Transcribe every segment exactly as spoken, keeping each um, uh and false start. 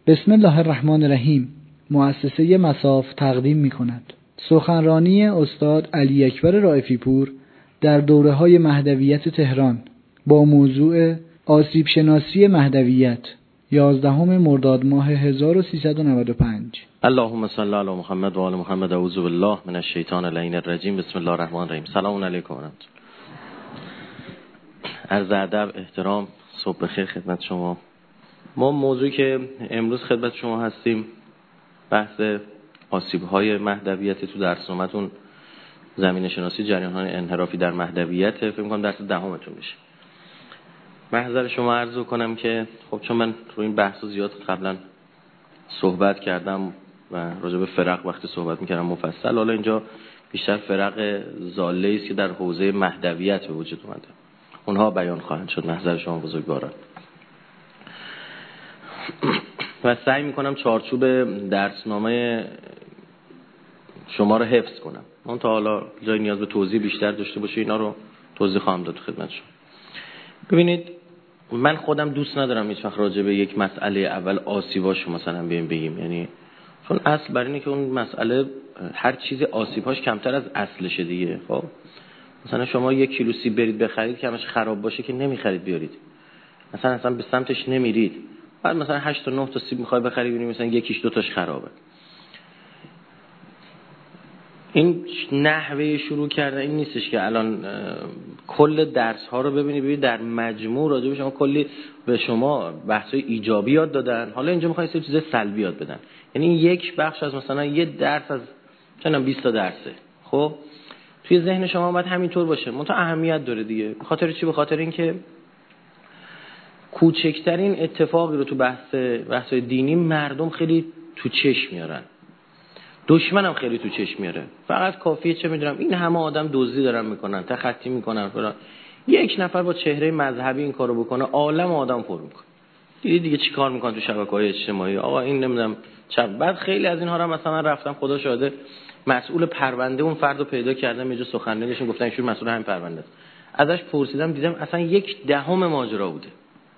بسم الله الرحمن الرحیم. مؤسسه مصاف تقدیم می کند سخنرانی استاد علی اکبر رائفی پور در دوره‌های مهدویت تهران با موضوع آسیب شناسی مهدویت یازدهم مرداد ماه هزار و سیصد و نود و پنج. اللهم صل علی محمد و آل محمد. اعوذ بالله من الشیطان اللعین الرجیم. بسم الله الرحمن الرحیم. سلام علیکم و رحمت الله. عرض ادب، احترام، صبح بخیر خدمت شما. ما موضوعی که امروز خدمت شما هستیم بحث آسیب‌های مهدویت تو درسنامه‌تون زمینه شناسی جریان‌های انحرافی در مهدویت، فکر می‌کنم درس دهمتون میشه. محضر شما عرض کنم که خب چون من روی این بحث زیاد قبلا صحبت کردم و راجع به فرق وقتی صحبت می‌کردم مفصل، حالا اینجا بیشتر فرق ضاله‌ای است که در حوزه مهدویت به وجود اومده، اونها بیان خواهند شد. محضر شما بزرگواران. و سعی میکنم چارچوب درسنامه شما رو حفظ کنم. من تا حالا جای نیاز به توضیح بیشتر داشته باشه اینا رو توضیح خواهم داد خدمت شما. ببینید، من خودم دوست ندارم هیچ وقت راجع به یک مسئله اول آسیباشو مثلا بیم بگیم، یعنی چون اصل بر اینه که اون مسئله هر چیزی آسیبهاش کمتر از اصلشه دیگه. خب مثلا شما یک کیلو سیب برید بخرید که همش خراب باشه که نمیخرید بیارید، مثلا اصلا به سمتش نمیرید. بعد مثلا هشت تا نه تا سیب میخوای بخری ببینید مثلا یکیش دو تاش خرابه. این نحوه شروع کردن این نیستش که الان کل درس ها رو ببینید ببینید در مجموع راجع به شما کلی به شما بحث‌های ایجابی یاد دادن، حالا اینجا میخواین سه چیز سلبی یاد بدن. یعنی یک بخش از مثلا یه درس از چندم بیست تا درسه. خب توی ذهن شما باید همینطور باشه، منتها اهمیت داره دیگه. به خاطر چی؟ به خاطر اینکه کوچکترین اتفاقی رو تو بحث بحث‌های دینی مردم خیلی تو چشم میارن، دشمنم خیلی تو چشم میاره. فقط کافیه چه میدونم این همه آدم دزدی دارن میکنن، تخطی میکنن فلان، یک نفر با چهره مذهبی این کارو بکنه عالم آدم پر میکنه. دیدی دیگه چی کار میکنن تو شبکه‌های اجتماعی؟ آقا این نمیدونم چند بعد خیلی از اینها رو مثلا رفتم خدا شاهده مسئول پرونده اون فردو پیدا کردم، یه جا سخنرانی داشتم گفتن ایشون مسئول همین پرونده است. ازش پرسیدم دیدم اصلا یک دهم ماجرا بوده.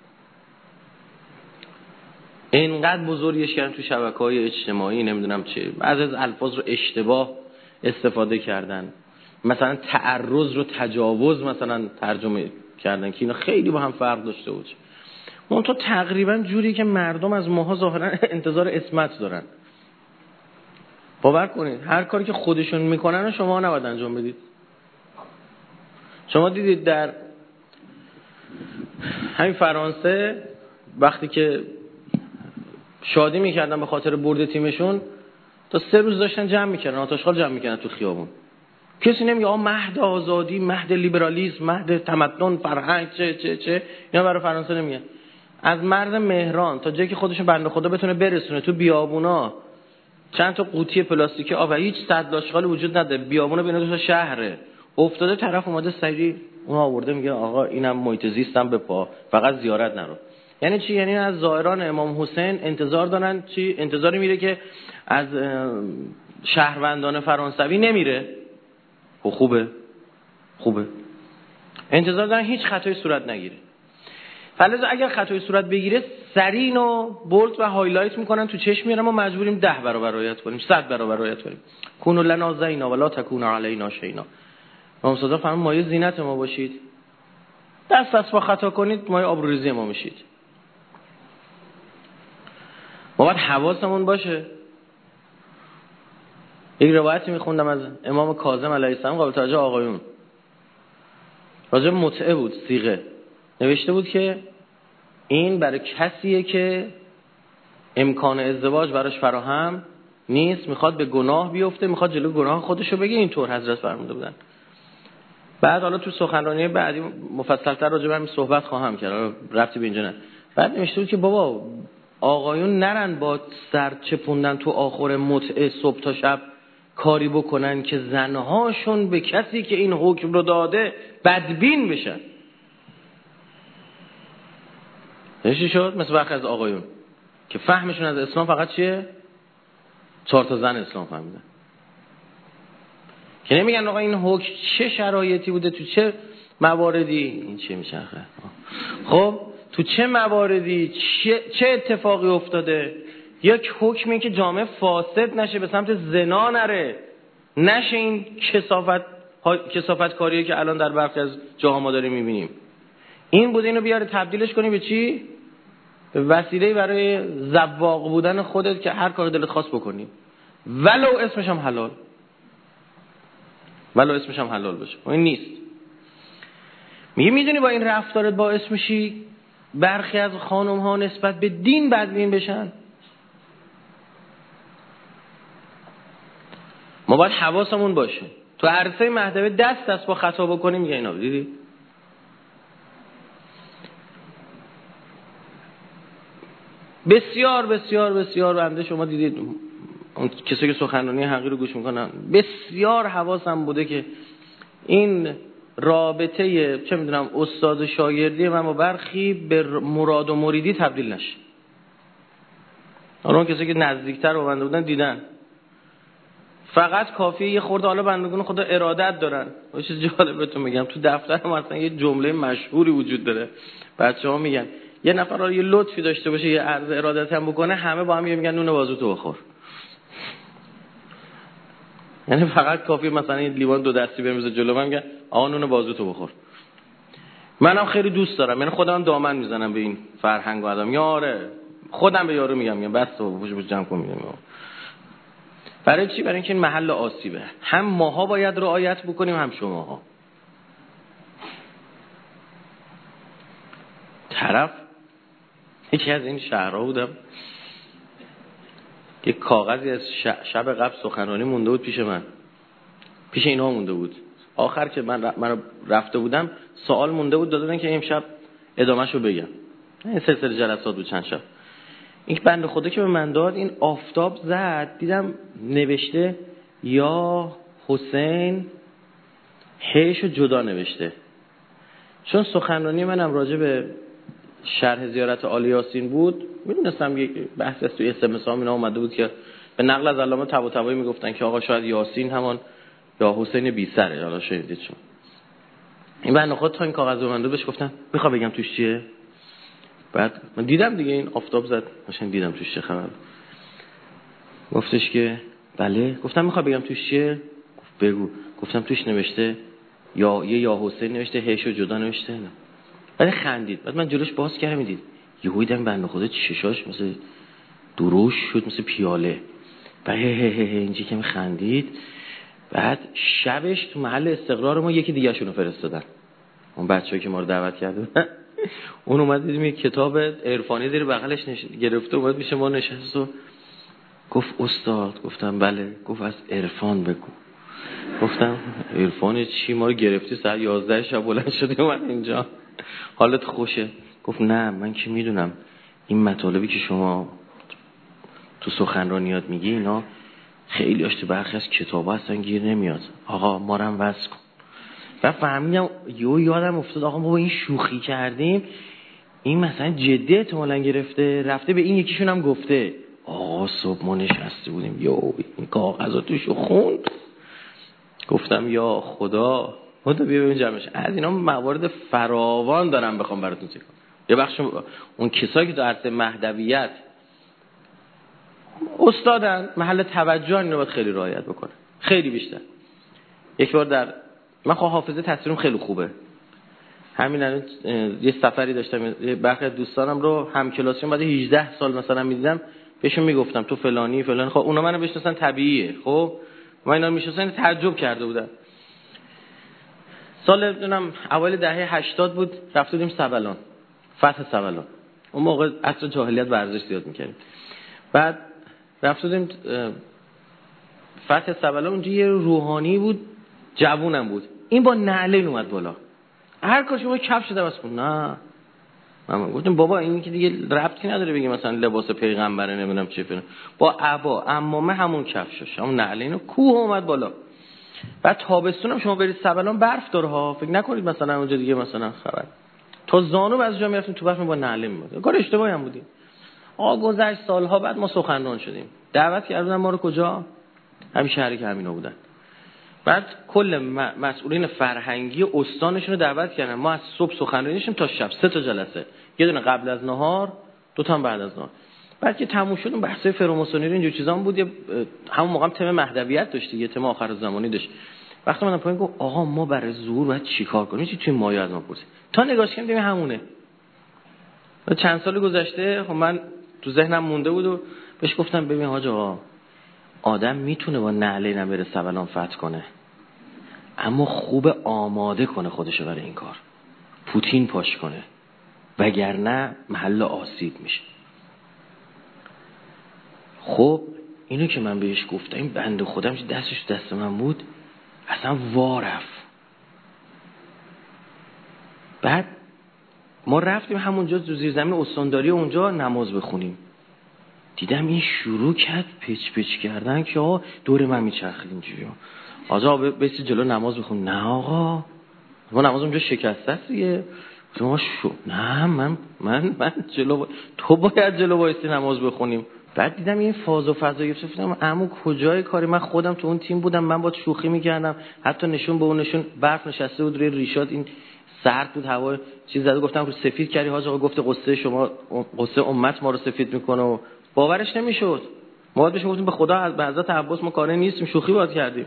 اینقدر بزرگش کردن تو شبکه‌های اجتماعی، نمیدونم چه، بعضی از الفاظ رو اشتباه استفاده کردن، مثلا تعرض رو تجاوز مثلا ترجمه کردن که اینا خیلی با هم فرق داشته بود. اون تو تقریبا جوری که مردم از ماها ظاهرا انتظار عصمت دارن. باور کنید هر کاری که خودشون میکنن شما نباید انجام بدید. شما دیدید در همین فرانسه وقتی که شادی میکردن به خاطر برد تیمشون، تا سه روز داشتن جمع میکردن، آتشخال جمع میکردن تو خیابون. کسی نمیگه آ مهد آزادی، مهد لیبرالیسم، مهد تمدن، فرهنگ، چه چه چه اینا برای فرانسه نمیگن. از مرز مهران تا جایی که خودشون بنده خدا بتونه برسونه تو بیابونا چند تا قوطی پلاستیکی آب و هیچ صد لاشخال وجود نداره، بیابونا بین دو تا شهره افتاده، طرف اومده سری اون آورده میگه آقا اینم محیط زیستم به پا، فقط زیارت نرو. یعنی چی؟ یعنی از زائران امام حسین انتظار دارن چی؟ انتظاری میره که از شهروندان فرانسوی نمیره. خب خوبه خوبه انتظار دارن هیچ خطایی صورت نگیره. فلذا اگر خطایی صورت بگیره سریع اینو بولد و هایلایت میکنن تو چشم میارن، ما مجبوریم ده برابر رعایت کنیم، صد برابر رعایت کنیم. کونوا لنا زینا ولا تکونوا علینا شینا. امام صادق فرمود مایه زینت ما باشید، دست از پا خطا کنید مایه آبروریزی ما میشید. ما باید حواسمون باشه. یک روایتی میخوندم از امام کاظم علیه السلام قابل توجه آقایون، راجع به متعه بود، صیغه نوشته بود که این برای کسیه که امکان ازدواج براش فراهم نیست، میخواد به گناه بیفته، میخواد جلو گناه خودشو بگه. اینطور حضرت فرموده بودن. بعد حالا تو سخنرانی بعدی مفصل‌تر راجع به همین صحبت خواهم کرد، ربطی به اینجا نه. بعد نوشته بود که بابا آقایون نرن با سر چپوندن تو آخر متعه صبح تا شب کاری بکنن که زنهاشون به کسی که این حکم رو داده بدبین بشن. چی شد؟ مثل وقت از آقایون که فهمشون از اسلام فقط چیه؟ چهار تا زن اسلام فهمیدن، که نمیگن آقا این حکم چه شرایطی بوده، تو چه مواردی این چه میشه آخه. خب تو چه مواردی چه, چه اتفاقی افتاده، یک حکمی که جامعه فاسد نشه، به سمت زنا نره، نشه این کثافت کثافت کاریه که الان در برخی از جاها ما داریم میبینیم. این بوده اینو بیاره تبدیلش کنی به چی؟ به وسیله برای زواق بودن خودت که هر کار دلت خواست بکنی، ولو اسمش هم حلال، ولو اسمش هم حلال باشه. این نیست. میگه میدونی با این رفتارت باعث میشی برخی از خانم ها نسبت به دین بدبین بشن. ما باید حواسمون باشه تو عرصه مهدوی دست دست با خطا بکنیم. میگه اینا دیدی بسیار بسیار بسیار بنده شما دیدید اون کسی که سخنرانی حقی رو گوش میکنن، بسیار حواسم بوده که این رابطه چه میدونم استاد و شاگردی من با برخی به مراد و مریدی تبدیل نشه. اون کسی که نزدیکتر با بنده بودن دیدن فقط کافیه یه خورده، حالا بندگان خدا ارادت دارن. یه چیز جالب بهتون میگم، تو دفتر مثلا یه جمله مشهوری وجود داره، بچه‌ها میگن یه نفر یه لطفی داشته باشه یه عرض ارادت هم بکنه، همه با هم میگن نون بازوتو بخور. یعنی فقط کافیه مثلا این لیوان دو دستی بمیزه جلو من میگن آقا نون بازوتو بخور. منم خیلی دوست دارم، یعنی خودم دامن میزنم به این فرهنگ و آدم. یاره خودم به یارو میگم میگم بس تو بوش جمع کن. میگم برای چی؟ برای اینکه این محل آسیبه. هم ماها باید رعایت بکنیم هم شماها. طرف یکی از این شهرها بودم، یک کاغذی از شب قبل سخنرانی مونده بود پیش من، پیش اینها مونده بود. آخر که من من رفته بودم سوال مونده بود دادن که امشب ادامهشو بگم. این سلسله جلسات بود چند شب. این بنده خدا که به من داد این آفتاب زد، دیدم نوشته یا حسین هیشو جدا نوشته. چون سخنرانی منم راجع به شرح زیارت آل یاسین بود، میدونستم یک بحث از توی اس ام اس ها اینا اومده بود که به نقل از علامه طباطبایی میگفتن که آقا شاید یاسین همون یا حسین بی سره. حالا شنیدید چون این بنده خدا تا این کاغذ من داد بهش گفتم میخوام بگم توش چیه. بعد من دیدم دیگه این آفتاب زد، ماشین دیدم توش چه خبر. گفتش که بله. گفتم میخوام بگم توش چیه. گفت بگو. گفتم توش نوشته یا یه یا حسین نوشته هیشو جدا نوشته. نه بعد خندید. بعد من جلوش باز کردم میدید یهو دیدم بنده خدا چشاش مثل دروش شد، مثل پیاله. بعد هه هه هه اینجی که خندید. بعد شبش تو محل استقرار ما یکی دیگه شونو فرستادن، اون بچه‌ای که ما رو دعوت کرده. اون اومد دیدیم یک کتاب عرفانی داره بغلش نش... گرفته اومد میشه ما نشست و گفت استاد. گفتم بله. گفت از عرفان بگو. گفتم عرفان چی؟ ما رو گرفتی ساعت یازده شب بلند شدی اومد اینجا، حالت خوشه؟ گفت نه من که میدونم این مطالبی که شما تو سخنرانیات میگی اینا خیلی اشت برخی از کتابا اصلا گیر نمیاد، آقا ما رو هم وصل کن. و فهمیدم یو یادم افتاد آقا ما با این شوخی کردیم، این مثلا جدی احتمالاً گرفته رفته به این یکیشون هم گفته. آقا صبح ما نشسته بودیم یو این کاغذا توشو خوند. گفتم یا خدا خدا بیا ببین جمعش. از اینا موارد فراوان دارم بخوام براتون ذکر کنم. یه بخش اون کسایی که تو عرصه مهدویت استادن محل توجه اینو باید خیلی رعایت بکنه، خیلی بیشتر. یک بار در من خب حافظه تصویرم خیلی خوبه، همین الان یه سفری داشتم یه برخی از دوستانم رو همکلاسیام بعد هجده سال مثلا میدیدم بهشون میگفتم تو فلانی فلان. خب اونا منو بشناسن طبیعیه، خب ما اینا میشناسن تعجب کرده بودن. سال نمیدونم اوایل دهه هشتاد بود، رفته بودیم سبلان، فتح سبلان. اون موقع عصر جاهلیت ورزش زیاد میکردیم. بعد رفته بودیم فتح سبلان، اونجا یه روحانی بود جوونم بود، این با نعلین اومد بالا، هر کاری شما کفش دبس کن. نه من گفتم بابا این که دیگه ربطی نداره بگی مثلا لباس پیغمبره نمیدونم چه فلان، با عبا عمامه همون کفشش همون نعلین کوه اومد بالا. بعد تابستونم شما برید سبلان برف داره ها، فکر نکنید مثلا اونجا دیگه مثلا خبر تا زانو بعضی جا میرفتیم تو برف با نعلین بود. کار اشتباهی هم بودیم. آقا گذشت سالها بعد ما سخنران شدیم، دعوت کردن ما رو کجا؟ همین شهری که همینا بودن. بعد کل مسئولین فرهنگی استانشون رو دعوت کردن. ما از صبح سخنرانی داشتیم تا شب، سه تا جلسه، یه دونه قبل از نهار، دو تا بعد از نهار. بعد که تموم شد اون بحث فراماسونری اینجور چیزا بود، همون موقع هم تم مهدویت داشت دیگه، تم آخر زمانی داشت. وقتی من پایین گفت آقا ما برای ظهور باید چیکار کنیم، چی توی مایه از ما پرسید، تا نگاش کردیم همونه. چند سال گذشته خب من تو ذهنم مونده بود و بهش گفتم ببین حاج آقا، آدم میتونه با نعله نبره سبلان فتح کنه، اما خوب آماده کنه خودشو برای این کار، پوتین پاش کنه، وگرنه محل آسیب میشه. خب اینو که من بهش گفتم، این بنده خودم که دستش دست من بود اصلا وارف. بعد ما رفتیم همونجا تو زیر زمین استانداری اونجا نماز بخونیم، دیدم این شروع کرد پچ پچ کردن که آقا دور من میچرخید اینجوری، آقا بیسی جلو نماز بخون. نه آقا ما نماز اونجا شکسته است دیگه. ما شو نه من من من جلو با... تو باید جلو وایسی نماز بخونیم. بعد دیدم این فاز و فضا گرفت، گفتم عمو کجای کاری، من خودم تو اون تیم بودم، من با شوخی میکردم، حتی نشون به اون نشون برف نشسته بود روی ریشات، این سرد بود هوا چیز زده، گفتم رو سفید کردی حاج آقا، گفت قصه شما قصه امت ما رو سفید میکنه و باورش نمیشد. ما باید بهش گفتیم به خدا به حضرت عباس ما کاری نیستیم، شوخی باید کردیم.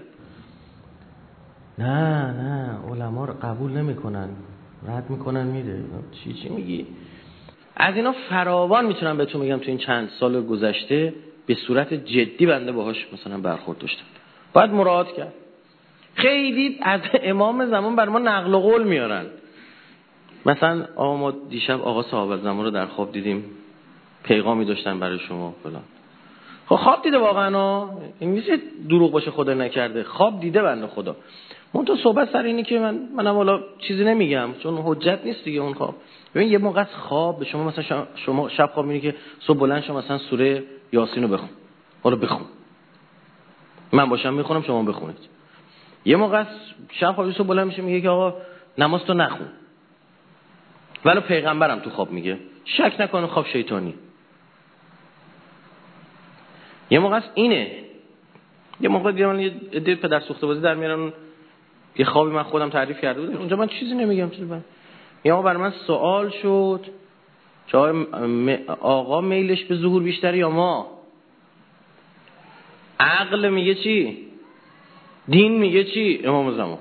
نه نه علما رو قبول نمیکنن، رد میکنن میره. چی چی میگی؟ از اینا فراوان میتونم بهتون بگم تو این چند سال گذشته به صورت جدی بنده باهاش مثلا برخورد داشتم. باید مراعات کرد. خیلی از امام زمان بر ما نقل و قول میارن. مثلا آقا ما دیشب آقا صاحب زمان رو در خواب دیدیم، پیغامی داشتن برای شما فلان. خب خواب دیده واقعا، این نیست دروغ باشه خدا نکرده، خواب دیده بنده خدا. من تو صحبت سر اینی که من منم والا چیزی نمیگم چون حجت نیست دیگه اون خواب. ببین یه موقع خواب به شما مثلا شما شب خواب میبینی که صبح بلند شما مثلا سوره یاسین رو بخون، حالا بخون، من باشم میخونم شما بخونید. یه موقع شب خواب صبح بلند میشه میگه که آقا نماز تو نخون، ولی پیغمبرم تو خواب میگه، شک نکن خواب شیطانی. یه موقع اینه، یه موقع دیدم یه عده پدر سوخته بازی در میارن، یه خوابی من خودم تعریف کرده بود اونجا، من چیزی نمیگم چیزی من یا برای من سوال شد که آقا میلش به ظهور بیشتره یا ما؟ عقل میگه چی؟ دین میگه چی؟ امام زمان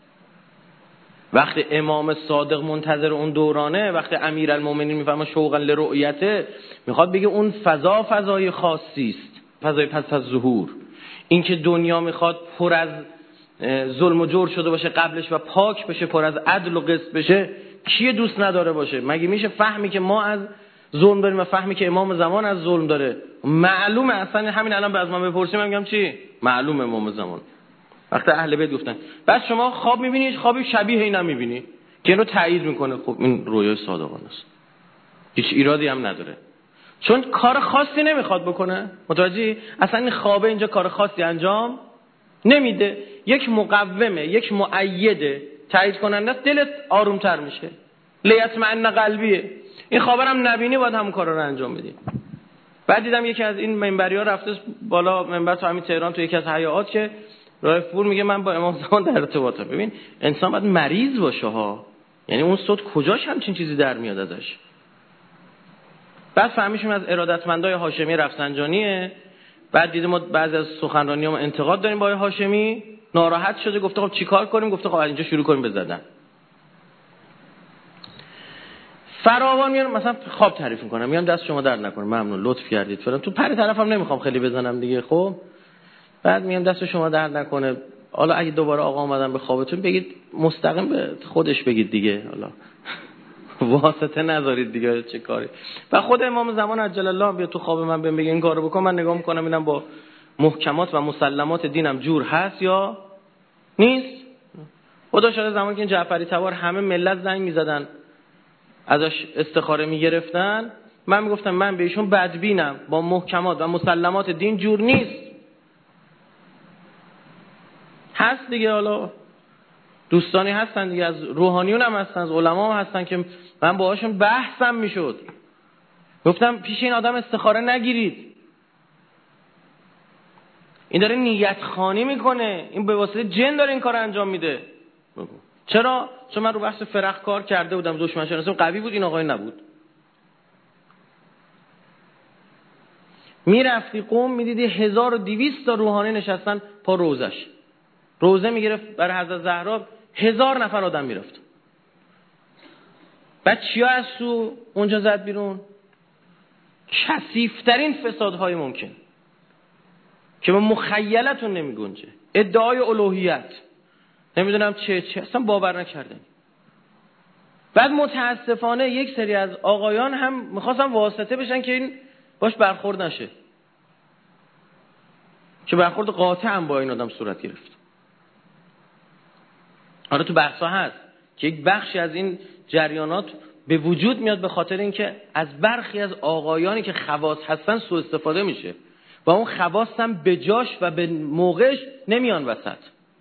وقتی امام صادق منتظر اون دورانه، وقتی امیرالمومنین میفهمه شوقا لرؤیته، میخواد بگه اون فضا فضای خاصی است، فضای پس از ظهور. این که دنیا میخواد پر از ظلم و جور شده باشه قبلش و پاک بشه، پر از عدل و قسط بشه، کیه دوست نداره باشه؟ مگه میشه فهمی که ما از ظلم داریم و فهمی که امام زمان از ظلم داره؟ معلومه اصلا. همین الان از من بپرسیم میگم چی؟ معلومه امام زمان. وقتی اهل بیت گفتن بعد شما خواب میبینی، خوابی شبیه اینا میبینی که اینو تایید میکنه، خب این رویای صادقانه است، هیچ ایرادی هم نداره، چون کار خاصی نمیخواد بکنه. متوجهی؟ اصلا این خوابه اینجا کار خاصی انجام نمیده، یک مقومه، یک مؤیده، تایید کننده است، دلت آرومتر میشه، لیطمئن قلبیه. این خبرم نبینی باید همون کارا رو انجام بدی. بعد دیدم یکی از این منبری‌ها رفته بالا منبر تو همین تهران تو یکی از حیاات که راه پور میگه من با امام زمان در ارتباطم. ببین انسان باید مریض باشه ها، یعنی اون صوت کجاش همچین چیزی در میاد ازش. بعد فهمیشیم از ارادتمندای هاشمی رفسنجانیه. بعد دیدیم ما بعضی از سخنرانیام انتقاد داریم با هاشمی، ناراحت شده، گفته خب چیکار کنیم؟ گفته خب اینجا شروع کنیم بزدن. فراوان میان مثلا خواب تعریف میکنم، میام دست شما درد نکنه ممنون لطف کردید فلان، تو پر طرفم نمیخوام خیلی بزنم دیگه. خب بعد میام دست شما درد نکنه، حالا اگه دوباره آقا اومدن به خوابتون بگید مستقیم به خودش بگید دیگه، حالا واسطه نذارید دیگه، چه کاری. و خود امام زمان عجل الله بیا تو خواب من بگه این کارو بکن، من نگاه میکنم اینم با محکمات و مسلمات دینم جور هست یا نیست. خدا شاید زمانی که این جعفری تبار همه ملت زنگ میزدن ازش استخاره میگرفتن، من میگفتم من به ایشون بدبینم، با محکمات و مسلمات دین جور نیست. هست دیگه، حالا دوستانی هستن دیگه، از روحانیون هم هستن، از علما هم هستن که من باهاشون بحثم میشد، گفتم پیش این آدم استخاره نگیرید، این داره نیت خانی میکنه، این به واسطه جن داره این کار انجام میده. چرا؟ چون من رو بحث فرق کار کرده بودم، دشمن شناسیم قوی بود، این آقای نبود. میرفتی قم میدیدی هزار و دویست تا روحانی نشستن پا روزش، روزه میگرفت برای حضرت زهرا، هزار نفر آدم میرفت. بعد چیا از تو اونجا زد بیرون؟ کثیف‌ترین فسادهای ممکن که به مخیلتون نمی گنجه، ادعای الوهیت، نمیدونم چه چه، اصلا باور نکردنی. بعد متاسفانه یک سری از آقایان هم میخواستن واسطه بشن که این باش برخورد نشه، که برخورد قاطع هم با این آدم صورت گرفت. آره تو بحثا هست که یک بخشی از این جریانات به وجود میاد به خاطر اینکه از برخی از آقایانی که خواص هستن سوء استفاده میشه و اون خواص هم به جاش و به موقعش نمیان وسط،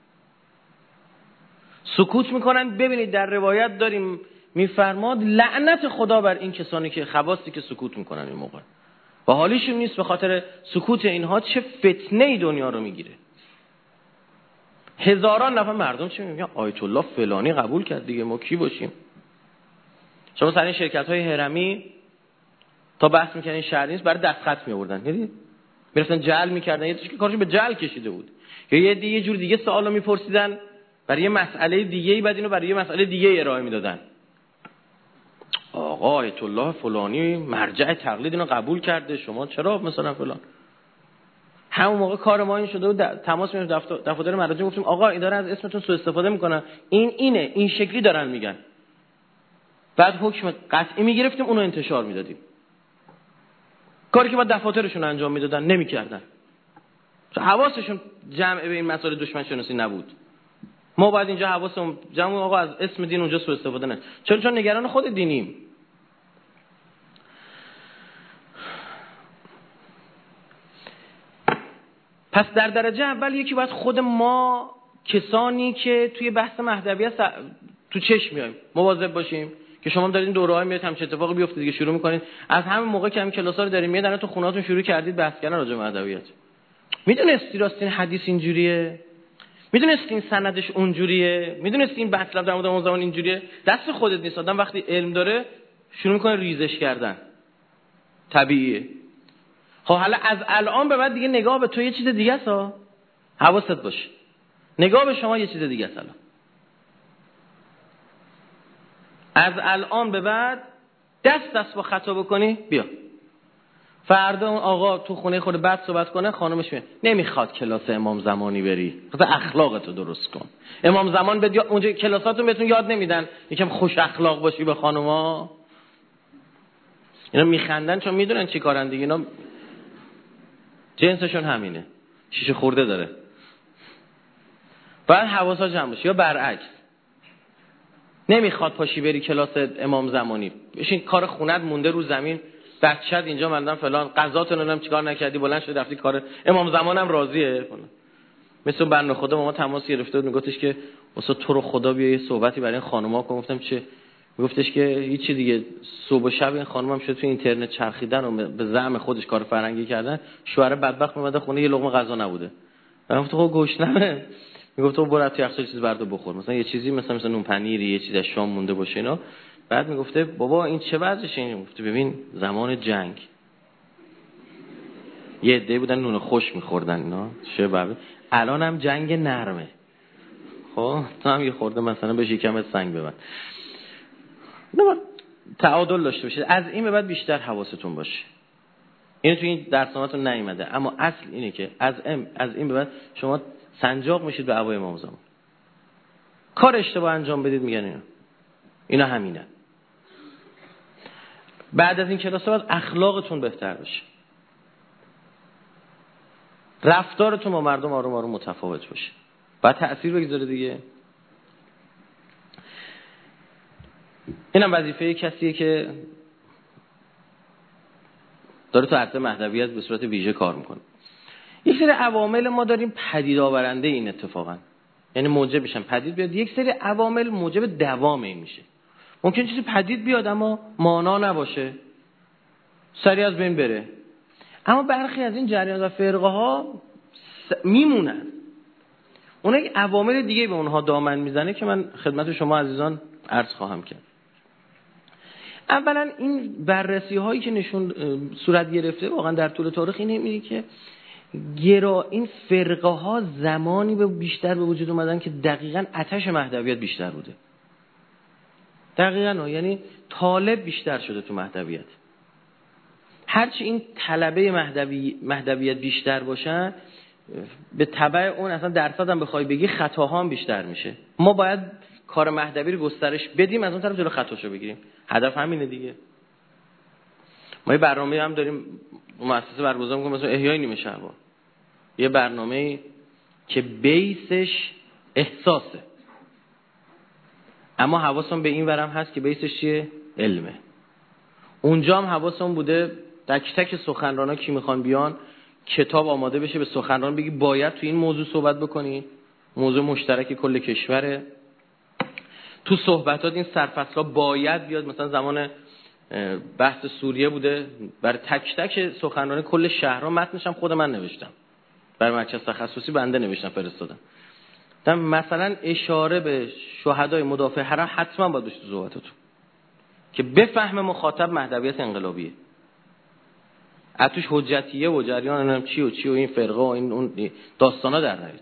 سکوت میکنن. ببینید در روایت داریم میفرماد لعنت خدا بر این کسانی که خواصی که سکوت میکنن این موقع و حالیشون نیست به خاطر سکوت اینها چه فتنه‌ای دنیا رو میگیره. هزاران نفر مردم چی میگن؟ آیت الله فلانی قبول کرد دیگه، ما کی باشیم؟ شما سر این شرکت‌های هرمی تا بحث میکنن این شهر نیست، برای دستخط میآوردن، دیدید میرفتن جعل میکردن، یه چیزی که کارش به جعل کشیده بود، یا یه دیگه جور دیگه سوالو میپرسیدن برای یه مسئله دیگه‌ای، بعد اینو برای یه مسئله دیگه ارائه میدادن. آقا آیت الله فلانی مرجع تقلید اینو قبول کرده، شما چرا مثلا فلان؟ همون موقع کار ما این شده بود، تماس می‌گرفتیم دفتر دفاتر مراجع، گفتیم آقا این داره از اسمتون سوء استفاده میکنن، این اینه، این شکلی دارن میگن. بعد حکم قطعی میگرفتیم، اونو انتشار میدادیم. کاری که بعد دفاترشون انجام میدادن نمیکردن، چون حواسشون جمع به این مسائل دشمن شناسی نبود. ما باید اینجا حواسمون جمع، آقا از اسم دین اونجا سوء استفاده نشه، چون چون نگران خود دینیم. پس در درجه اول یکی باید خود ما کسانی که توی بحث مهدویت س... تو چشم میایم مواظب باشیم که شما دارین دوره‌های میاد همچین اتفاقی بیفته دیگه، شروع میکنید از همین موقع که همین کلاس‌ها رو دارین میاد تو خونه‌هاتون شروع کردید بحث کردن راجع به مهدویت. میدونستی راستین حدیث اینجوریه؟ میدونستین سندش اونجوریه؟ میدونستین مطلب در مورد اون زمان اینجوریه؟ دست خودت نیست، آدم وقتی علم داره شروع میکنه ریزش کردن، طبیعیه. خب حالا از الان به بعد دیگه نگاه به تو یه چیز دیگه است ها، حواست باشه، نگاه به شما یه چیز دیگه است. الان از الان به بعد دست دست با خطا بکنی بیا، فردا اون آقا تو خونه خود بعد صحبت کنه، خانمش میگه نمیخواد کلاس امام زمانی بری، خاطر اخلاقتو درست کن. امام زمان بده اونجا کلاساتون بهتون یاد نمیدن یکم خوش اخلاق باشی به خانوما؟ اینا میخندن چون میدونن چی کارن دیگه، اینا جنسشون همینه، شیشه خورده داره. باید حواسا جمع باشه. یا برعکس نمیخواد پاشی بری کلاس امام زمانی، بشین کار خونت مونده رو زمین، بچه‌ت اینجا مندن فلان، غذاتون رو هم چیکار نکردی، بلند شد رفتی کار امام زمانم راضیه فلان. مثل بنده خدا با ما تماس گرفته بود، میگفتش که واسه تو رو خدا بیا یه صحبتی برای این خانوما کن. گفتم چه؟ میگفتش که هیچ چی دیگه، صبح و شب این خانومم شد تو اینترنت چرخیدن و به زعم خودش کار فرنگی کردن، شوهر بدبخت اومده خونه یه لقمه غذا نبوده. من گفتم خب گشنمه، میگفت تو برو تو یخچال چیز بردا بخور، مثلا یه چیزی مثلا مثلا نون پنیری یه چیز از شام مونده باشه اینا. بعد میگفته بابا این چه وضعشه؟ این گفته ببین زمان جنگ یه عده بودن نون خوش میخوردن اینا، چه بابا الان هم جنگ نرمه. خب تو هم یه خورده مثلا بهش یکم سنگ ببند. نه تعادل داشته باشید. از این به بعد بیشتر حواستون باشه. اینو تو این درسنامه‌تون نیومده، اما اصل اینه که از ام از این به بعد شما سنجاق میشید به عبای امام زمان. کار اشتباه انجام بدید میگن اینا اینا همینه. بعد از این کلاس‌ها باید اخلاقتون بهتر بشه، رفتارتون با مردم آروم آروم متفاوت باشه، بعد تأثیر بگذاره دیگه. اینم وظیفه کسیه که داره تو عرصه مهدویت به صورت ویژه کار میکنه. یک سری عوامل ما داریم پدید آورنده این اتفاقا، یعنی موجب بشن پدید بیاد. یک سری عوامل موجب دوام این میشه. ممکن چیزی پدید بیاد اما مانا نباشه، سریع از بین بره. اما برخی از این جریان و فرقه ها میمونن. اونها یک عوامل دیگه به اونها دامن میزنه که من خدمت شما عزیزان عرض خواهم کرد. اولا این بررسی هایی که نشون صورت گرفته واقعا در طول تاریخ اینه میگه که گرا این فرقه ها زمانی به بیشتر به وجود اومدن که دقیقاً آتش مهدویت بیشتر بوده. دقیقاً یعنی طالب بیشتر شده تو مهدویت. هرچی این طلبه مهدوی مهدویت بیشتر باشن به تبع اون اصلا درصد هم بخوای بگی خطاها هم بیشتر میشه. ما باید کار مهدوی رو گسترش بدیم، از اون طرف جلو خطاشو بگیریم. هدف همینه دیگه. ما یه برنامه هم داریم مؤسسه برگزار می‌کنه مثلا احیای نیمه شعبان. یه برنامه که بیسش احساسه. اما حواسم به این ورم هست که بیسش چیه؟ علمه. اونجا هم حواسم بوده تک تک سخنرانا کی میخوان بیان کتاب آماده بشه به سخنران بگی باید تو این موضوع صحبت بکنی، موضوع مشترک کل کشوره. تو صحبتات این سرفصل‌ها باید بیاد، مثلا زمان بحث سوریه بوده برای تک تک سخنران کل شهرها متنش هم خود من نوشتم. برای مرکز تخصصی بنده نوشتم فرستادم. دم مثلا اشاره به شهدای مدافع حرم حتما باید بشه تو صحبتاتون که بفهم مخاطب مهدویت انقلابیه. اتوش حجتیه و جریان نمیدونم چی و چی و این فرقه و این اون داستانا در نیاد.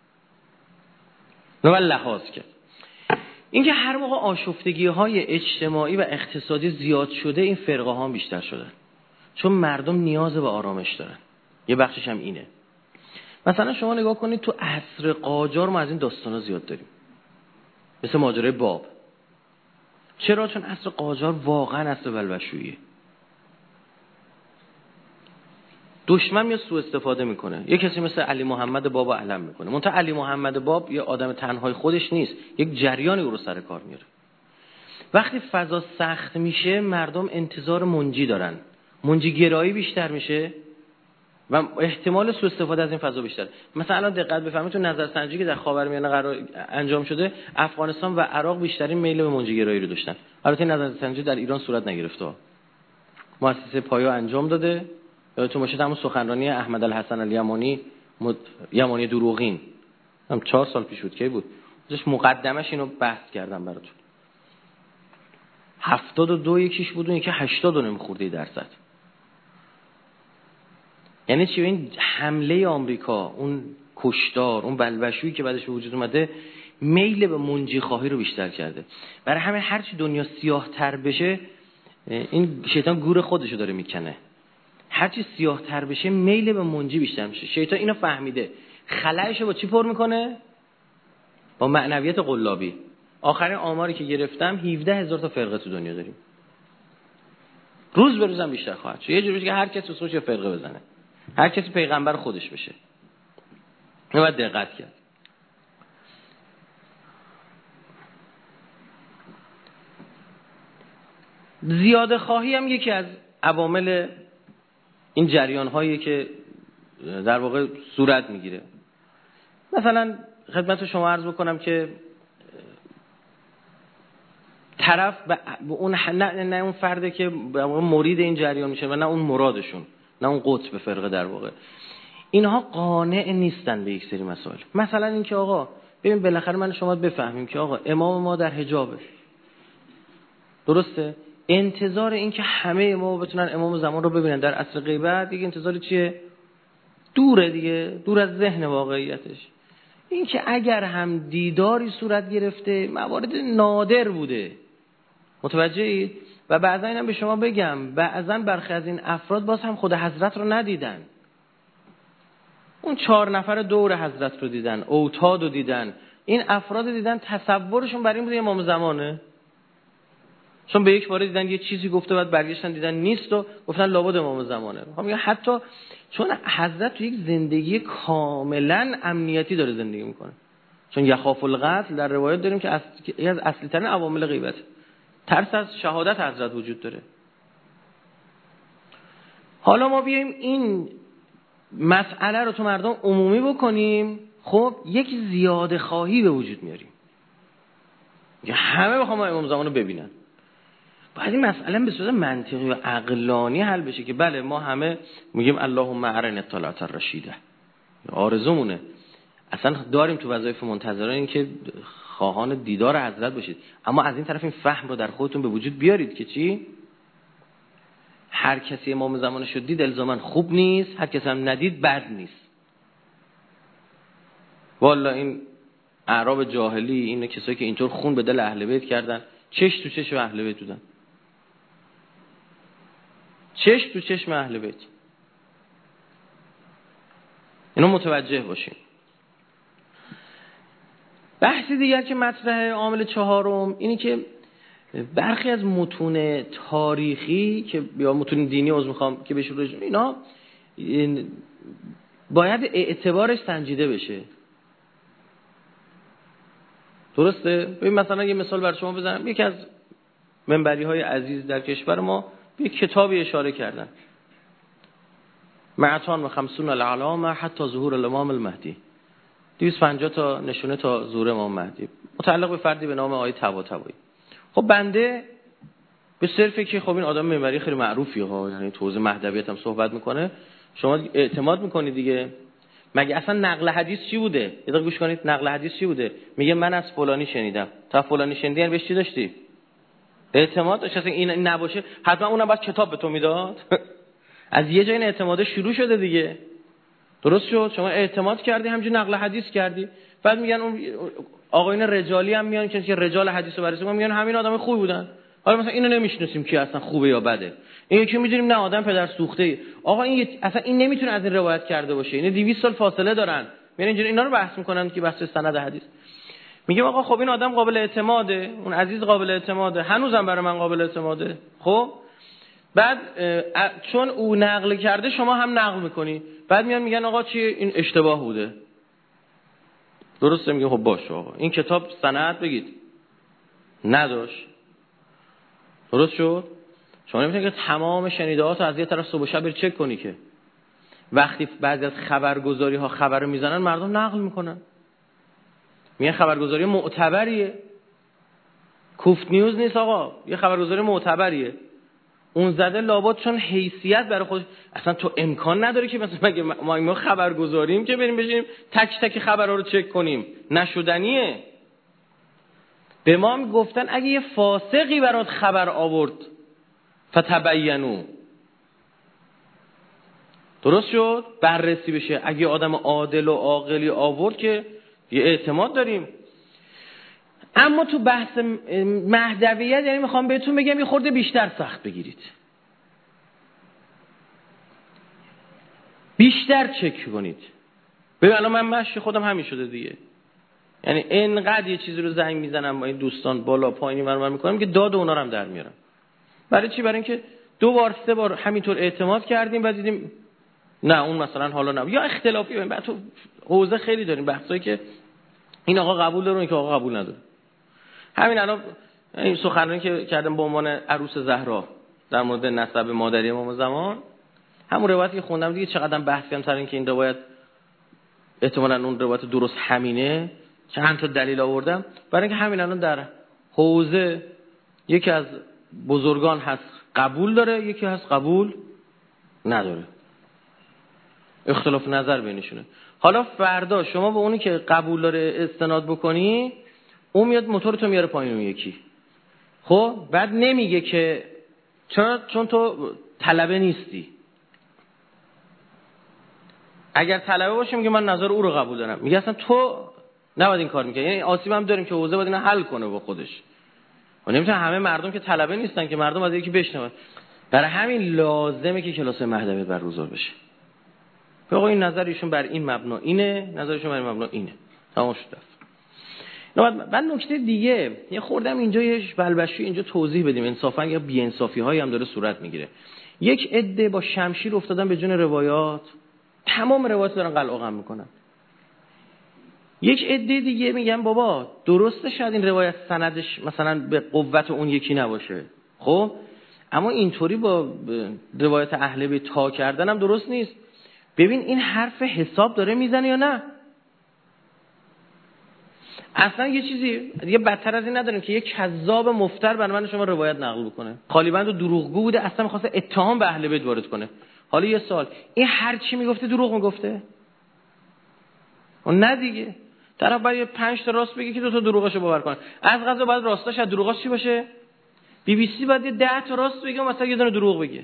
نه ولی لحاظ کرد. اینکه هر موقع آشفتگی‌های اجتماعی و اقتصادی زیاد شده این فرقه ها هم بیشتر شدن. چون مردم نیاز به آرامش دارن. یه بخشش هم اینه. مثلا شما نگاه کنید تو عصر قاجار ما از این داستانا زیاد داریم. مثل ماجرای باب. چرا؟ چون عصر قاجار واقعا عصر بلبشوییه. دشمن میاد سوء استفاده میکنه. یه کسی مثل علی محمد باب علم میکنه. منتها علی محمد باب یه آدم تنهای خودش نیست، یک جریانی او رو سر کار میاره. وقتی فضا سخت میشه مردم انتظار منجی دارن، منجی گرایی بیشتر میشه و احتمال سوء استفاده از این فضا بیشتر. مثلا الان دقت بفرمایید تو نظرسنجی که در خاورمیانه قرار انجام شده افغانستان و عراق بیشترین میل به منجی گرایی رو داشتن. البته نظرسنجی در ایران صورت نگرفته. مؤسسه پایا انجام داده. یادتون باشه همون سخنرانی احمد الحسن الیمانی مد... یمانی دروغین هم چهار سال پیش بود که بود. ازش مقدمش اینو بحث کردم براتون. هفتاد و دو یکیش بود، اون که هشتاد و نمیخورده درصد. یعنی چی؟ این حمله آمریکا، اون کشتار، اون بلبشویی که بعدش به وجود اومده میل به منجی خواهی رو بیشتر کرده. برای همه هرچی دنیا سیاه تر بشه این شیطان گور خودشو داره میکنه. هرچی سیاه تر بشه میل به منجی بیشتر میشه. شیطان اینو فهمیده. خلأشو با چی پر میکنه؟ با معنویت قلابی. آخرین آماری که گرفتم هفده هزار تا فرقه تو دنیا داریم. روز به روز هم بیشتر خواهد شد. یه جوری که هر کسی سوچ فرقه بزنه. هر کسی پیغمبر خودش بشه. اینو باید دقت کرد. زیاده خواهی هم یکی از عوامل این جریان هایی که در واقع صورت میگیره. مثلا خدمت شما عرض بکنم که طرف به اون نه, نه اون فرده که مرید این جریان میشه و نه اون مرادشون، نه اون قطب فرقه در واقع، اینها قانع نیستن به یک سری مسائل. مثلا اینکه آقا ببین بالاخره من شما بفهمیم که آقا امام ما در حجابه، درسته؟ انتظار این که همه ما بتونن امام زمان رو ببینن در عصر غیبت دیگه انتظار چیه؟ دوره دیگه، دور از ذهن واقعیتش. این که اگر هم دیداری صورت گرفته موارد نادر بوده، متوجهید؟ و بعضا اینم به شما بگم بعضا برخی از این افراد باز هم خود حضرت رو ندیدن. اون چهار نفر دور حضرت رو دیدن، اوتاد رو دیدن، این افراد دیدن، تصورشون بر این بوده امام زمانه. چون به یک بار دیدن یه چیزی گفته بعد برگشتن دیدن نیست و گفتن لابد امام زمانه. میگم حتی چون حضرت تو یک زندگی کاملا امنیتی داره زندگی میکنه. چون یخاف القتل در روایت داریم که از از اصلی ترین عوامل غیبت، ترس از شهادت حضرت وجود داره. حالا ما بیایم این مسئله رو تو مردم عمومی بکنیم، خب یک زیاده خواهی به وجود میاریم. همه بخوام امام زمان رو ببینن. باید این مسئله به صورت منطقی و عقلانی حل بشه که بله ما همه میگیم اللهم ارنا الطلعة الرشیده، آرزومونه. اصلا داریم تو وظایف منتظران این که خواهان دیدار حضرت باشید، اما از این طرف این فهم رو در خودتون به وجود بیارید که چی؟ هر کسی امام زمانش رو دید الزاماً خوب نیست، هر کسی هم ندید بد نیست. والا این اعراب جاهلی، این کسایی که اینطور خون به دل اهل بیت کردن، چش تو چشم اهل بیت بودن، چش تو چشم اهل بیت. اینو متوجه باشیم. بحثی دیگر که مطرحه، عامل چهارم، اینی که برخی از متون تاریخی که یا متون دینی از میخوام که بهش رجوع، اینا باید اعتبارش سنجیده بشه. درسته؟ ببین مثلا یه مثال بر شما بزنم. یکی از منبری های عزیز در کشور ما به کتابی اشاره کردن، معتان و خمسون العلامه حتی ظهور الامام المهدی، دویست و پنجاه تا نشونه تا ظهور امام مهدی، متعلق به فردی به نام آقای طباطبایی. خب بنده به صرفی که خب این آدم منبری خیلی معروفی ها، یعنی تو حوزه مهدویت هم صحبت میکنه، شما اعتماد میکنید دیگه. مگه اصلا نقل حدیث چی بوده؟ یه دقیقه گوش کنید. نقل حدیث چی بوده؟ میگه من از فلانی شنیدم. تا فلانی شنیدی یعنی بهش چی داشتی؟ اعتماد داشت. اصلا این نباشه حتما اونم باید کتاب به تو میداد. از یه جای این اعتماد شروع شده دیگه. درست شد؟ شما اعتماد کردی، همینجوری نقل حدیث کردی، بعد میگن اون آقایون رجالی هم میان که رجال حدیث رو بررسی میکنن، میگن همین آدم خوبی بودن. حالا مثلا اینو نمیشناسیم کی اصلا خوبه یا بده. این یکی میدونیم نه آدم پدر سوخته ای. آقا این اصلا این نمیتونه از این روایت کرده باشه. اینا دویست سال فاصله دارن. میان اینجوری اینا رو بحث میکنن که بحث سند حدیث. میگم آقا خب این آدم قابل اعتماده، اون عزیز قابل اعتماده، هنوزم برای من قابل اعتماده. خب بعد چون او نقل کرده شما هم نقل میکنی، بعد میان میگن آقا چی این اشتباه بوده. درسته؟ میگه خب باشه آقا این کتاب سند بگید نداشت. درست شد؟ شما نمیتونید که تمام شنیده‌هات از یه طرف صبح و شب بری چک کنی که وقتی بعضی از خبرگزاری ها خبر رو میزنن مردم نقل میکنن، میگن خبرگزاری معتبریه، کوفت نیوز نیست آقا، یه خبرگزاری معتبریه. اون زده لابد چون حیثیت برای خود، اصلا تو امکان نداره که مثلا مگه ما ما خبرگزاریم که بریم بشیم تک تک خبرها رو چک کنیم، نشدنیه. به ما میگفتن اگه یه فاسقی برات خبر آورد فتبینو، درست شد، بررسی بشه. اگه آدم عادل و عاقلی آورد که یه اعتماد داریم. اما تو بحث مهدویت یعنی میخوام بهتون بگم یه خورده بیشتر سخت بگیرید، بیشتر چک کنید. ببین الان من مشی خودم همین شده دیگه، یعنی اینقدر یه چیزی رو زنگ میزنم با این دوستان بالا پایینی مرمر میکنم که داد اونا رو هم در میارم. برای چی؟ برای اینکه دو بار سه بار همینطور اعتماد کردیم و دیدیم نه اون مثلا حالا نه یا اختلافی. ببین بعد تو حوزه خیلی داریم بحثایی که این آقا قبول داره اون که آقا قبول نداره. همین الان این سخنرانی که کردم به عنوان عروس زهرا در مورد نسب مادری امام زمان، همون روایتی که خوندم دیگه چقدر بحث کردم سر این که این روایت احتمالاً اون روایت درست همینه، چند تا دلیل آوردم. برای اینکه همین الان در حوزه یکی از بزرگان هست قبول داره، یکی هست قبول نداره، اختلاف نظر بینشونه. حالا فردا شما به اونی که قبول داره استناد بکنی، اون میاد موتورتو میاره پایین اون یکی. خب بعد نمیگه که چون چون تو طلبه نیستی. اگر طلبه باشه میگه من نظر او رو قبول دارم، میگه اصلا تو نباید این کار میکنی. یعنی آسیب هم داریم که حوزه باید اینو حل کنه با خودش. و نمیتونه همه مردم که طلبه نیستن که مردم از یکی بشنون. برای همین لازمه که کلاس مهدویت برگزار بشه. آقا این نظر ایشون بر این مبنا اینه، نظرشون بر این مبنا اینه. تمام شد. بعد نکته دیگه یه خوردم اینجا یه بلبشوی اینجا توضیح بدیم، انصافا یا بی انصافی هایی هم داره صورت میگیره. یک عده با شمشیر افتادن به جون روایات، تمام روایات دارن قلقم میکنن. یک عده دیگه میگن بابا درسته شاید این روایت سندش مثلا به قوت اون یکی نباشه، خب اما اینطوری با روایت اهل بیت تا کردن هم درست نیست. ببین این حرف حساب داره میزنه یا نه. اصلا یه چیزی دیگه بدتر از این نداریم که یک کذاب مفتر بر من شما روایت نقل بکنه، خالیبند و دروغگو بوده، اصلا می‌خواسته اتهام به اهل بیت وارد کنه. حالا یه سوال، این هر چی میگفته دروغ میگفته؟ اون نه دیگه. طرف باید پنج تا راست بگه که دو تا دروغشو باور کنه. از قضا باید راستاش از دروغاش چی باشه؟ بی بی سی باید ده تا راست بگه مثلا یه دونه دروغ بگه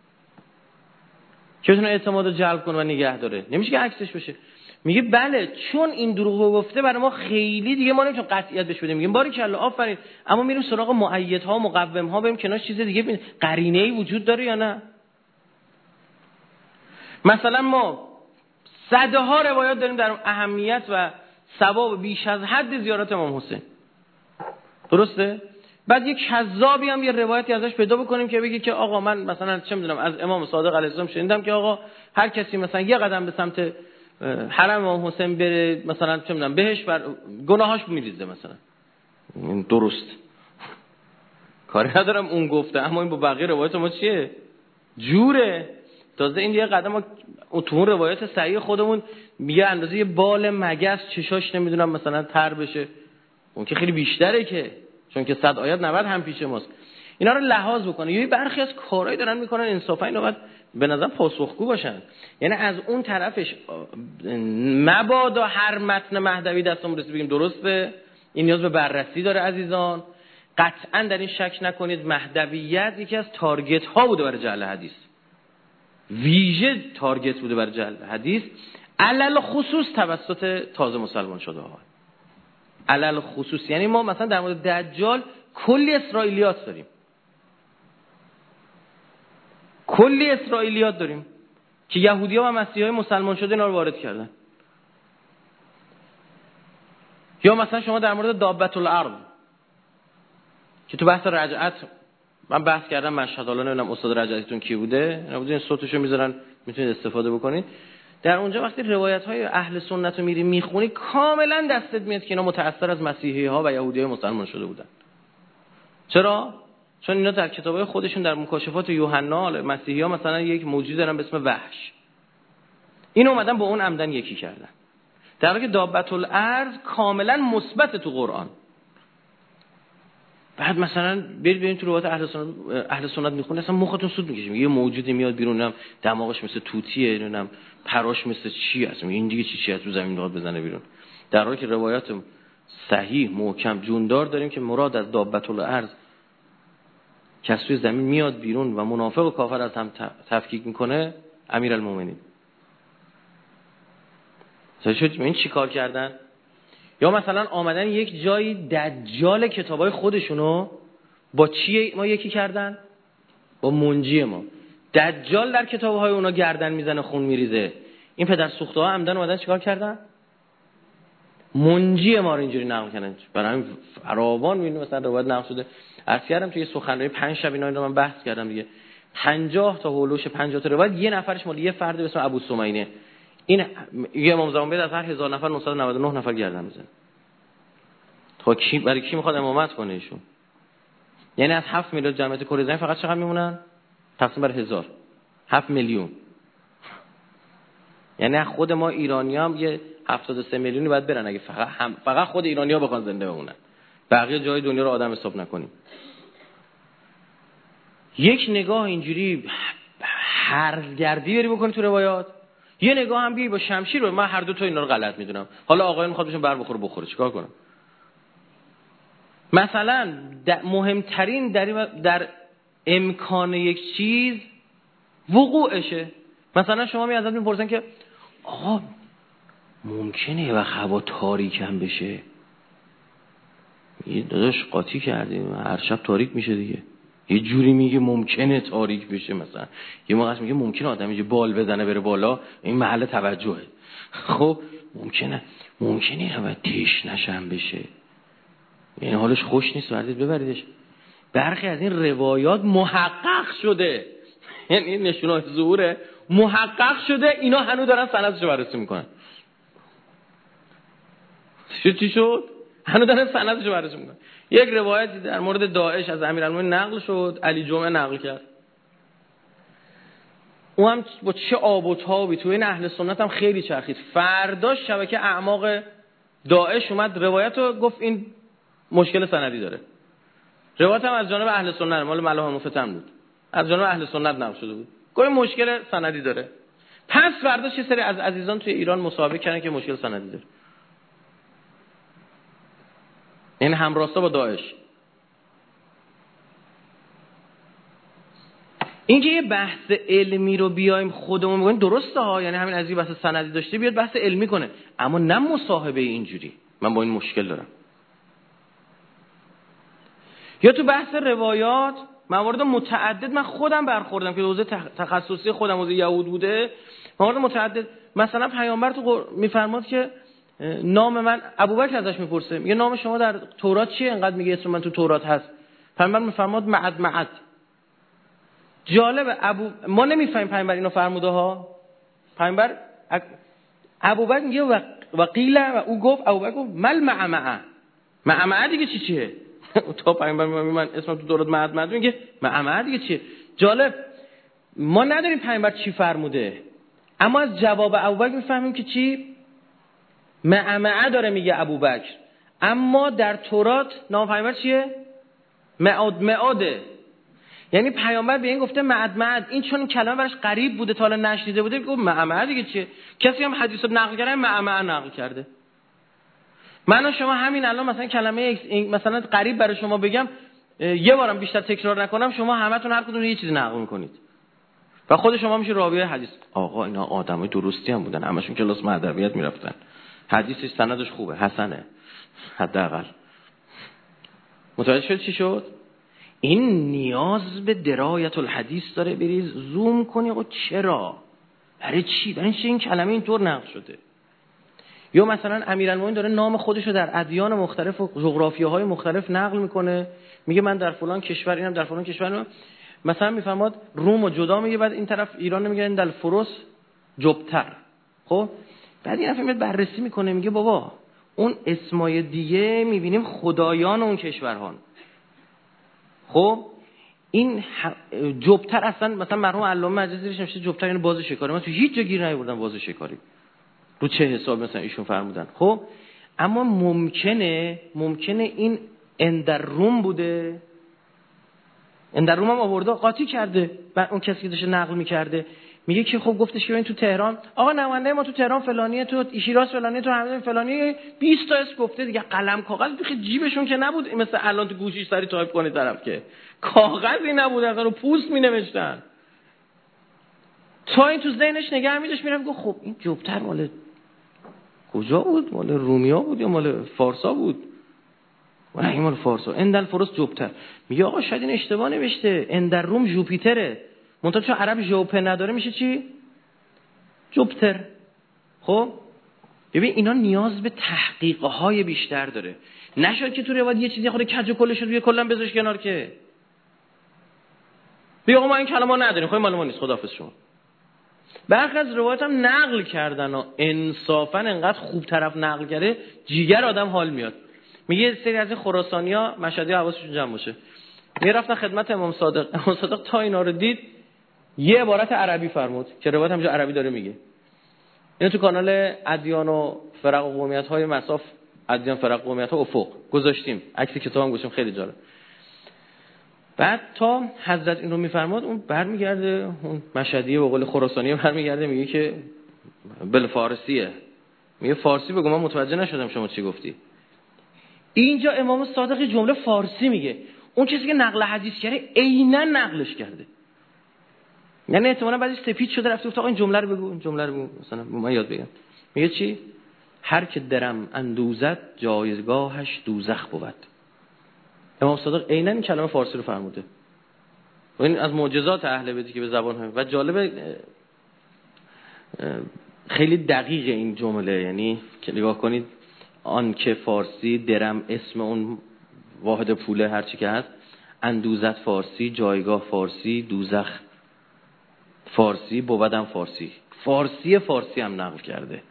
که بتونه اعتمادو جلب کنه و نگه داره. نمیشه که عکسش بشه. میگه بله چون این دروغو گفته برای ما خیلی دیگه ما نمیتونیم قطعیت بهش بدیم. میگیم باریکلا آفرین، اما میریم سراغ مؤیدها و مقومها، بریم کنار چیز دیگه ببینیم قرینه‌ای وجود داره یا نه. مثلا ما صدها روایات داریم در اهمیت و ثواب بیش از حد زیارت امام حسین، درسته؟ بعد یک کذابی هم یه روایتی ازش پیدا بکنیم که بگه که آقا من مثلا چه میدونم از امام صادق علیه السلام شنیدم که آقا هر کسی مثلا یه قدم به سمت حرم امام حسین بره مثلا چه میدونم بهش بر گناهاش میریزه مثلا. این درست کاری ندارم اون گفته، اما این با بقیه روایت ما چیه؟ جوره. تازه این یه قدم تو اون روایت صحیح خودمون میگه اندازه یه بال مگس چشاش نمیدونم مثلا تر بشه، اون که خیلی بیشتره که چون که صد آیات نود هم پیش ماست. اینا رو لحاظ بکنه. یه برخی از کارهای دارن میکنن انصافا اینا باید به نظر پاسخگو باشن. یعنی از اون طرفش مبادا هر متن مهدوی دستمون رسید بگیم درسته، این نیاز به بررسی داره عزیزان. قطعا در این شک نکنید مهدویت یکی از تارگت ها بوده برای جعل حدیث، ویژه تارگت بوده برای جعل حدیث، علل خصوص توسط تازه مسلمان شده ها. علل خصوص یعنی ما مثلا در مورد دجال کلی اسرائیلیات داریم، کلی اسرائیلیات داریم که یهودی‌ها و مسیحی‌های مسلمان شده اینا رو وارد کردن. یا مثلا شما در مورد دابت الارض که تو بحث رجعت من بحث کردم، مشهد حالا نمیدونم استاد رجعتیتون کی بوده، این صوتشو میذارن میتونید استفاده بکنید. در اونجا وقتی روایت‌های اهل سنت رو میری میخونی کاملا دستت میاد که اینا متأثر از مسیحی‌ها و یهودی‌های مسلمان شده بودن. چرا؟ چون اینا در کتابای خودشون در مکاشفات یوحنا مسیحی‌ها مثلا یک موجود دارن به اسم وحش، این اومدن با اون عمدن یکی کردن، در حالی که دابت الارض کاملا مثبت تو قرآن. بعد مثلا برید ببینید تو روایت اهل سنت اهل سنت میخونه اصلا مختون سود میکشه، یه موجودی میاد بیرون، دماغش مثل توتیه، نمیدونم پراش مثل چی هست، این دیگه چی چی هست تو زمین میاد بزنه بیرون، در حالی که روایات صحیح محکم جوندار داریم که مراد از دابت الارض کسی توی زمین میاد بیرون و منافق و کافر از هم تفکیک میکنه امیرالمومنین. شد این چی کار کردن؟ یا مثلا آمدن یک جایی دجال کتابای خودشونو با چی ما یکی کردن؟ با منجی ما. دجال در کتابهای اونا گردن میزنه خون میریزه، این پدر سوخته ها عمدن اومدن چیکار کردن؟ منجی ما رو اینجوری نقل کردن. برای همین فراوان میبینیم مثلا روایت نقل شده. عرض کردم توی سخنرانی پنج شب اینا رو من بحث کردم دیگه، پنجاه تا هولوش پنجاه تا روایت یه نفرش مال یه فرد به اسم ابو سمینه، این یه امام زمان بعد از هر هزار نفر نهصد و نود و نه نفر گردن میزنه. تو کی برای کی میخواد امامت کنه ایشون؟ یعنی از هفت میلیون جمعیت کره زمین فقط چقدر میمونن؟ تقسیم بر هزار، هفت میلیون. یعنی خود ما ایرانی‌ها هم یه هفتاد و سه میلیونی باید برن اگه فقط هم فقط خود ایرانی‌ها بخوان زنده بمونن، بقیه جای دنیا رو آدم حساب نکنیم. یک نگاه اینجوری هرگردی بری بکنی تو روایات، یه نگاه هم بی با شمشیر رو. من هر دو تا اینا رو غلط میدونم. حالا آقایون میخواد بهشون بر بخوره بخوره، چیکار کنم؟ مثلا مهمترین در در امکان یک چیز وقوعشه. مثلا شما می ازت میپرسن که آقا ممکنه یه وقت هوا تاریک هم بشه؟ یه داداش قاطی کردیم هر شب تاریک میشه دیگه. یه جوری میگه ممکنه تاریک بشه، مثلا یه موقع میگه ممکنه آدم اینجا بال بزنه بره بالا، این محل توجهه. خب ممکنه ممکنه هم تشنه‌شم بشه، یعنی حالش خوش نیست، بردید ببریدش. برخی از این روایات محقق شده، یعنی این نشونه ظهوره محقق شده، اینا هنوز دارن سندشو بررسی میکنن. چی چی شد؟ هنوز دارن سندشو بررسی میکنن. یک روایتی در مورد داعش از امیرالمومنین نقل شد، علی جمعه نقل کرد. او هم با چه آب و تابی تو این اهل سنت هم خیلی چرخید. فردا شبکه اعماق داعش اومد روایت رو گفت این مشکل سندی داره. روایت هم از جانب اهل سنت، مال ملاه مفتن بود، از جانب اهل سنت نقل شده بود، گفت مشکل سندی داره. پس فردا چه سری از عزیزان توی ایران مصاحبه کردن که مشکل سندی داره. یعنی همراستا با داعش. اینکه یه بحث علمی رو بیایم خودمون بگیم درسته ها، یعنی همین از این بحث سندی داشته بیاد بحث علمی کنه، اما نه مصاحبه اینجوری. من با این مشکل دارم. یا تو بحث روایات موارد متعدد من خودم برخوردم که حوزه تخصصی خودم حوزه یهود بوده، موارد متعدد. مثلا پیامبر تو میفرماد که نام من، ابوبکر ازش میپرسه میگه نام شما در تورات چیه؟ انقدر میگه اسم من تو تورات هست. پیامبر میفرماد معد معد. جالبه ابو ما نمیفهمیم پیامبر اینو فرموده ها. پیامبر ابوبکر میگه و قیل و او گفت، ابوبکر گفت مل مع مع مع مع دیگه چی چیه؟ تا پیامبر میگه من اسمم تو تورات معد معد، میگه مع مع دیگه چیه؟ جالب ما نداریم پیامبر چی فرموده، اما از جواب ابوبکر میفهمیم که چی مع مع داره میگه ابوبکر، اما در تورات نام پیامبر چیه؟ معاد معاده. یعنی پیامبر به این گفته معد معد، این چون این کلمه براش غریب بوده تا حالا نشنیده بوده، گفت مع مع دیگه چیه؟ کسی هم حدیثو نقل کرده مع مع نقل کرده. من و شما همین الان مثلا کلمه مثلا غریب برای شما بگم، یه بارم بیشتر تکرار نکنم، شما همتون هر کدوم یه چیزی نقل میکنید و خود شما میشه راوی حدیث. آقا اینا آدمای درستی هم بودن، همشون کلاس ادبیات میرفتن، حدیثش سندش خوبه، حسنه حداقل. متوجه شد چی شد؟ این نیاز به درایت الحدیث داره، بری زوم کنی. آقا چرا؟ برای چی؟ برای چی این کلمه اینطور نقل شده؟ یا مثلا امیرالمومنین داره نام خودش رو در ادیان مختلف و جغرافیاهای مختلف نقل میکنه، میگه من در فلان کشور، اینم در فلان کشور، مثلا میفرماد روم رو جدا میگه، بعد این طرف ایران میگه این در فروس جبتر. خب بعد این طرف میاد بررسی میکنه، میگه بابا اون اسمای دیگه میبینیم خدایان اون کشورهان. خب این جبتر اصلا مثلا مرحوم علامه مجلسی نوشته جبتر یعنی باز شکاری، من تو هیچ جا گیر نیاوردم باز شکاری رو چه حساب مثلا ایشون فرمودن. خب اما ممکنه ممکنه این اندر روم بوده، اندر روم هم آورده قاطی کرده، بعد اون کسی که داشته نقل میکرده میگه که خب گفتش که این تو تهران آقا نماینده ما تو تهران فلانیه، تو شیراز فلانیه، تو همین فلانیه، بیست تا اسم گفته دیگه. قلم کاغذ تو جیبشون که نبود مثل الان تو گوشیش سری تایپ کنی طرف، که کاغذی نبود، اصلا رو پوست مینوشتن. تا این تو ذهنش نگه می‌داشت، میرم گفت خب این جبتر مال کجا بود؟ مال رومیا بود یا مال فارسا بود؟ و این مال فارسا. اندل فروس جبتر. میگه آقا شاید این اشتباه نوشته، اندر روم جوپیتره، منتها چون عرب ژوپه نداره میشه چی؟ جوپتر. خب ببین اینا نیاز به تحقیق‌های بیشتر داره. نشد که تو روایت یه چیزی خود کج و کلش رو کلا بذارش کنار که بگو ما این کلمه نداریم، خب مال ما نیست، خداحافظ شما. برخی از روایات هم نقل کردن و انصافا انقدر خوب طرف نقل کرده جیگر آدم حال میاد. میگه سری از این خراسانی‌ها مشهدی حواسشون جمع باشه، میرفتن خدمت امام صادق، امام صادق تا اینا رو دید یه عبارت عربی فرمود که روایت همینجا عربی داره میگه. اینو تو کانال ادیان و فرق و قومیت‌های مصاف، ادیان فرق قومیت‌ها افق گذاشتیم، عکس کتابم گذاشتیم، خیلی جالب. بعد تا حضرت این رو میفرماد، اون برمیگرده، اون مشهدی به قول خراسانی برمیگرده میگه که بل فارسیه، میگه فارسی بگو، من متوجه نشدم شما چی گفتی. اینجا امام صادق جمله فارسی میگه، اون کسی که نقل حدیث کرده عیناً نقلش کرده، یعنی احتمالاً بعدش سفید شده رفته گفت آقا این جمله رو بگو، این جمله رو بگو، مثلا من یاد بگم. میگه چی؟ هر که درم اندوزد جایزگاهش دوزخ بود. امام صادق عیناً این کلمه فارسی رو فرموده. و این از معجزات اهل بیت که به زبان هم. و جالبه خیلی دقیق این جمله، یعنی که نگاه کنید آن که فارسی درم اسم اون واحد پوله هر چی که هست، اندوزت فارسی، جایگاه فارسی، دوزخ فارسی، بودم فارسی، فارسی فارسی هم نقل کرده.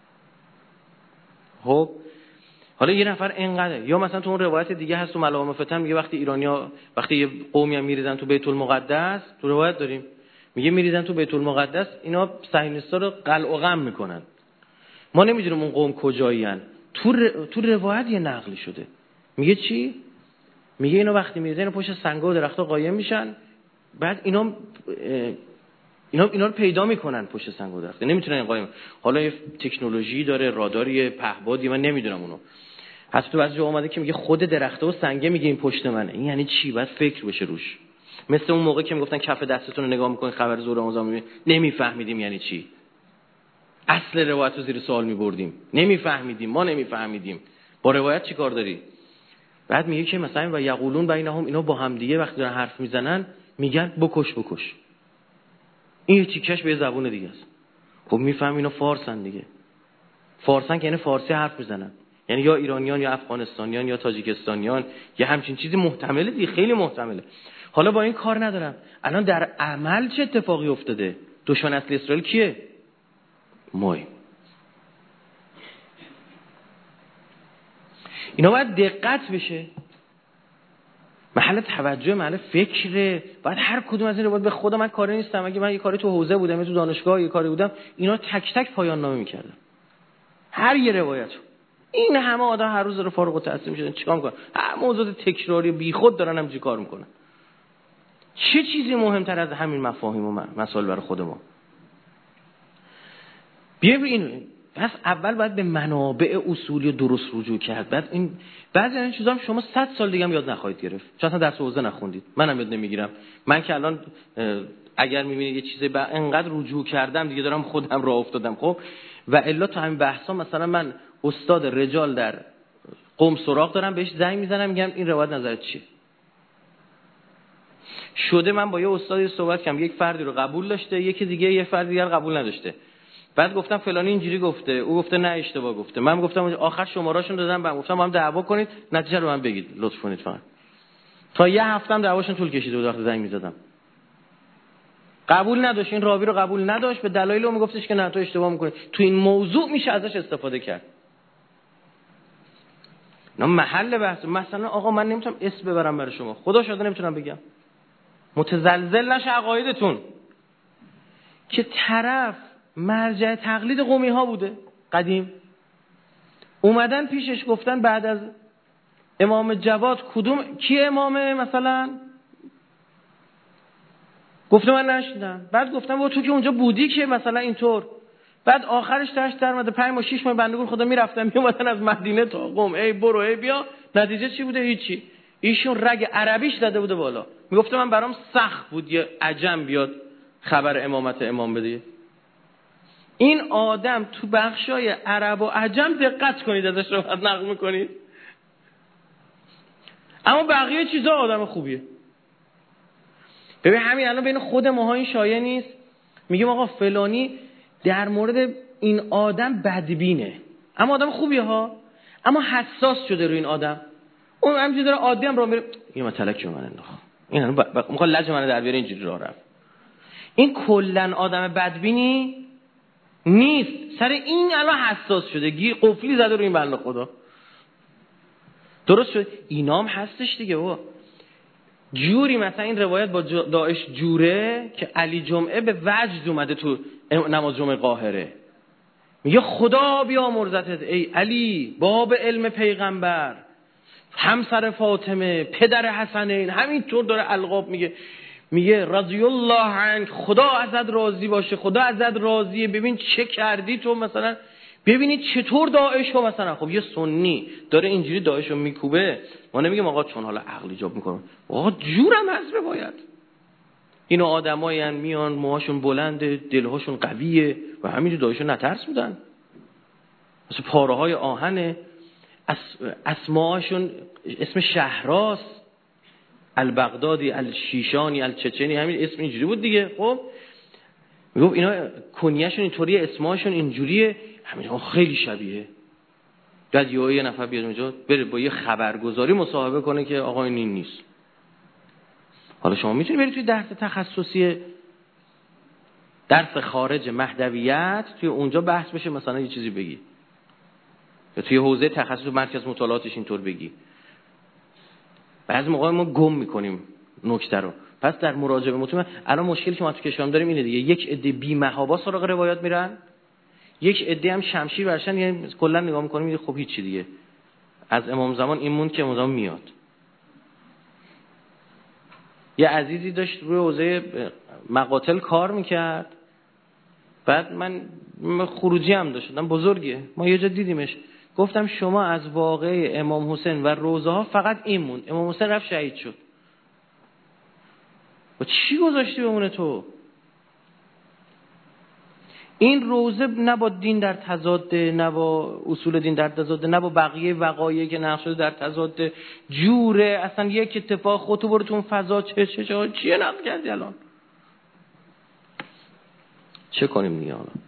خب حالا یه نفر اینقدر، یا مثلا تو اون روایت دیگه هست تو ملائم فتن میگه وقتی ایرانیا وقتی یه قومی هم میریزن تو بیت المقدس، تو روایت داریم میگه میریزن تو بیت المقدس، اینا صهیونیستا رو قلع و قم میکنن، ما نمیدونیم اون قوم کجایین. تو ر... تو روایت یه نقلی شده میگه چی؟ میگه اینا وقتی میریزن پشت سنگا و درختها قایم میشن، بعد اینا اینا اینا رو پیدا میکنن پشت سنگ و درخت، نمیتونن قایم. حالا یه تکنولوژی داره، راداری، پهبادی، من نمیدونم اونو. حتی تو بعضی جا اومده که میگه خود درخته و سنگه میگه این پشت منه. این یعنی چی؟ باید فکر بشه روش. مثل اون موقع که میگفتن کف دستتون رو نگاه میکنید خبر ظهور آموزان میبینید، نمیفهمیدیم یعنی چی. اصل روایت رو زیر سوال میبردیم، نمیفهمیدیم، ما نمیفهمیدیم. با روایت چی کار داری؟ بعد میگه که مثلا و یقولون بینهم، اینا با هم دیگه وقتی دارن حرف میزنن میگن بکش بکش. این تیکش به زبون دیگه است. خب میفهم اینا فارسن دیگه. فارسن که یعنی فارسی حرف میزنن، یعنی یا ایرانیان یا افغانستانیان یا تاجیکستانیان یا همچین چیزی محتمله دیگه، خیلی محتمله. حالا با این کار ندارم، الان در عمل چه اتفاقی افتاده؟ دشمن اصلی اسرائیل کیه؟ ماییم. اینا باید دقت بشه، محل توجه، محل فکره. باید هر کدوم از این روایات، به خدا من کاری نیستم، اگه من یه کاری تو حوزه بودم، تو دانشگاه یه کاری بودم، اینا تک تک پایان نامه میکردم، هر یه روایت. این همه آدم هر روز رو فارغ التحصیل میشدن، چیکار میکنن؟ هر موضوع تکراری بیخود دارن همچین کار میکنن. چه چیزی مهمتر از همین مفاهیم و مسائل برای خود ما؟ بیا ببین، پس اول باید به منابع اصولی درست رجوع کرد. بعد این بعضی این چیزا هم شما صد سال دیگه هم یاد نخواهید گرفت، چون اصلا درس حوزه نخوندید. منم یاد نمیگیرم. من که الان اگر میبینید یه چیزی با انقدر رجوع کردم دیگه دارم خودم راه افتادم. خب و الا تو همین بحثا مثلا من استاد رجال در قم سراغ دارم، بهش زنگ میزنم میگم این روایت نظرت چیه؟ شده من با یه استادی صحبت کردم، یک فردی رو قبول داشته، یکی دیگه یه فرد دیگر قبول نداشته. بعد گفتم فلانی اینجوری گفته، او گفته نه اشتباه گفته. من گفتم آخر شماره‌اشون دادم، بعد گفتم با هم دعوا کنید، نتیجه رو من بگید لطف کنید. فقط تا یه هفتم دعواشون طول کشیده بود. وقتی زنگ می‌زدم قبول نداشت، این راوی رو قبول نداشت، به دلایل اون میگفتش که نه تو اشتباه می‌کنی، تو این موضوع میشه ازش استفاده کرد. نه محل بحث. مثلا آقا من نمیتونم اسم ببرم برای شما، خدا شاهد نمیتونم بگم، متزلزل نشه عقایدتون، که طرف مرجع تقلید قومی ها بوده قدیم، اومدن پیشش گفتن بعد از امام جواد کدوم کی امامه مثلا، گفته من نشیدم. بعد گفتم با تو که اونجا بودی که مثلا اینطور. بعد آخرش تاش در اومده پنج ماه شش ماه بندگان خدا میرفتن میومدن از مدینه تا قم، ای برو ای بیا. نتیجه چی بوده؟ هیچی. ایشون رگ عربیش زده بوده بالا، میگفته من برام سخت بود یه عجم بیاد خبر امامت امام بده. این آدم تو بخشای عرب و عجم دقت کنید ازش رو نقل میکنید، اما بقیه چیزا آدم خوبیه. ببین همین الان بین خود ماها این شایعه نیست، میگیم آقا فلانی در مورد این آدم بدبینه، اما آدم خوبیه ها، اما حساس شده رو این آدم. اون همینجوری داره عادی هم راه میره، این متلکی من انداخت، این الان میخواد لج منو در بیاره، اینجوری راه رفت. این کلا آدم بدبینی نیست، سر این الان حساس شده، گیر قفلی زده رو این بنده خدا. درست شد؟ اینام هستش دیگه بابا. جوری مثلا این روایت با داعش جوره که علی جمعه به وجد اومده تو نماز جمعه قاهره، میگه خدا بیامرزتت ای علی باب علم پیغمبر، همسر فاطمه، پدر حسنین، همینطور داره القاب میگه، میگه رضی الله عنک، خدا ازت راضی باشه، خدا ازت راضیه، ببین چه کردی تو، مثلا ببینید چطور داعش رو مثلا. خب یه سنی داره اینجوری داعش رو میکوبه، ما نمیگیم آقا چون حالا عقل ایجاب میکنه، آقا جورم از روایت. اینو آدمایی ان میان موهاشون بلنده، دلهاشون قویه و همینجوری داعش رو نترس بودن، مثل پاره های آهنه، اسماءشون اسم شهراست، البغدادی، الشیشانی، الچچنی، همین اسم اینجوری بود دیگه. خب میگم اینا کنیه‌شون اینطوریه، اسماشون اینجوریه، همین خیلی شبیه. بعد یه نفر بیاد اونجا بره با یه خبرگزاری مصاحبه کنه که آقا این, این نیست. حالا شما میتونی بری توی درس تخصصی، درس خارج مهدویت، توی اونجا بحث بشه مثلا یه چیزی بگی، یا توی حوزه تخصص مرکز مطالعاتش اینطور بگی. بعضی موقع ما گم میکنیم نکته رو. پس در مراجعه متون الان مشکلی که ما تو کشورم داریم اینه دیگه، یک عده بی محابا سراغ روایات میرن، یک عده هم شمشیر برشن، یعنی کلا نگاه میکنیم میگه خب هیچ چی دیگه از امام زمان این مون که امام زمان میاد. یه عزیزی داشت روی حوزه مقاتل کار میکرد، بعد من خروجی هم داشتم بزرگه، ما یه جا دیدیمش، گفتم شما از واقعه امام حسین و روزه ها فقط این موند. امام حسین رفت شهید شد. و چی گذاشتی بمونه تو؟ این روزه نه با دین در تضاده، نه با اصول دین در تضاده، نه با بقیه وقایعی که نقش شده در تضاده. جوره اصلا یک اتفاق خودتو برو تو اون فضا چه چه چه چیه نقل کردی الان؟ چه کنیم دیگه الان؟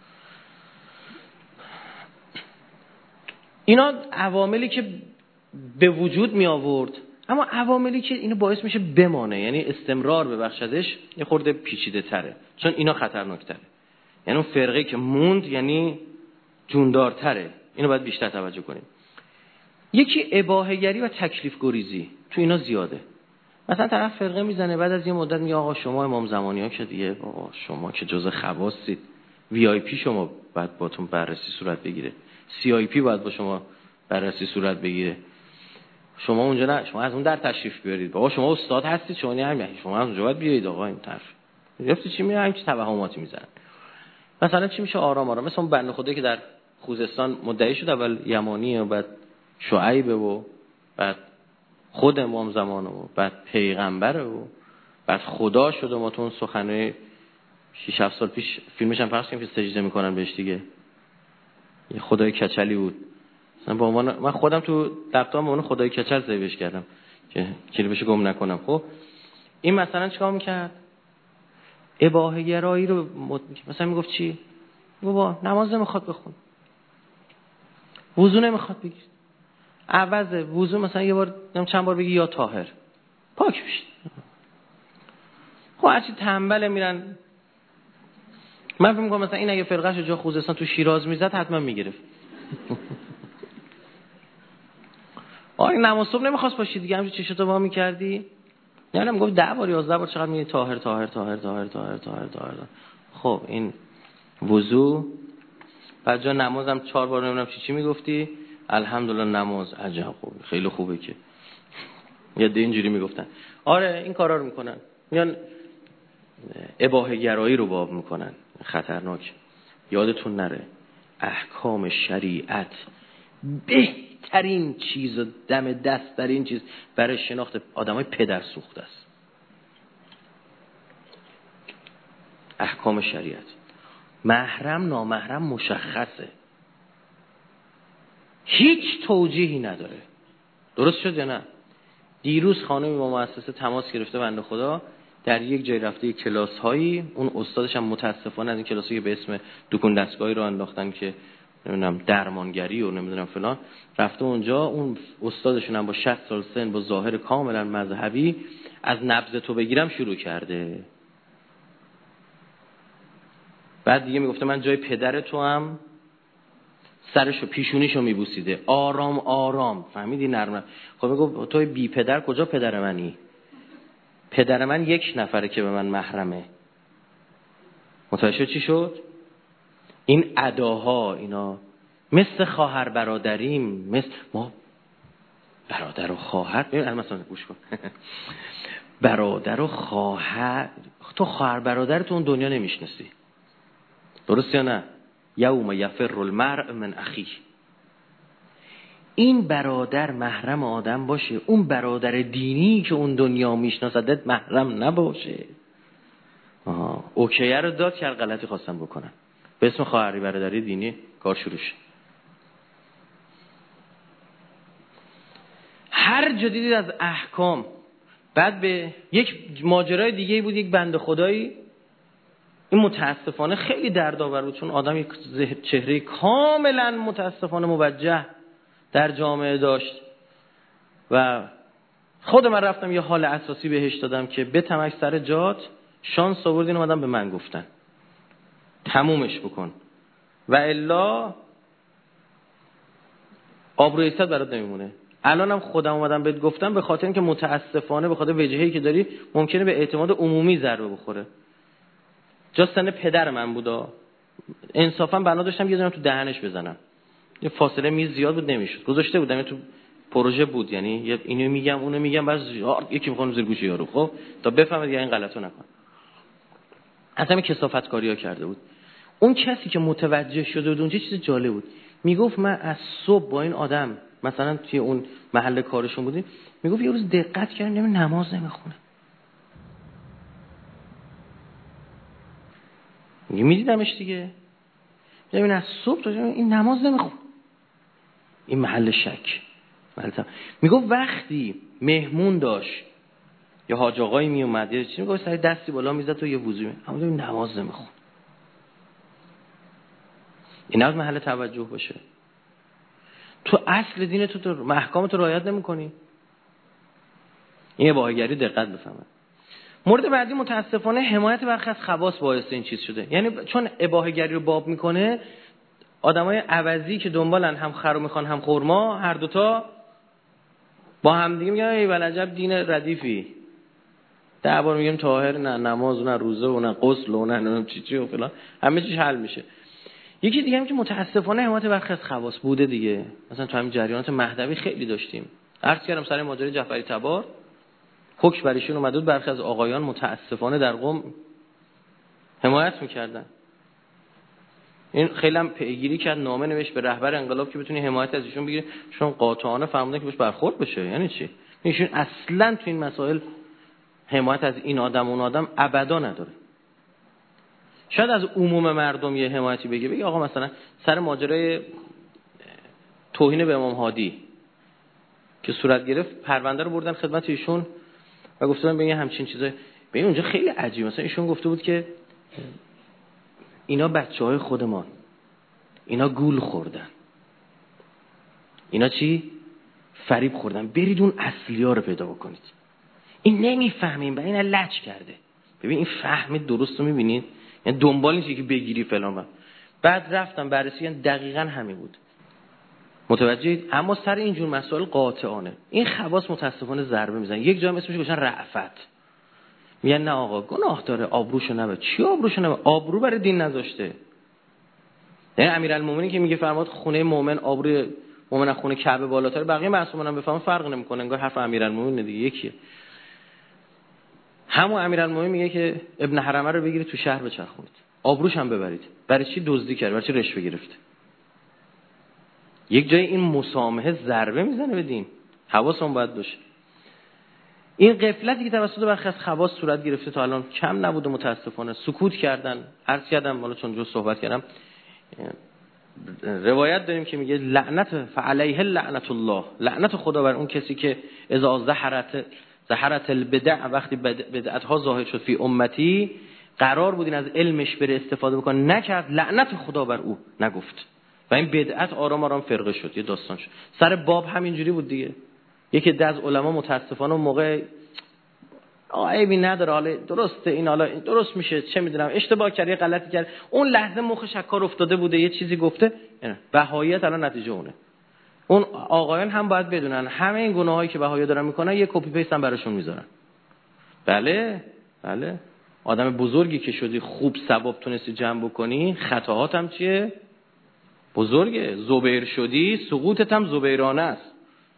اینا عواملی که به وجود می آورد، اما عواملی که اینو باعث میشه بمانه، یعنی استمرار ببخشدش، یه خورده پیچیده تره، چون اینا خطرناک تره. یعنی اون فرقه که موند یعنی جوندارتره، اینو باید بیشتر توجه کنیم. یکی اباحه‌گری و تکلیف گریزی تو اینا زیاده. مثلا طرف فرقه میزنه، بعد از یه مدت میگه آقا شما امام زمانی ها که دیگه آقا شما که جز خواصید، وی آی پی شما باید باتون بررسی صورت بگیره، سی آی پی باید با شما بررسی صورت بگیره، شما اونجا نه، شما از اون در تشریف بیارید، بابا شما استاد هستید، شما نه شما از اونجا باید بیایید. آقا این طرف گفتی چی میگه، همین توهماتی میزنن. مثلا چی میشه آرام آرام، مثلا بنده خدایی که در خوزستان مدعی شد اول یمانیه و بعد شعیبه و بعد خود امام زمان و بعد پیغمبره و بعد خدا شد و ما تو اون سخنه شش هفت سال پیش فیلمش هم پخش کردیم که سجده میکنن بهش دیگه، یه خدای کچلی بود. مثلا با عنوان من خودم تو لپتاپم به عنوان خدای کچل سیوش کردم که کلیپشو گم نکنم. خب این مثلا چیکار میکرد؟ اباحه گرایی رو مد... مثلا میگفت چی؟ بابا نماز نمیخواد بخون، وضو نمیخواد بگیر، عوض وضو مثلا یه بار چند بار بگی یا طاهر پاک میشید. خب هرچی تنبله میرن. من فکر میکنم مثلا این اگه فرقه‌شو جا خوزستان تو شیراز میزد حتما میگرفت. آره نماز صبح نمیخواست باشی دیگه، همین چشتو وا میکردی، یعنی میگفت ده بار یازده بار چقدر میگی طاهر طاهر طاهر طاهر طاهر طاهر طاهر. خب این وضو، بعد جا نمازم چهار بار نمیدونم چی چی میگفتی، الحمدلله نماز عجب خوبه، خیلی خوبه که یا ده اینجوری میگفتن. آره این کارا رو میکنن، میان اباحه گرایی رو باب میکنن، خطرناک. یادتون نره احکام شریعت بهترین چیز و دم دست در این چیز برای شناخت آدمای پدر سوخته است. احکام شریعت محرم نامحرم مشخصه، هیچ توجیهی نداره. درست شد یا نه؟ دیروز خانمی با مؤسسه تماس گرفته بنده خدا، در یک جای رفته یک کلاس هایی، اون استادش هم متاسفانه از این کلاسایی به اسم دکون دستگاهی رو انداختن که نمیدونم درمانگری و نمیدونم فلان، رفته اونجا، اون استادشون هم با شصت سال سن با ظاهر کاملا مذهبی از نبض تو بگیرم شروع کرده. بعد دیگه میگفته من جای پدر تو هم سرشو پیشونیشو میبوسیده، آرام آرام، فهمیدی؟ نرم. خب میگو توی بی پدر کجا پدر منی؟ پدر من یک نفره که به من محرمه. متوجه چی شد؟ این اداها اینا مثل خواهر برادریم، مثل ما برادر و خواهر. ببین مثلا گوش کن برادر و خواهر، تو خواهر برادر تو اون دنیا نمیشناسی، درست یا نه؟ یوم یفر المرء من اخیه. این برادر محرم آدم باشه، اون برادر دینی که اون دنیا میشناسدت محرم نباشه. آها اوکیه رو داد که هر غلطی خواستن بکنن به اسم خواهری برادری دینی کار شروع شد. هر جدیدی از احکام. بعد به یک ماجرای دیگه بود، یک بنده خدایی، این متاسفانه خیلی دردآور بود، چون آدم یک چهره کاملا متاسفانه موجه در جامعه داشت و خود من رفتم یه حال اساسی بهش دادم که بتمک سر جات، شانس آوردین اومدن به من گفتن تمومش بکن و الا آبروی صد برات نمیمونه. الانم خودم اومدم بهت گفتم به خاطر اینکه متاسفانه به خاطر وجهه‌ای که داری ممکنه به اعتماد عمومی ضربه بخوره. جا سن پدر من بودا، انصافا بنا داشتم یه دونه تو دهنش بزنم، یه فاصله میز زیاد بود نمیشد، گذاشته بودم تو پروژه بود، یعنی اینو میگم اونو میگم بعد یکی میخوام زیر گوش یارو، خب تا بفهمه دیگه این غلطو نکن. اصلا کثافت کاری‌ها کرده بود. اون کسی که متوجه شده بود اونجا چیز جالب بود، میگفت من از صبح با این آدم مثلا توی اون محل کارشون بودیم، میگفت یه روز دقت کردم نماز نمیخونه. میدیدمش دیگه، ببین از صبح تا این نماز نمیخونه. این محل شک. میگفت وقتی مهمون داشت یا حاج آقایی می اومد یا چی، میگفت سر دستی بالا میزد تو یه وضو، اما این نماز نمیخون. این از محل توجه باشه. تو اصل دین تو تو محکام تو رعایت نمی‌کنی. این اباحه‌گری دقت بفهمه. مورد بعدی متاسفانه حمایت برخی از خواص باعث این چیز شده. یعنی چون اباحه‌گری رو باب میکنه، آدمای عوضی که دنبالن هم خر میخوان هم خرما، هر دوتا با هم دیگه میگن ای ولعجب دین ردیفی. ده بار میگیم طاهر، نه نماز، نه روزه، و نه غسل، و نه نمیدونم چی چی و فلان، همه چیز حل میشه. یکی دیگه هم که متاسفانه حمایت برخی از خواص بوده دیگه. مثلا تو همین جریانات مهدوی خیلی داشتیم. عرض کردم سر ماجرای جعفری تبار حکم بر ایشون اومد بود، برخی از آقایان متاسفانه در قم حمایت میکردن. این خیلی هم پیگیری کرد، نامه نوشت به رهبر انقلاب که بتونی حمایت از ایشون بگیری، چون قاطعانه فرمودن که بهش برخورد بشه. یعنی چی؟ ایشون اصلا تو این مسائل حمایت از این آدم و اون آدم ابدا نداره. شاید از عموم مردم یه حمایتی بگه، بگه آقا مثلا سر ماجرای توهین به امام هادی که صورت گرفت، پرونده رو بردن خدمت ایشون و گفتن بگه همچین چیزای. ببین اونجا خیلی عجیب، مثلا ایشون گفته بود که اینا بچه‌های خودمان، اینا گول خوردن، اینا چی؟ فریب خوردن، برید اون اصلی‌ها رو پیدا بکنید. این نمیفهمیم و این لج کرده. ببین این فهم درست رو می‌بینید؟ یعنی دنبال نیست که بگیری فلان. با. بعد رفتم بررسی کردم، دقیقاً همین بود. متوجهید؟ اما سر اینجور مسائل قاطعانه این خواص متاسفانه ضربه میزنن. یک جا اسمش گذاشتن رأفت. میگن نه آقا گناه داره، آبروشو نبر. چی آبروشو نبر؟ آبرو برای دین نذاشته. یعنی امیرالمومنین که میگه فرمود خونه مؤمن آبروی مؤمن از خونه کعبه بالاتر، بقیه معصومان هم بفهمن فرق نمیکنه، انگار حرف امیرالمومنین دیگه یکیه. همون امیرالمومنین میگه که ابن حرمه رو بگیرید تو شهر بچرخونید، آبروش هم ببرید. برای چی دزدی کرد؟ برای چی رشوه گرفت؟ یک جای این مسامحه ضربه میزنه به دین. حواسمون باید باشه. این غفلتی که توسط برخی از خواص صورت گرفته تا الان کم نبوده، متاسفانه سکوت کردن. عرض کردم حالا چون جو صحبت کردم، روایت داریم که میگه لعنت فعلیه لعنت الله، لعنت خدا بر اون کسی که اذا ظهرت ظهرت البدع، وقتی بدعت ها ظاهر شد فی امتی، قرار بود این از علمش بره استفاده بکنه، نکرد، لعنت خدا بر او نگفت و این بدعت آرام آرام فرقه شد. یه داستان شد سر باب همینجوری بود دیگه. یکی از علما متاسفانه اون موقع آقا عیبی نداره، حالا درسته این، حالا درست میشه، چه میدونم اشتباه کرد، یه غلطی کرد، اون لحظه مخ شکار افتاده بوده، یه چیزی گفته، بهاییت الان نتیجه اونه. اون آقایان هم باید بدونن همه این گناهایی که بهایی دارن میکنن یه کپی پیست هم براشون میذارن. بله بله، آدم بزرگی که شدی، خوب ثواب تونستی جمع بکنی، خطاهات هم چیه؟ بزرگه. زبیر شدی، سقوطت هم زبیرانه است.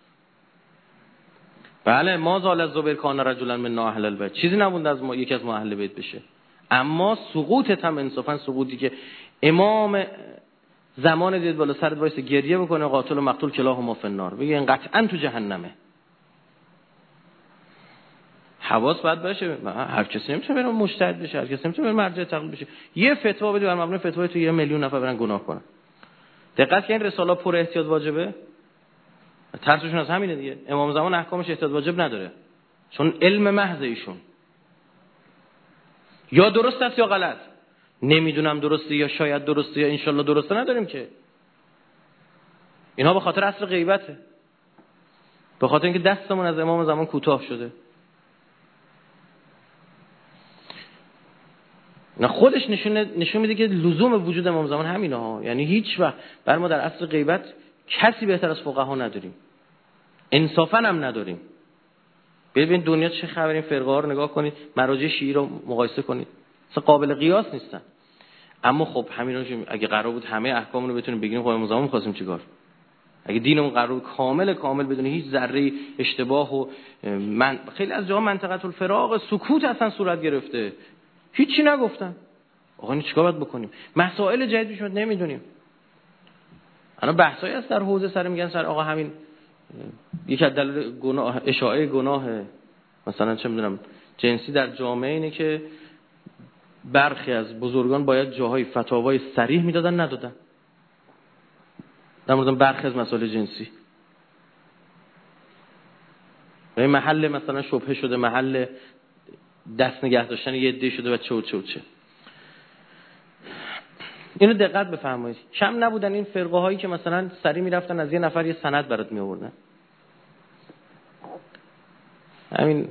بله، ما زال از زبیر کان رجلا من اهل البیت، چیزی نبود از ما یکی از ما اهل بیت بشه. اما سقوطت هم انصافا سقوطی که امام زمان دید بالا سرت وایس گریه بکنه قاتل و مقتول کلاهما فی النار، بگه این قطعا تو جهنمه. حواس باید باشه. هر کسی نمیتونه بره مجتهد بشه، هر کسی نمیتونه بره مرجع تقلید بشه. یه فتوا بدی بر مبنای فتوای تو یه میلیون نفر برن گناه کنن. دقت کن این رساله پر احتیاط واجبه. ترسشون از همینه دیگه. امام زمان احکامش احتیاط واجب نداره، چون علم محض ایشون یا درست است یا غلط. نمیدونم درسته یا شاید درسته یا انشالله درسته نداریم که. اینها به خاطر اصل غیبته، به خاطر اینکه دستمون از امام زمان کوتاه شده. نه خودش نشون نشون میده که لزوم وجود امام زمان همینه ها. یعنی هیچ وقت بر ما در اصل غیبت کسی بهتر از فقها نداریم، انصافا هم نداریم. ببین دنیا چه خبر، این فرقه ها رو نگاه کنید، مراجع شیعی رو مقایسه کنید، اصلا قابل قیاس نیستن. اما خب همینا اگه قرار بود همه احکام رو بتونیم بگیریم، خب امام زمان می‌خواستیم چیکار؟ اگه دینمون قرار کامل کامل بدون هیچ ذره اشتباه و من خیلی از جاها منطقه الفراغ سکوت اصلا صورت گرفته، هیچی نگفتن. آقا این چیکار باید بکنیم؟ مسائل جدید شد نمیدونیم. الان بحثایی هست در حوزه سر میگن سر آقا همین یک از دلایل گناه اشاعه گناه مثلا چه میدونم جنسی در جامعه اینه که برخی از بزرگان باید جاهای فتاوای صریح میدادن ندادن در مورد برخی از مسائل جنسی. و این محل مثلا شبهه شده، محل دست نگه داشتن یه عده شده و چه و چه و چه. اینو دقت بفرمایید. کم نبودن این فرقه هایی که مثلا سری میرفتن از یه نفر یه سند برات می آوردن. همین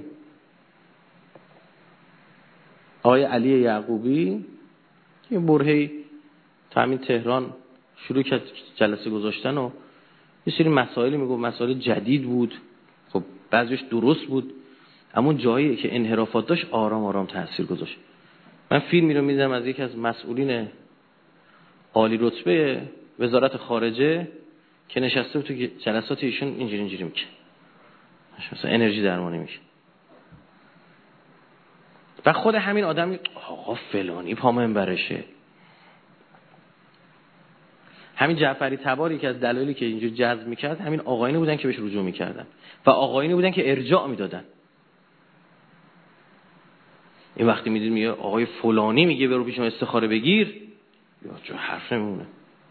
آقای علی یعقوبی یه برهه‌ای تا همین تهران شروع کرد جلسه گذاشتن و یه سری مسائلی میگفت، مسائل جدید بود، خب بعضیش درست بود، اما جایی که انحرافات داشت آرام آرام تاثیر گذاشت. من فیلمی رو می‌دیدم از یکی از مسئولین عالی رتبه وزارت خارجه که نشسته بود تو جلسات ایشون اینجوری اینجوری میکنه، مثلا انرژی درمانی میشه و خود همین آدم آقا فلانی پا منبرشه. همین جعفری تباری که از دلایلی که اینجور جذب میکرد همین آقایانی بودن که بهش رجوع میکردن و آقایانی بودن که ارجاع میدادن. این وقتی میدید میگه آقای فلانی میگه برو پیشم استخاره بگیر، یا جو حرف نمیمونه،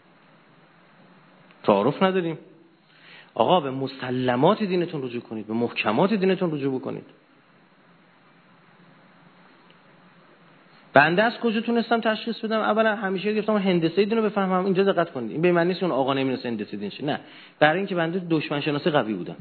تعارف نداریم. آقا به مسلمات دینتون رجوع کنید، به محکمات دینتون رجوع بکنید. بنده از کجا تونستم تشخیص بدم؟ اولا همیشه گفتم هندسه دینو بفهمم. اینجا دقت کنید، این به معنی نیست اون آقا نمی‌دونه هندسه دین چیه، نه، برای اینکه بنده دشمن شناسی قوی بودم.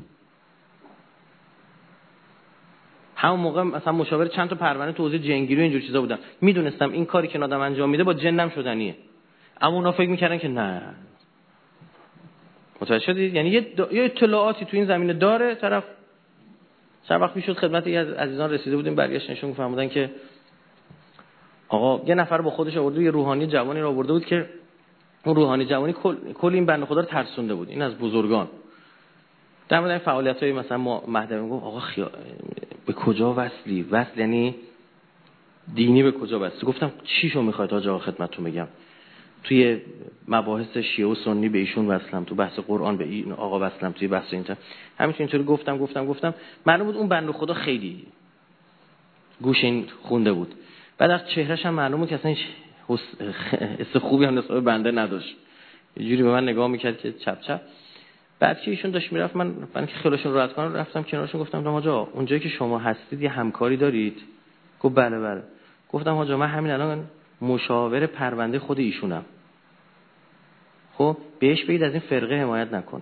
همون موقع مثلا مشاور چند تا پرونده تو حوزه جنگیری و اینجور چیزا بودم، میدونستم این کاری که آدم انجام میده با جنم شدنیه، اما اونا فکر میکردن که نه. متوجه شدید؟ یعنی یه, دا... یه اطلاعاتی تو این زمینه داره طرف. چند وقت میشد خدمت یکی از عزیزان رسیده بودیم، برگشت نشون فهمیدن که آقا یه نفر با خودش آورده، یه روحانی جوانی رو آورده بود که اون روحانی جوانی کل کل این بنده خدا رو ترسونده بود. این از بزرگان در مورد فعالیت‌های مثلا ما مهدوی میگفت آقا خیا... به کجا وصلی؟ وصل یعنی دینی به کجا وصلی؟ گفتم چی شو میخواید آقا خدمتتون بگم؟ توی مباحث شیعه و سنی به ایشون وصلم، تو بحث قرآن به این آقا وصلم، توی بحث اینطور همینطوری اینطوری گفتم گفتم گفتم معلوم بود اون بنده خدا خیلی گوش این خونده بود. بعد از چهرهش هم معلومه که اصلا حس خوبی هم نسبت به بنده نداشت، یه جوری به من نگاه میکرد که چپ چپ. بعد که ایشون داشت میرفت، من من که خیالشون راحت کنم رفتم کنارشون، گفتم آقا اونجایی که شما هستید یه همکاری دارید؟ گفت بله بله. گفتم آقا من همین الان مشاور پرونده خود ایشونم، خب بهش بگید از این فرقه حمایت نکنه.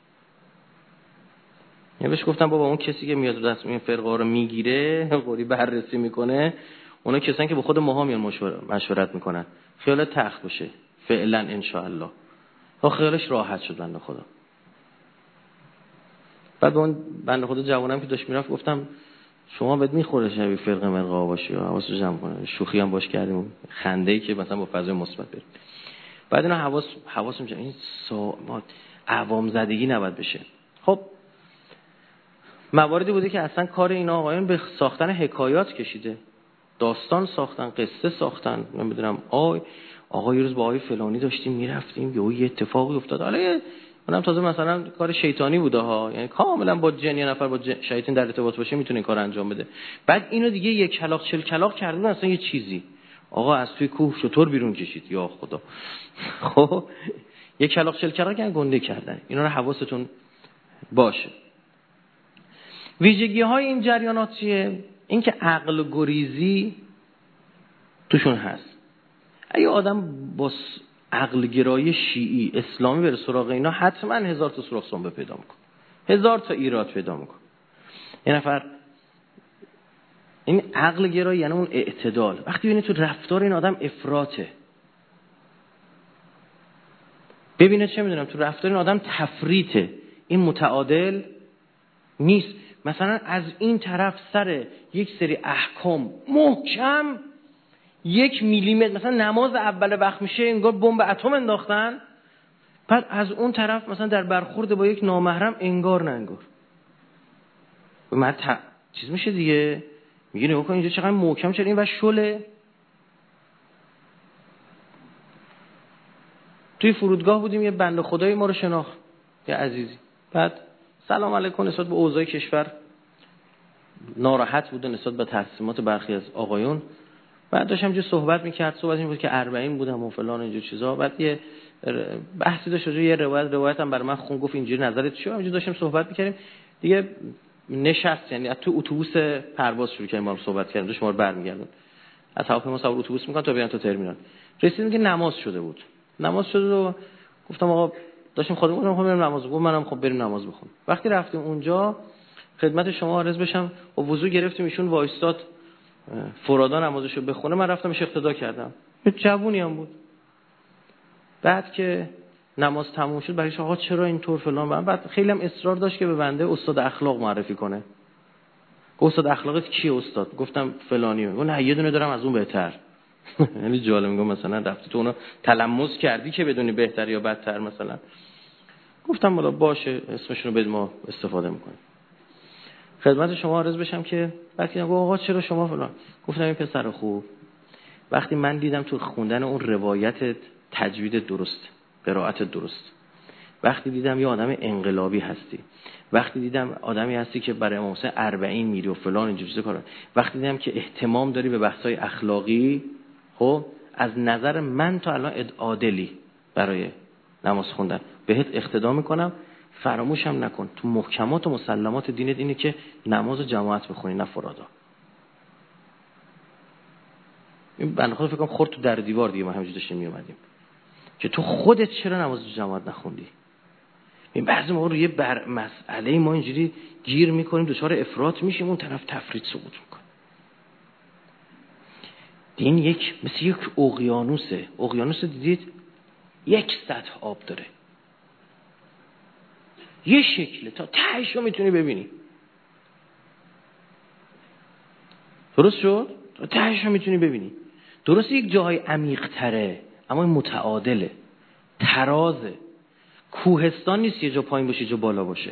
یعنی بهش گفتم بابا اون کسی که میاد دست این فرقه رو میگیره قوری بررسی میکنه، اونا کسایی که به خود ماها میان مشورت میکنن، خیالت تخت بشه فعلا ان شاء الله. ها خیالش راحت شد بنده خدا. بعد به اون بنده خدا جوانم که داشت میرفت گفتم شما بهت میخوره شبیه فرقه مرقا باشی یا حواست رو جمع کنه. شوخی هم باش کردیم، خنده‌ای که مثلا با فضای مثبت بریم. بعد اینا حواس حواسم جمع، این سا... عوام زدگی نباید بشه. خب مواردی بوده که اصلا کار اینا آقایان به ساختن حکایات کشیده، داستان ساختن، قصه ساختن. من بدونم آی آقا یه روز با آقای فلانی داشتیم میرفتیم یه اتفاقی افتاد، حالا اونم تازه مثلا کار شیطانی بوده ها، یعنی کاملا با جن یه نفر با شیطان در ارتباط باشه میتونه این کار انجام بده. بعد اینو دیگه یک کلاغ چل کلاغ کردن اصلا یه چیزی. آقا از توی کوه شطور بیرون کشید یا خدا. خب یک کلاغ چل کلاغ کردن، گنده کردن. اینا رو حواستون باشه. ویژگی های این جریانات چیه؟ این که عقل گریزی توشون هست. اگه آدم با عقل گرایی شیعی اسلامی بره سراغ اینا حتما هزار تا سوراخ سنبه پیدا میکنه، هزار تا ایراد پیدا میکنه. یه نفر این عقل گرایی یعنی اون اعتدال. وقتی ببینید تو رفتار این آدم افراطه، ببینید چه میدونم تو رفتار این آدم تفریطه، این متعادل نیست. مثلا از این طرف سر یک سری احکام محکم یک میلیمتر، مثلا نماز اول وقت میشه انگار بمب اتم انداختن، بعد از اون طرف مثلا در برخورد با یک نامحرم انگار نه انگار. من ت... چیز میشه دیگه، میگه نگاه کن اینجا چقدر محکم شد این و شله. توی فرودگاه بودیم، یه بنده خدایی ما رو شناخت، یه عزیزی. بعد سلام علیکم نسبت به اوضاع کشور ناراحت بود نسبت به تصمیمات برخی از آقایون. بعد داشتم جو صحبت می‌کرد، صحبت این بود که اربعین بودم و فلان اینجور چیزا. بعد یه بحثی داشت راجع یه روایت روایت هم برای من خون، گفت اینجوری نظرت چیه؟ همینجوری داشتیم صحبت می‌کردیم دیگه. نشست، یعنی تو اتوبوس پرواز شروع کردیم با صحبت کردن، داشت ما رو برمیگردون از هواپیما سوار اتوبوس می‌کنن تا بیان تا ترمینال. رسیدیم که نماز شده بود. نماز شده و گفتم آقا داشتیم خودمون گفتم بریم نماز بخونیم، منم خب بریم نماز بخونیم. وقتی رفتیم اونجا خدمت شما عرض بشم و وضو گرفتیم، ایشون وایستاد فرادا نمازشو بخونه، من رفتمش اقتدا کردم. یه جوونی هم بود. بعد که نماز تموم شد برایش آقا چرا اینطور فلان، من بعد خیلی هم اصرار داشت که به بنده استاد اخلاق معرفی کنه. استاد اخلاقت کیه استاد؟ گفتم فلانیه. گفت نه یه دونه دارم از اون بهتر. یعنی جالب، میگم مثلا رفتی تو اونو تلمس کردی که بدونی بهتر یا بدتر مثلا. گفتم والا باشه اسمشونو بد ما استفاده میکنیم. خدمت شما عرض بشم که بعد که آقا چرا شما فلان، گفتم این پسر خوب وقتی من دیدم تو خوندن اون روایت تجوید درست، قرائت درست، وقتی دیدم یه آدم انقلابی هستی، وقتی دیدم آدمی هستی که برای امام حسین اربعین میری و فلان اینجور چیزا کارا، وقتی دیدم که اهتمام داری به بحث‌های اخلاقی، خب از نظر من تا الان عادلی برای نماز خوندن بهت اقتدا میکنم، فراموشم نکن تو محکمات و مسلمات دینت اینه که نماز جماعت بخونی نه فرادا. این بنده خدا فکر کنم خورد تو در دیوار دیگه. ما همینجوری داشتیم میومدیم که تو خودت چرا نماز جماعت نخوندی. این بعضی موقع روی بر مسئله ما اینجوری گیر میکنیم، دچار افراط میشیم، اون طرف تفرید ثبوت میکنه. دین یک مثل یک اقیانوسه. اقیانوس دیدید یک سطح آب داره، یه شکله تا تهش رو میتونی ببینی. درست شد؟ تا تهش رو میتونی ببینی. درست یک جای عمیق تره اما متعادله، ترازه. کوهستان نیست یه جا پایین باشه یه جا بالا باشه.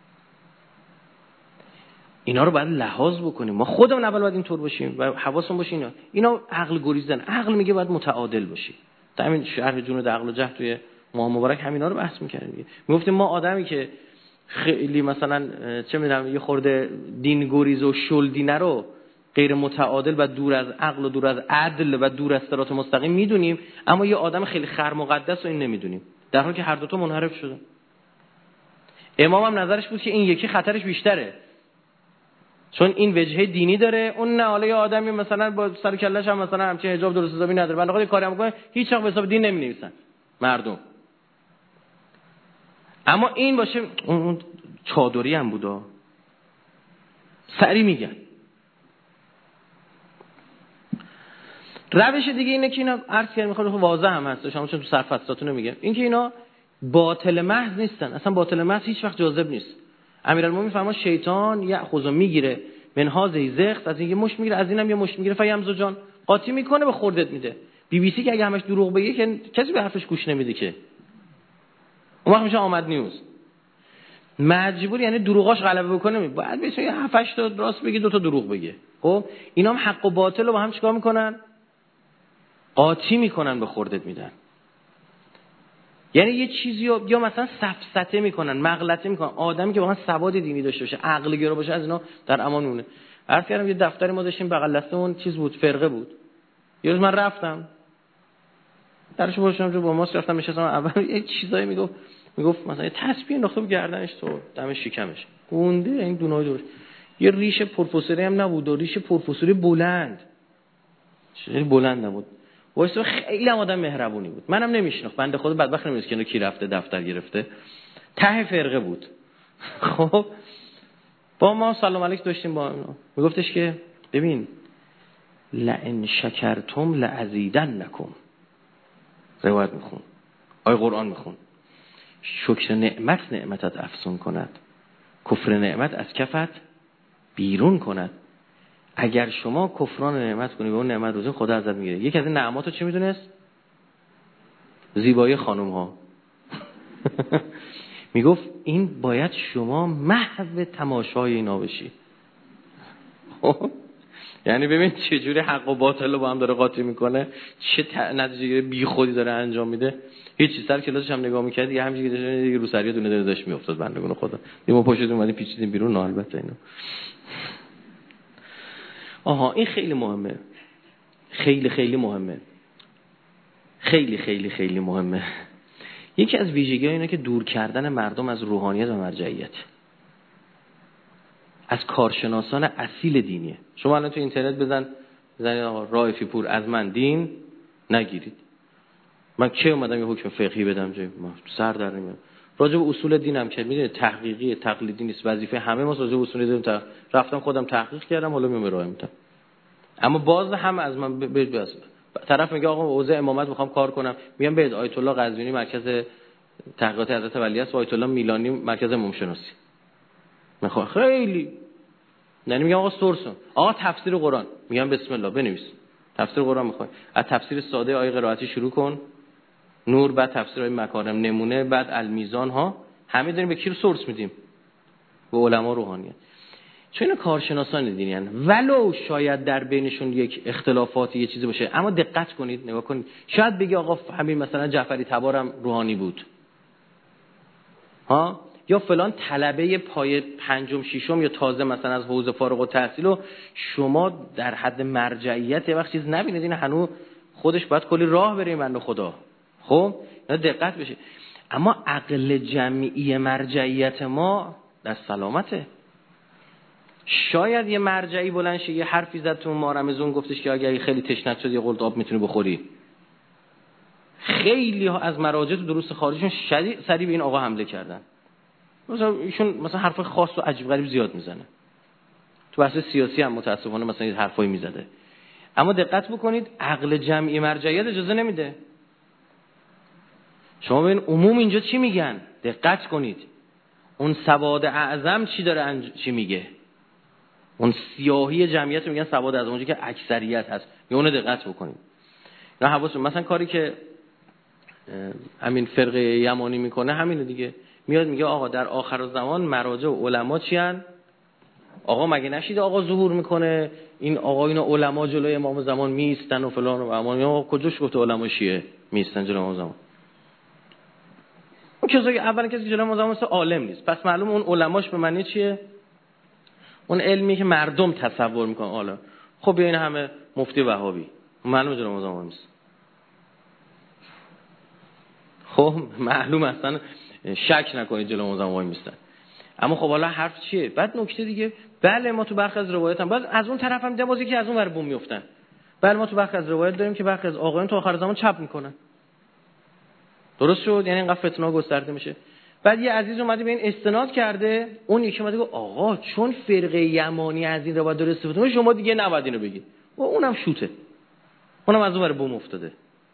اینا رو باید لحاظ بکنیم. ما خودمون اول باید اینطور باشیم و حواسمون باشه اینا. اینا عقل گریزن. عقل میگه باید متعادل باشی. تا همین شرح جنود عقل و جهل توی ماه مبارک همینا رو بحث می‌کردیم دیگه. میگفتیم ما آدمی که خیلی مثلا چه می‌دونم یه خورده دین گریز و شل دینه رو غیر متعادل و دور از عقل و دور از عدل و دور از صراط مستقیم میدونیم، اما یه آدم خیلی خر مقدس رو این نمیدونیم، در حالی که هر دو تا منحرف شدن. امام هم نظرش بود که این یکی خطرش بیشتره، چون این وجهه دینی داره، اون نه حالا یه آدمی مثلا با سر کلهش هم مثلا همچین حجاب درست حسابی نداره، بنده خدا کاری میکنه هیچ وقت به حساب دین نمی‌نویسن مردم. اما این باشه اون چادری هم بودا سری میگن. روش دیگه اینه که اینا عرض کردم میخواد واضح هم هست، شما چون تو سرفصلاتون میگم این که اینا باطل محض نیستن، اصلا باطل محض هیچ وقت جاذب نیست. امیرالمومنین فرما شیطان یأخذ میگیره من هذه زخت، از این یه مش میگیره از اینم یه مش میگیره، فیمزو جان قاطی میکنه به خوردت میده. بی بی سی که اگه همش دروغ بگه که کسی به حرفش گوش نمیده که، اون وقت میشه آمد نیوز. مجبور یعنی دروغاش غلبه بکنه، بعد بشه یه هفت هشت تا راست بگه دو تا دروغ بگه. خب اینا هم حق و باطل رو با هم چیکار میکنن؟ قاطی میکنن به خوردت میدن. یعنی یه چیزی رو یا مثلا سفسطه میکنن، مغلطه میکنن. آدمی که واقعا سواد دینی داشته باشه، عقل گرا باشه، از اینا در امان مونه. عرض کردم یه دفتری ما داشتیم بغل دستمون چیز بود، فرقه بود. یه روز من رفتم درش باشم جو با ماست رفتم نشستم، اول یه چیزایی میگفت میگفت مثلا یه تسبیح انداخته بود گردنش تو دم شکمش گونده این دونای دور، یه ریش پروفسوری هم نبود و ریش پروفسوری بلند، خیلی بلند نبود. واسه خیلی هم آدم مهربونی بود. منم نمیشناخت، بنده خدا بدبخت نمیدونست که کی رفته دفتر گرفته. ته فرقه بود. خب با ما سلام علیک داشتیم با اینا. میگفتش که ببین لئن شکرتم لازیدنکم. روایت میخون. آیه قرآن میخون. شکر نعمت نعمتت افزون کند. کفر نعمت از کفت بیرون کند. اگر شما کفران نعمت کنی به اون نعمت روزه خدا ازت میگیره. یکی از این نعماتو چی میدونست؟ زیبایی خانم ها. میگفت این باید شما محو تماشای اینا بشی. یعنی ببین چه جوری حق و باطل رو با هم داره قاطی میکنه، چه نتیجه بی خودی داره انجام میده. هیچ چیز سر کلاسش هم نگاه میکرد دیگه همینجوری دیگه دیگه رو سریه دونه دونه داشت میافتاد بندگون خدا. دیگه ما پشت اومدیم پیچیدیم بیرون. نه البته اینا آها این خیلی مهمه، خیلی خیلی مهمه، خیلی خیلی خیلی مهمه. یکی از ویژگی‌ها اینه که دور کردن مردم از روحانیت و مرجعیت، از کارشناسان اصیل دینیه. شما الان تو اینترنت بزن بزنید آقا رائفی پور از من دین نگیرید. من کی اومدم یه حکم فقهی بدم جای ما سر در نمیاد. راجع به اصول دینم که میدونید تحقیقی تقلیدی نیست، وظیفه همه ما راجع به اصول دین رفتم خودم تحقیق کردم حالا میام ارائه میدم. اما باز هم از من به طرف میگه آقا حوزه امامت میخوام کار کنم، میگم برید آیت الله قزوینی مرکز تحقیقات حضرت ولی است و آیت الله میلانی مرکز امام شناسی. میخوام خیلی یعنی میگم آقا سورسون آقا تفسیر قرآن، میگم بسم الله بنویس تفسیر قرآن میخوای از تفسیر ساده آیه قرائتی شروع کن، نور، بعد تفسیر آیه مکارم نمونه، بعد المیزان ها، همه داریم به کی رو سورس میدیم؟ به علما روحانیت. چون اینا کارشناسان دینی ان، ولو شاید در بینشون یک اختلافاتی یه چیزی باشه، اما دقت کنید نگاه کنید، شاید بگی آقا همین مثلا جعفری تبارم روحانی بود ها، یا فلان طلبه پای پنجم ششم یا تازه مثلا از حوزه فارغ التحصیل و شما در حد مرجعیت یه وقت چیز نبینید، این هنوز خودش باید کلی راه بره بنده خدا. خب اینا دقت بشه. اما عقل جمعی مرجعیت ما در سلامته. شاید یه مرجعی بلند شه یه حرفی زد تو مارمزون گفتش که اگه خیلی تشنت شد یه قلط آب میتونی بخوری. خیلی ها از مراجع تو دروس خارجشون شدید سریع به این آقا حمله کردن. مثلا ایشون مثلا حرف خاص و عجیب غریب زیاد میزنه. تو بحث سیاسی هم متاسفانه مثلا این حرفایی میزده. اما دقت بکنید عقل جمعی مرجعیت اجازه نمیده. شما ببین عموم اینجا چی میگن؟ دقت کنید. اون سواد اعظم چی داره انج... چی میگه؟ اون سیاهی جمعیت میگن سواد اعظم، اونجا که اکثریت هست. یا اون دقت بکنید. نه حواستون مثلا کاری که همین فرقه یمانی میکنه همینه دیگه. میاد میگه آقا در آخر الزمان مراجع و علما چی ان؟ آقا مگه نشید آقا ظهور میکنه این آقا اینا علما جلوی امام زمان میستن و فلان و اما کجاش گفته علما شیعه میستن جلوی امام زمان؟ اون کسایی اولا کسی جلوی امام زمان مثل عالم نیست، پس معلومه اون علماش به معنی چیه؟ اون علمی که مردم تصور میکنن حالا. خب این همه مفتی وهابی معلومه جلوی امام زمان نیست. خب معلومه اصلا شک نکنید جلوی امام زمان میستن. اما خب حالا حرف چیه؟ بعد نکته دیگه، بله ما تو برخی از روایات هم باز از اون طرف هم دیدم بازی که از اون ور بوم میافتن. بله ما تو برخی از روایات داریم که برخی از آقایان تو آخر زمان چپ میکنن. درست شد؟ یعنی اینقدر فتنه گسترده میشه. بعد یه عزیز اومده به این استناد کرده، اون یکی اومده گفت آقا چون فرقه یمانی از این روایت داره استفاده میکنه شما دیگه نباید اینو بگید. و اونم شوته. اونم از اون ور بوم افتاده.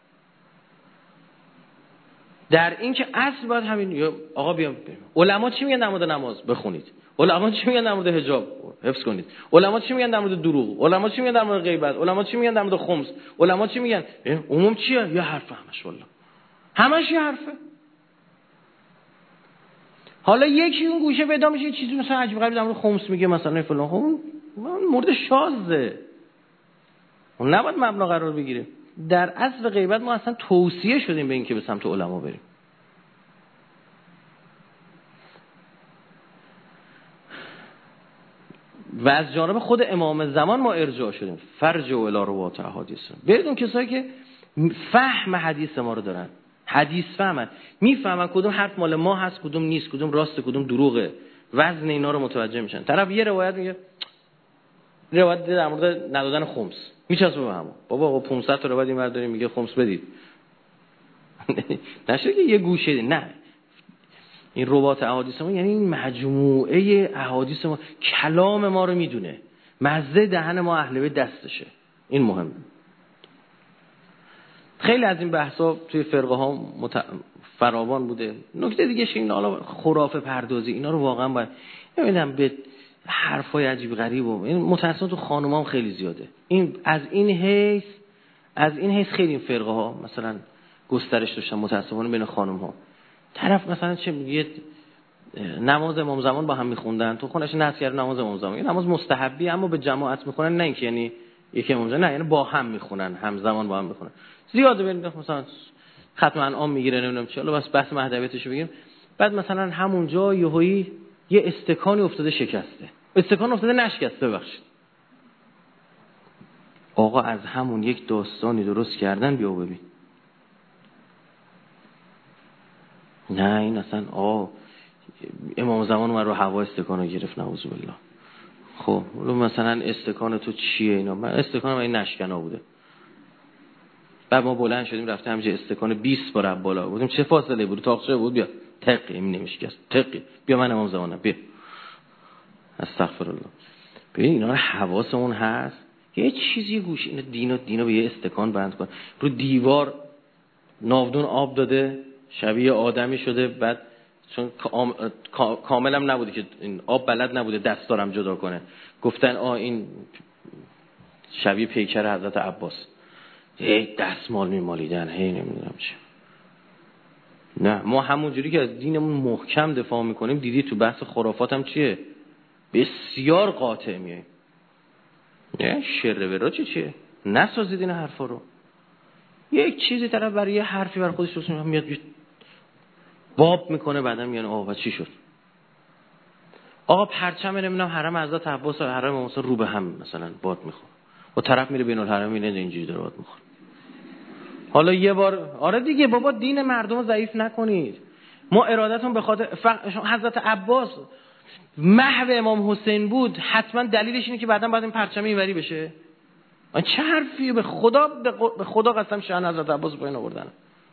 در این که اصل باید همین آقا بیام علما چی میگن در مورد نماز بخونید، علما چی میگن در مورد حجاب حفظ کنید، علما چی میگن در مورد دروغ، علما چی میگن در مورد غیبت، علما چی میگن در مورد خمس، علما چی میگن عموم چیه؟ یه حرف همش والله همش یه حرفه. حالا یکی اون گوشه پیدا میشه یه چیزی مثلا عجیب غریب در مورد خمس میگه مثلا فلان، خب اون مورد شاذه، اون نباید مبنا قرار بگیره. در اصل غیبت ما اصلا توصیه شدیم به این که به سمت علما بریم. و از جانب خود امام زمان ما ارجاع شدیم فرج و الی روات احادیث. برید اون کسایی که فهم حدیث ما رو دارن، حدیث فهمن، میفهمن کدوم حرف مال ما هست کدوم نیست، کدوم راسته کدوم دروغه، وزن اینا رو متوجه میشن. طرف یه روایت میگه روایت در مورد ندادن خمس میچسبه به همون، بابا آقا پانصد تا روایت اینور داریم میگه خمس بدید. نشه که یه گوشه، نه این روات احادیث ما یعنی این مجموعه احادیث ما کلام ما رو میدونه، مزه دهن ما اهل بیت دستشه. این مهمه. خیلی از این بحثا توی فرقه ها مت... فراوان بوده. نکته دیگه ش این حالا خرافه پردازی اینا رو واقعا باید نمیدونم به حرفای عجیب غریب و این متأسفانه تو خانوما هم خیلی زیاده. این از این حیث از این حیث خیلی این فرقه ها مثلا گسترش داشتن متأسفانه بین خانم ها. طرف مثلا چه میگه نماز امام زمان با هم میخوندن، تو خونش نصب کرد نماز امام زمان، این نماز مستحبی اما به جماعت میخونن، نه اینکه یعنی یکی امام زمان، نه یعنی با هم میخونن، همزمان با هم میخونن. زیاده بریم مثلا ختم انعام میگیره نمیدونم چی، حالا بس بحث مهدویتشو بگیم. بعد مثلا همونجا یهویی یه استکانی افتاده شکسته، استکان افتاده نشکسته، ببخشید آقا از همون یک داستانی درست کردن، بیا ببین. نه این اصلا آه امام زمان من رو هوا استکانو گرفت، نعوذ بالله. خب مثلا استکان تو چیه اینا؟ من استکان من این نشکنا بوده. بعد ما بلند شدیم رفتیم همینجا استکان بیست بار بالا بودیم، چه فاصله بود؟ تاقچه بود، بیا تقی این نمیشکست، تقی بیا من امام زمانم، بیا استغفرالله. ببین اینا رو حواسمون هست، یه چیزی گوش اینا دینا دینا به یه استکان بند کن، رو دیوار ناودون آب داده، شبیه آدمی شده، بعد چون کاملم نبوده که این آب بلد نبوده دستارم جدا کنه، گفتن آ این شبیه پیکر حضرت عباس، هی دستمال میمالیدن، هی نمیدونم چه. نه ما همونجوری که از دینمون محکم دفاع میکنیم، دیدی تو بحث خرافات هم چیه؟ بسیار قاطع میاییم. نه شر ورا چی چیه؟ نسازید این حرفا رو. یک چیزی طرف برای یه حرفی بر خودش درست میاد باب میکنه، بعدم میگن آقا چی شد؟ آقا پرچم نمیدونم حرم حضرت عباس و حرم موسی رو به هم مثلا باد میخوره، و طرف میره بین الحرم اینه اینجوری داره باد میخوره. حالا یه بار آره دیگه بابا دین مردم رو ضعیف نکنید. ما ارادتون به خاطر فق... حضرت عباس محو امام حسین بود، حتما دلیلش اینه که بعداً بعد این پرچم اینوری بشه. من چه حرفیه؟ به خدا به خدا قسم شأن حضرت عباس پایین آوردن.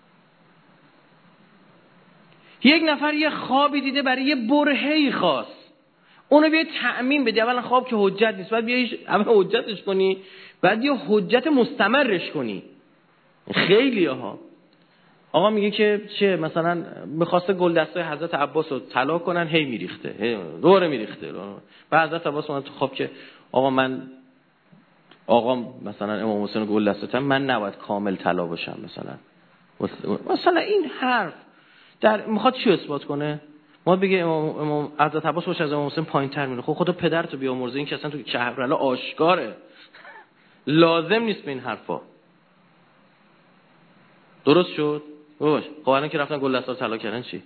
یک نفر یه خوابی دیده برای یه برهه‌ای خاص، اونو بیای تأمین بدی. اولا خواب که حجت نیست، بعد بیای اول حجتش کنی، بعد یه حجت مستمرش کنی. خیلی ها آقا میگه که چه مثلا می‌خواسته گلدستای حضرت عباس رو طلا کنن، هی میریخته، هی دوره میریخته. بعد حضرت عباس اومد تو خواب که آقا من آقا مثلا امام حسین گلدستاتم من نباید کامل طلا باشم مثلا. مثلا این حرف در میخواد چی اثبات کنه؟ ما بگه امام امام حضرت عباس باشه از امام حسین پایین‌تر میره. خب خدا پدرتو بیامرزه، این که اصلا تو شهرالله آشکاره، لازم نیست به این حرفا. درست شد؟ باش. خب الان که رفتن گلدستا رو طلا کردن چی؟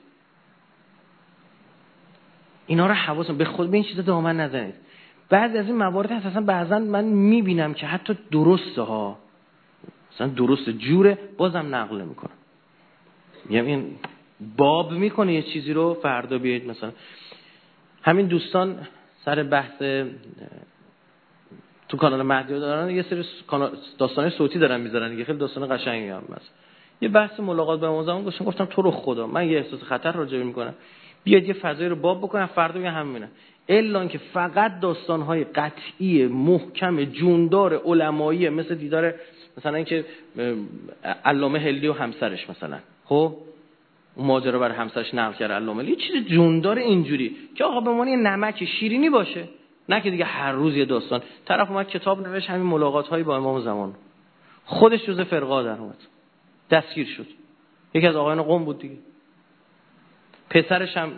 اینا رو حواسم به خود به این چیزا دامن نزنید. بعضی از این موارد هست اصلا بعضا من میبینم که حتی درسته ها، مثلا درست جوره، بازم نقل نمیکنم. میگم این باب میکنه یه چیزی رو، فردا بیاید مثلا همین دوستان سر بحث تو کانال مهدی دارن یه سری داستانای صوتی دارن میذارن دیگه، خیلی داستان قشنگی هم هست. یه بحث ملاقات با امام زمان گفتم گفتم تو رو خدا من یه احساس خطر راجع به میکنم، بیاد یه فضایی رو باب بکنم، فردا میگم همینه. الا که فقط داستان‌های قطعی محکم جوندار علمایی مثل دیدار مثلا اینکه علامه هلی و همسرش مثلا، خب اون ماجرا برای همسرش نقل کرد علامه، یه چیز جوندار اینجوری که آقا به معنی نمک شیرینی باشه، نه که دیگه هر روز یه داستان. طرف اومد کتاب نوشت همین ملاقات‌های با امام زمان، خودش جزء فرقه در اومد، دستگیر شد. یکی از آقایان قم بود دیگه، پسرش هم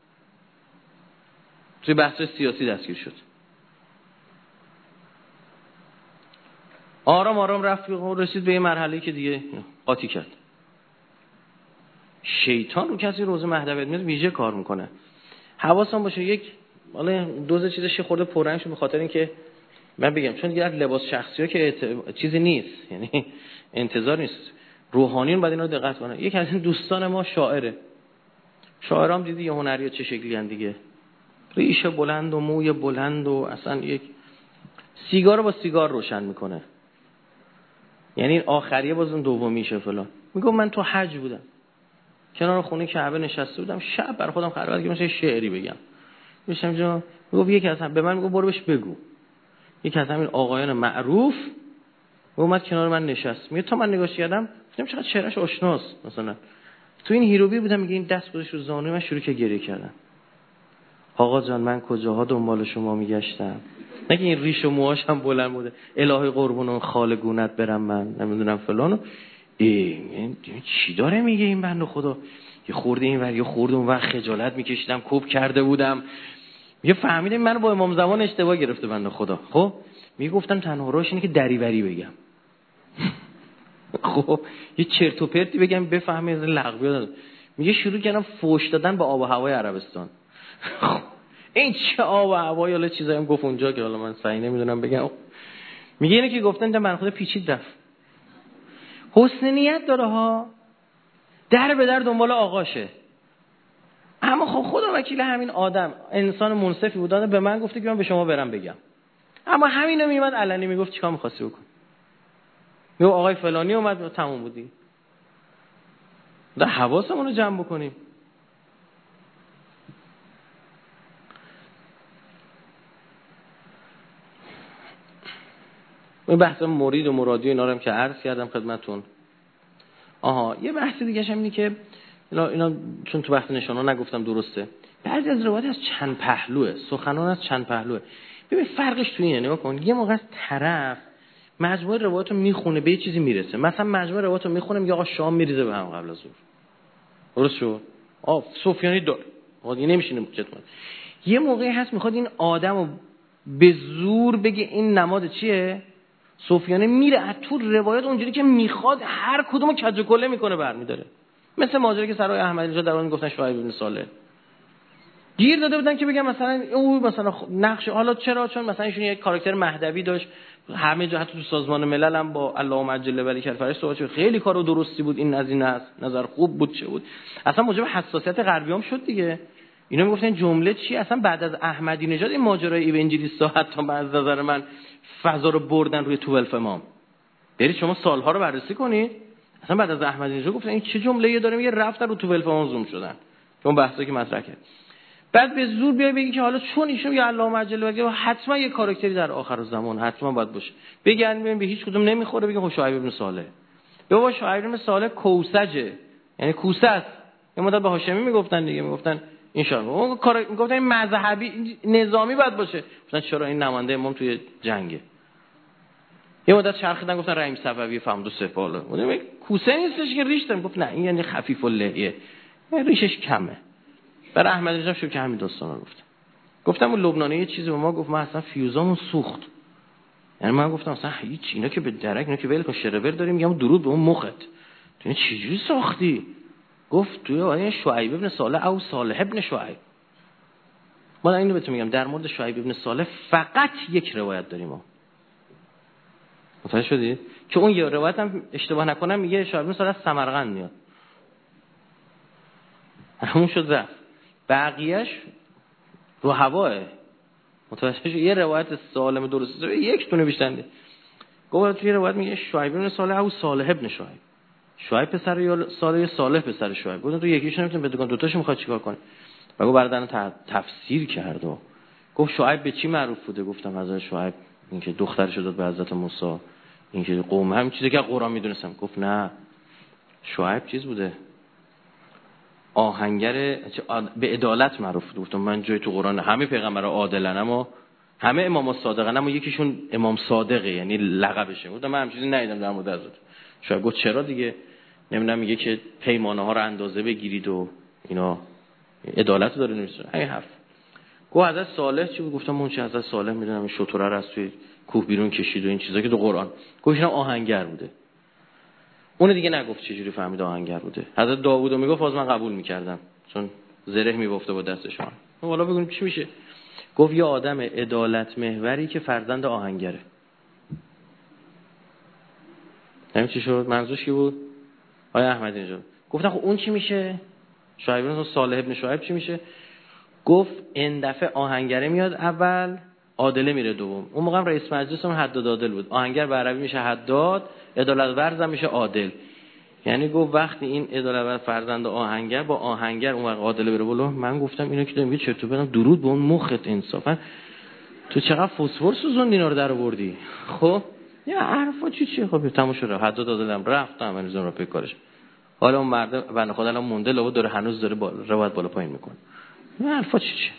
توی بحث سیاسی دستگیر شد. آرام آرام رفت و رسید به یه مرحله‌ای که دیگه قاطی کرد. شیطان رو کسی روز مهدویت میاد ویژه کار میکنه. حواسم باشه یک حالا دوز چیزش خورده پررنگ شد، به خاطر اینکه من بگم چون دیگه لباس شخصیه که اعت... چیزی نیست، یعنی انتظار نیست، روحانیون باید اینا دقت کنن. یک از این دوستان ما شاعره، شاعرام دیدی یه هنری چه شکلی ان دیگه، ریش بلند و موی بلند و اصلا یک سیگار با سیگار روشن میکنه، یعنی این آخریه بازم دومیشه فلان. میگم من تو حج بودم کنار خونه کعبه نشسته بودم، شب بر خودم خلوت کردم مثلا شعری بگم، میشم جا میگم یکی از هم به من میگم برو بهش بگو، یکی از همین آقایان معروف اومد کنار من نشست، میگه تا من نگاش کردم گفتم چقدر چهرهش آشناست، مثلا تو این هیروبی بودم، میگه این دست گذاشت رو زانوی من شروع که گریه کردن. آقا جان من کجاها دنبال شما میگشتم، نگه این ریش و موهاش هم بلند بوده، الهی قربون اون خال گونت برم من نمیدونم فلانو. این چی داره میگه این بنده خدا؟ یه خورده این ور یه خورده اون ور خجالت میکشیدم، کوب کرده بودم. میگه فهمیدم منو با امام زمان اشتباه گرفته بنده خدا. خب میگفتم تنها راهش اینه که دریوری بگم. خب یه چرت و پرتی بگم بفهمه، از لغوی داد. میگه شروع کردم فوش دادن به آب و هوای عربستان. این چه آب و هوایی، حالا چیزایی هم گفت اونجا که حالا من صحیح نمیدونم بگم. میگه اینه که گفتن ده من خود پیچید رفت. حسن نیت داره ها، در به در دنبال آقاشه، اما خب خدا وکیل همین آدم انسان منصفی بود، به من گفته که من به شما برم بگم، اما همینو میومد علنی میگفت چیکار می‌خواستی بکن. یه آقای فلانی اومد تموم بودی. در حواسمون رو جمع بکنیم. این بحث مرید و مرادی اینا رو هم که عرض کردم خدمتون. آها یه بحث دیگه هم اینه که اینا, اینا چون تو بحث نشانه نگفتم درسته، بعضی از روایات از چند پهلوه، سخنان از چند پهلوه. ببین فرقش تو اینه، نگاه کن. یه موقع از طرف مجموعه روایاتو میخونه به یه چیزی میرسه، مثلا مجموعه روایاتو میخونه میگه آقا شام میریزه به هم قبل از ظهر، درست شد؟ آ سفیانی دار دیگه نمیشینه خدمت. یه موقعی هست میخواد این آدمو به زور بگه این نماد چیه، سفیانی میره از تو روایات اونجوری که میخواد هر کدومو کج و کله میکنه برمیداره. مثل ماجرایی که سرای احمدی نژاد در اون گفتن شعیب بن صالح گیر داده بودن که بگم مثلا او مثلا نقش، حالا چرا؟ چون مثلا ایشون یک کاراکتر مهدوی داشت، همه جا حتی تو سازمان ملل هم با اللهم عجل ولی کالفرش صحبت، خیلی کارو درستی بود، این از این است، نظر خوب بود، چه بود اصلا موجب حساسیت غربیام شد دیگه. اینا میگفتن جمله چی اصلا بعد از احمدی نژاد این ماجرای ایونجلیستا حتی از نظر من فضا رو بردن روی توئلف امام. برید شما سالها رو بررسی کنید، اصلا بعد از احمدی نژاد گفتن این چه جمله‌ای داره میگه، رفتن رو توئلف امام زوم شدن چون بحثی که مطرح کرد. بعد به زور بیای بگی که حالا چون ایشون یا اللهم عجل و حتما یه کاراکتری در آخر الزمان حتما باید باشه، بگن ببین به هیچ کدوم نمیخوره، بگن خب شعیب بن صالح. بابا شعیب بن صالح کوسجه، یعنی کوسه است. یه مدت به هاشمی میگفتن دیگه، میگفتن این شان اون کار، میگفتن این مذهبی نظامی باید باشه، گفتن چرا این نماینده امام توی جنگه. یه مدت چرخیدن گفتن رحیم صفوی فهمد و سپاله، اون کوسه نیستش که ریش داره، گفت نه این یعنی خفیف اللحیه، ریشش کمه. برای احمدی نژاد شو که همین داستانا گفتم. گفتم اون لبنانی یه چیزی به ما گفت، ما اصلا فیوزامون سوخت. یعنی من گفتم اصلا هیچ، اینا که به درک، اینا که ول کن شرور داریم، میگم درود به اون مخت. تو چه جوری ساختی؟ گفت توی آیه شعیب ابن صالح او صالح ابن شعیب. من اینو بهتون میگم در مورد شعیب ابن صالح فقط یک روایت داریم ما. متوجه شدید؟ که اون یه روایت هم اشتباه نکنم میگه شعیب ابن صالح از سمرقند میاد. همون شد رفت. بقیهش رو هواه. متوجه شدید؟ یه روایت سالم درسته یک دونه بیشتر نیست. گفت توی روایت میگه شعیب ابن صالح او صالح ابن شعیب. شعیب پسر یا صالح صالح پسر شعیب. گفتم تو یکیشون نمیتونی بدون دو تاشو میخواد چیکار کنی؟ بگو بردن تفسیر کرد و گفت شعیب به چی معروف بوده؟ گفتم حضرت شعیب اینکه دخترش داد به حضرت موسی، اینکه قوم هم چیزی که قرآن میدونستم. گفت نه شعیب چیز بوده، آهنگر به عدالت معروف بود. گفتم من جای تو قرآن همه پیغمبرا عادلن اما همه امام صادقن اما یکیشون امام صادقه، یعنی لقبشه. گفتم من همچین ندیدم در مورد حضرت شعیب. گفت چرا دیگه؟ نمیدونم میگه که پیمانه ها رو اندازه بگیرید و اینا، عدالت داره نمیشه همین حرف. گفت حضرت صالح چی بود؟ گفتم اون چه حضرت صالح میدونم این شتره رو از توی کوه بیرون کشید و این چیزا که تو قرآن. گفت اینا آهنگر بوده. اون دیگه نگفت چجوری فهمید آهنگر بوده. حضرت داوودو میگفت باز من قبول میکردم چون زره میبافته با دستشون. حالا بگیم چی میشه؟ گفت یه آدم عدالت محوری که فرزند آهنگره. همین چی شد؟ منظورش کی بود؟ آقای احمدی نژاد. گفتن خب اون چی میشه؟ شعیب بن صالح ابن شعیب چی میشه؟ گفت این دفعه آهنگره میاد اول، عادله میره دوم. اون موقع رئیس مجلسمون حداد عادل بود. آهنگر به عربی میشه حداد، عدالت ورز هم میشه عادل. یعنی گفت وقتی این عدالت ورز فرزند آهنگر با آهنگر اون وقت عادله بره بالا. من گفتم اینو که دارم میگه چرت و پرت، درود به اون مخت انصافا تو چقدر فسفر سوزوندی اینا رو در آوردی. خب یا حرفا چی چی؟ خب تموم شد، حداد عادلم رفتم من نظام رو پیک کارش. حالا اون مرد بنده خدا الان مونده لو داره هنوز داره بالا روایت بالا پایین میکنه. این حرفا چی چی؟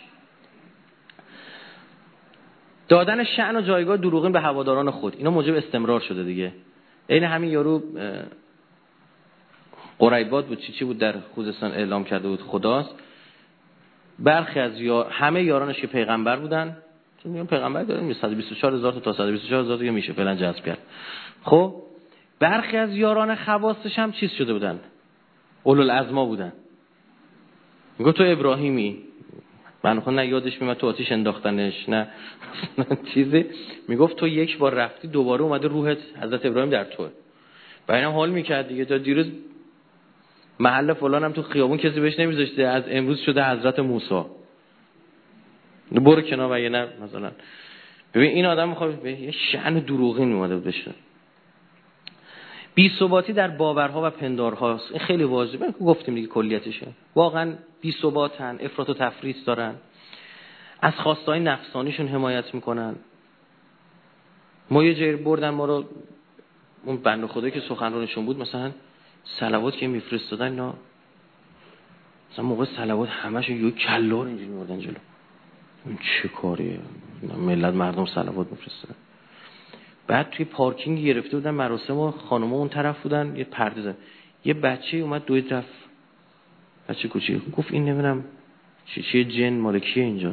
دادن شأن و جایگاه دروغین به هواداران خود، اینا موجب استمرار شده دیگه. عین همین یارو قریبات بود چی چی بود در خوزستان اعلام کرده بود خداست. برخی از یار... همه یارانش که پیغمبر بودن، چون میگم پیغمبر داریم صد و بیست و چهار هزار تا صد و بیست و چهار هزار دیگه میشه فعلا جذب کرد. خب برخی از یاران خواصش هم چیز شده بودن، اولوالعزما بودن. میگه تو ابراهیمی، من خود نه یادش میاد تو آتیش انداختنش نه چیزی، میگفت تو یک بار رفتی دوباره اومده روحت حضرت ابراهیم در توه. و اینم حال میکرد دیگه، تا دیروز محل فلان هم تو خیابون کسی بهش نمیذاشته، از امروز شده حضرت موسی. برو کنار و یه نه مثلا. ببین این آدم میخواد یه شأن دروغین اومده بود بشه. بی‌ثباتی در باورها و پندارهاست. این خیلی واجبه، گفتیم دیگه کلیتشه. واقعا بی‌ثباتن، افراط و تفریط دارن، از خواستهای نفسانیشون حمایت میکنن. ما یه جایی بردن ما رو، اون بنده خدایی که سخنرانشون بود، مثلا صلوات که میفرستادن اینا، مثلا موقع صلوات همه‌شون یه کلا رو اینجوری می‌بردن جلو. این چه کاریه؟ ملت مردم صلوات میفرستادن. بعد توی پارکینگ گرفته بودن مراسم و خانم‌ها اون طرف بودن، یه پرده زدن. یه بچه اومد دوید رفت، بچه کوچیک، گفت این نمیدونم چی چی جن مال کیه اینجا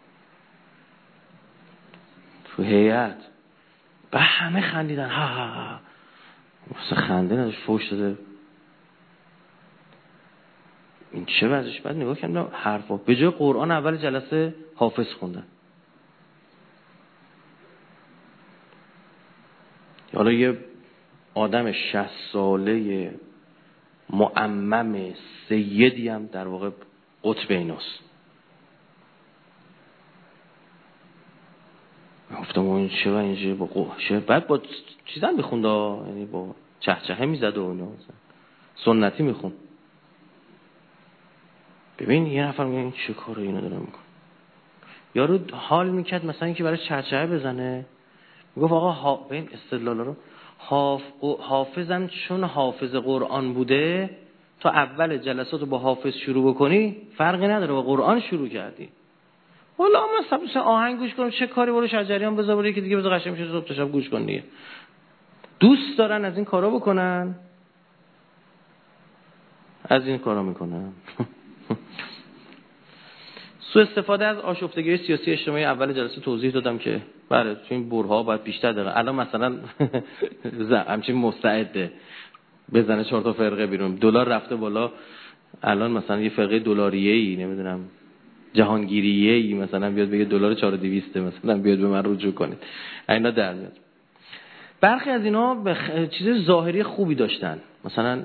تو هیئت. بعد همه خندیدن، ها ها ها. واسه خنده نداشت، فوش داده. این چه وضعش؟ بعد نگاه کردم حرفا، به جای قرآن اول جلسه حافظ خوندن. حالا یه آدم شصت ساله معمم سیدی هم در واقع قطب ایناست. گفتم این چه و اینجا با قوشه، بعد با چیزا میخوند، یعنی با چهچهه میزد و اینا، سنتی میخوند. ببین یه نفر میگه این چه کاره اینا داره میکنه. یارو حال میکرد مثلا اینکه برای چهچهه بزنه، میگفت آقا ها... ببین استدلالا رو، حاف... حافظم چون حافظ قرآن بوده، تا اول جلساتو با حافظ شروع بکنی فرقی نداره، با قرآن شروع کردی. والا من مثلا آهنگ گوش کنم چه کاری، برو شجریان بذار، برو یکی دیگه بذار، قشنگ میشه صبح تا شب گوش کن دیگه. دوست دارن از این کارا بکنن، از این کارا میکنن. سوء استفاده از آشفتگی سیاسی اجتماعی اول جلسه توضیح دادم که بله تو این برها باید بیشتر داره. الان مثلا همچین مستعده بزنه چهار تا فرقه بیرون، دلار رفته بالا، الان مثلا یه فرقه دلاریه‌ای نمیدونم جهانگیریه‌ای مثلا بیاد بگه دلار چهار و دویست مثلا بیاد به من رجوع کنید، اینا در میاد. برخی از اینا به خ... چیز ظاهری خوبی داشتن، مثلا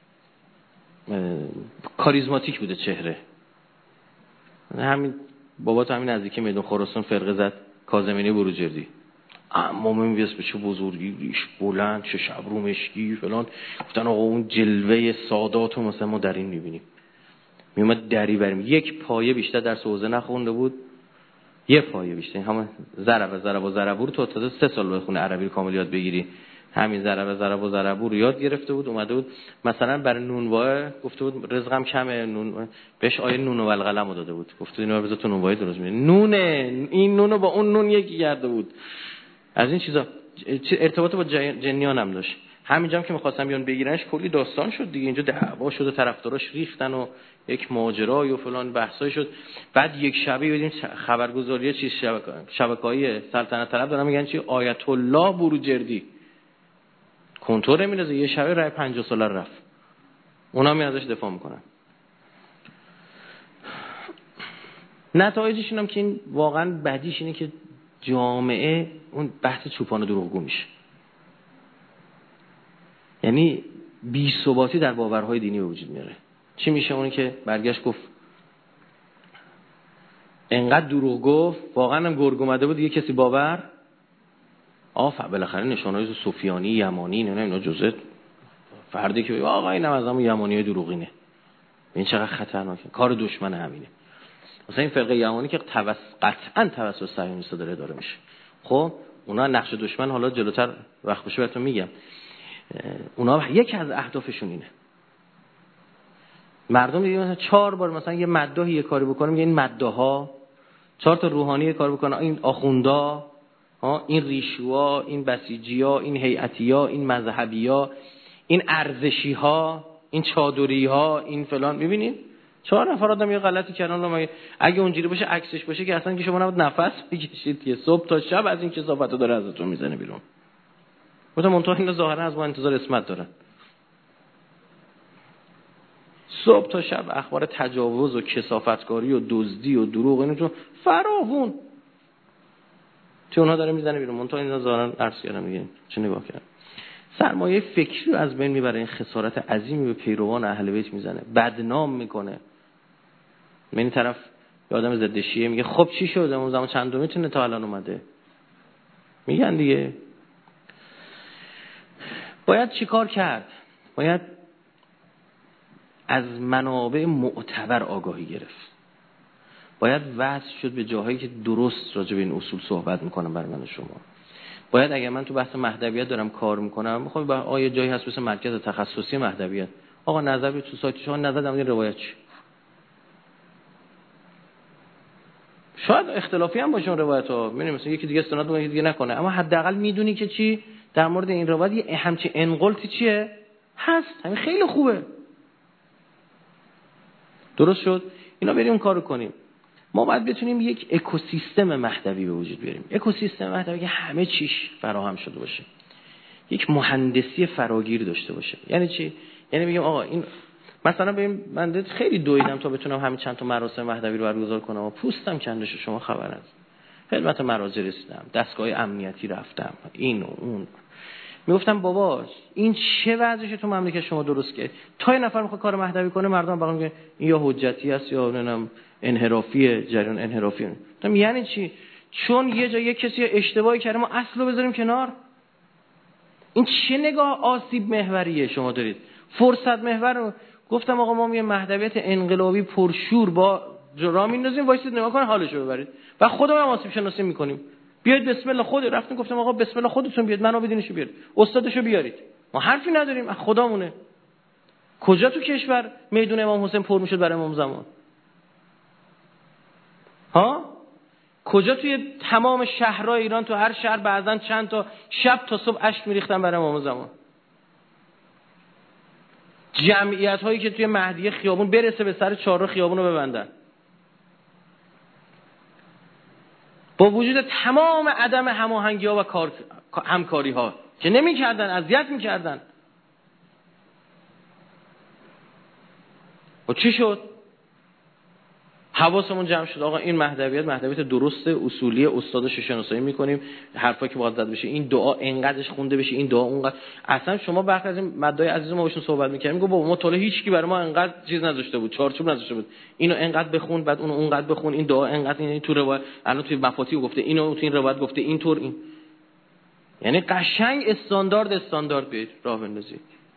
کاریزماتیک بوده چهره. همین بابا تو همین نزدیکی میدون خراسان فرقه زد، کاظمینی بروجردی، اما می‌بینیست به چه بزرگی، ریش بلند، چه شبرو مشکی فلان. گفتن آقا اون جلوه ساداتو مثلا ما در این می‌بینیم. میومد دری بریم، یک پایه بیشتر در حوزه نخونده بود، یه پایه بیشتر، همون ضرب ضرب و ضربور تو تا سه سال بخونه عربی کامل یاد بگیری، همین ضرب ضرب و ضربور یاد گرفته بود. اومده بود مثلا برای نونوای گفته بود رزقم کمه، نون بهش آیه نون و القلم داده بود، گفت اینو بذار تو نونوای درست می‌کنی، نونه این نونو با اون نون یکی کرده بود. از این چیزا ارتباط با جنیان هم داشت. همینجا هم که می‌خواستم بیان بگیرنش کلی داستان شد دیگه، اینجا دعوا شد و طرفداراش ریختن و یک ماجرای و فلان بحثای شد. بعد یک شبی دیدیم خبرگزاری چیز شبکه شبکه‌ای سلطنت طلب دارن میگن چی آیت الله بروجردی کنتور میندازه، یه شبه رای پنجاه ساله رفت، اونا می ازش دفاع میکنن. نتایجش اینم که این واقعا بدیش اینه که جامعه اون بحث چوپان دروغگو میشه، یعنی بی ثباتی در باورهای دینی به وجود میاره. چی میشه؟ اونی که برگشت گفت انقدر دروغ گفت واقعا هم گرگ اومده بود دیگه کسی باور آفا بالاخره نشانهای سفیانی یمانی نه اینا جزء فردی که آقا اینم از همون یمانیای دروغینه، این چقدر خطرناکه، کار دشمن همینه. مثلا این فرقه یمانی که توسط قطعا توسط صهیونیست‌ها داره داره میشه. خب اونا نقش دشمن حالا جلوتر وقت بشه بهتون میگم. اونا یکی از اهدافشون اینه مردم دیگه مثلا چهار بار مثلا یه مداحی یه کاری بکنه، میگه این مداها چهار تا روحانی یه کار بکنه، این آخوندا ها، این ریشوها، این بسیجی‌ها، این هیئتی‌ها، این مذهبی‌ها، این ارزشی‌ها، این چادری ها، این فلان. ببینید چهار نفر آدم یه غلطی کردن، اگه اونجوری باشه عکسش باشه که اصلا که شما نباید نفس بکشید که صبح تا شب از این کثافتو داره ازتون میزنه بیرون. گفتم منتها اینا ظاهرا از ما انتظار اسمت دارن. صبح تا شب اخبار تجاوز و کثافتکاری و دزدی و دروغ اینو تو فراوون تو اونها داره میزنه بیرون. منتها اینا ظاهرا عرض کردم دیگه چه نگاه کردم. سرمایه فکری رو از بین میبره، این خسارت عظیمی به پیروان اهل بیت میزنه، بدنام میکنه. من طرف یه آدم ضد شیعه میگه خب چی شد اون زمان چندمیتونه تا الان اومده، میگن دیگه باید چیکار کرد؟ باید از منابع معتبر آگاهی گرفت، باید وصل شد به جاهایی که درست راجع به این اصول صحبت میکنم برای من و شما. باید اگر من تو بحث مهدویت دارم کار میکنم، میخوام با آیه جایی هست مثل مرکز تخصصی مهدویت، آقا نظر تو سایت شما نظر در مورد روایت چی؟ شاید اختلافی هم باشه اون روایت ها، میبینیم مثلا یکی دیگه استناد کنه یکی دیگه نکنه، اما حداقل میدونی که چی در مورد این روایت یه همچین انقلتی چیه هست، همین خیلی خوبه. درست شد؟ اینا بریم اون کارو کنیم. ما باید بتونیم یک اکوسیستم مهدوی به وجود بیاریم. اکوسیستم مهدوی که همه چیش فراهم شده باشه، یک مهندسی فراگیر داشته باشه. یعنی چی؟ یعنی میگم آقا این مثلا ببین من خیلی دویدم تا بتونم همین چند تا مراسم مهدوی رو برگزار کنم و پوستم کندش، شما خبر هست. خدمت مراجع رسیدم، دستگاه امنیتی رفتم، این و اون. میگفتم بابا این چه وضعشه تو مملکت شما درست که تا یه نفر میخواد کار مهدوی کنه مردم بقیه میگن این یا حجتی است یا نمیدونم انحرافیه، جریان انحرافیه. میگم یعنی چی؟ چون یه جا یه کسی اشتباهی کرده ما اصلو بذاریم کنار؟ این چه نگاه آسیب محوریه شما دارید؟ فرصت محور رو گفتم آقا ما یه مهدویت انقلابی پرشور با راه میندازیم، وایسید نگاه کن حالشو ببرید و خودمون هم آسیب شناسی میکنیم. بیاید بسم الله خود رفتیم گفتم آقا بسم الله خودتون بیاد، منو بدینشو بیارید، استادشو بیارید، ما حرفی نداریم، خدامونه. کجا تو کشور میدون امام حسین پر میشد برای امام زمان؟ ها؟ کجا توی تمام شهرهای ایران تو هر شهر بعضن چند تا شب تا صبح اشک میریختن برای امام زمان؟ جمعیت هایی که توی مهدیه خیابون برسه به سر چهارراه خیابون رو ببندن، با وجود تمام عدم هماهنگی ها و کار... همکاری ها که نمی کردن، اذیت می کردن. و چی شد؟ حواسمون جمع شد آقا این مهدویت مهدویت درسته، اصولی، استادش شناسایی میکنیم، حرفا که باید زد بشه، این دعا اینقدرش خونده بشه، این دعا اونقدر. اصلا شما برخی از این مدعای عزیز ما باشون صحبت میکردیم میگه بابا ما تا هیچ کی برای ما اینقدر چیز نذاشته بود، چارچوب نذاشته بود، اینو اینقدر بخون بعد اونو اونقدر بخون، این دعا اینقدر، این تو روایت الان توی مفاتیح گفته اینو، تو این روایت گفته اینطور، این یعنی قشنگ استاندارد استاندارد بیاید راه بندازید.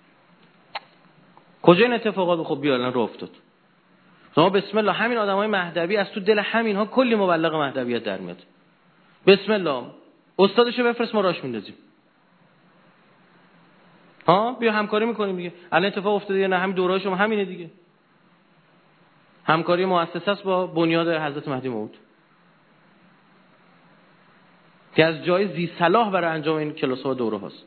کجا این اتفاقات خب بیا الان راه افتاد. شما بسم الله همین آدمای مهدوی از تو دل همین ها کلی مبلغ مهدویت در میاد. بسم الله استادشو بفرست ما راش میندازیم. ها بیا همکاری میکنیم دیگه. الان اتفاق افتاده یا نه؟ همین دوره‌های شما همینه دیگه. همکاری مؤسسه است با بنیاد حضرت مهدی موعود که از جای ذی صلاح برای انجام این کلاس‌ها و دوره هاست.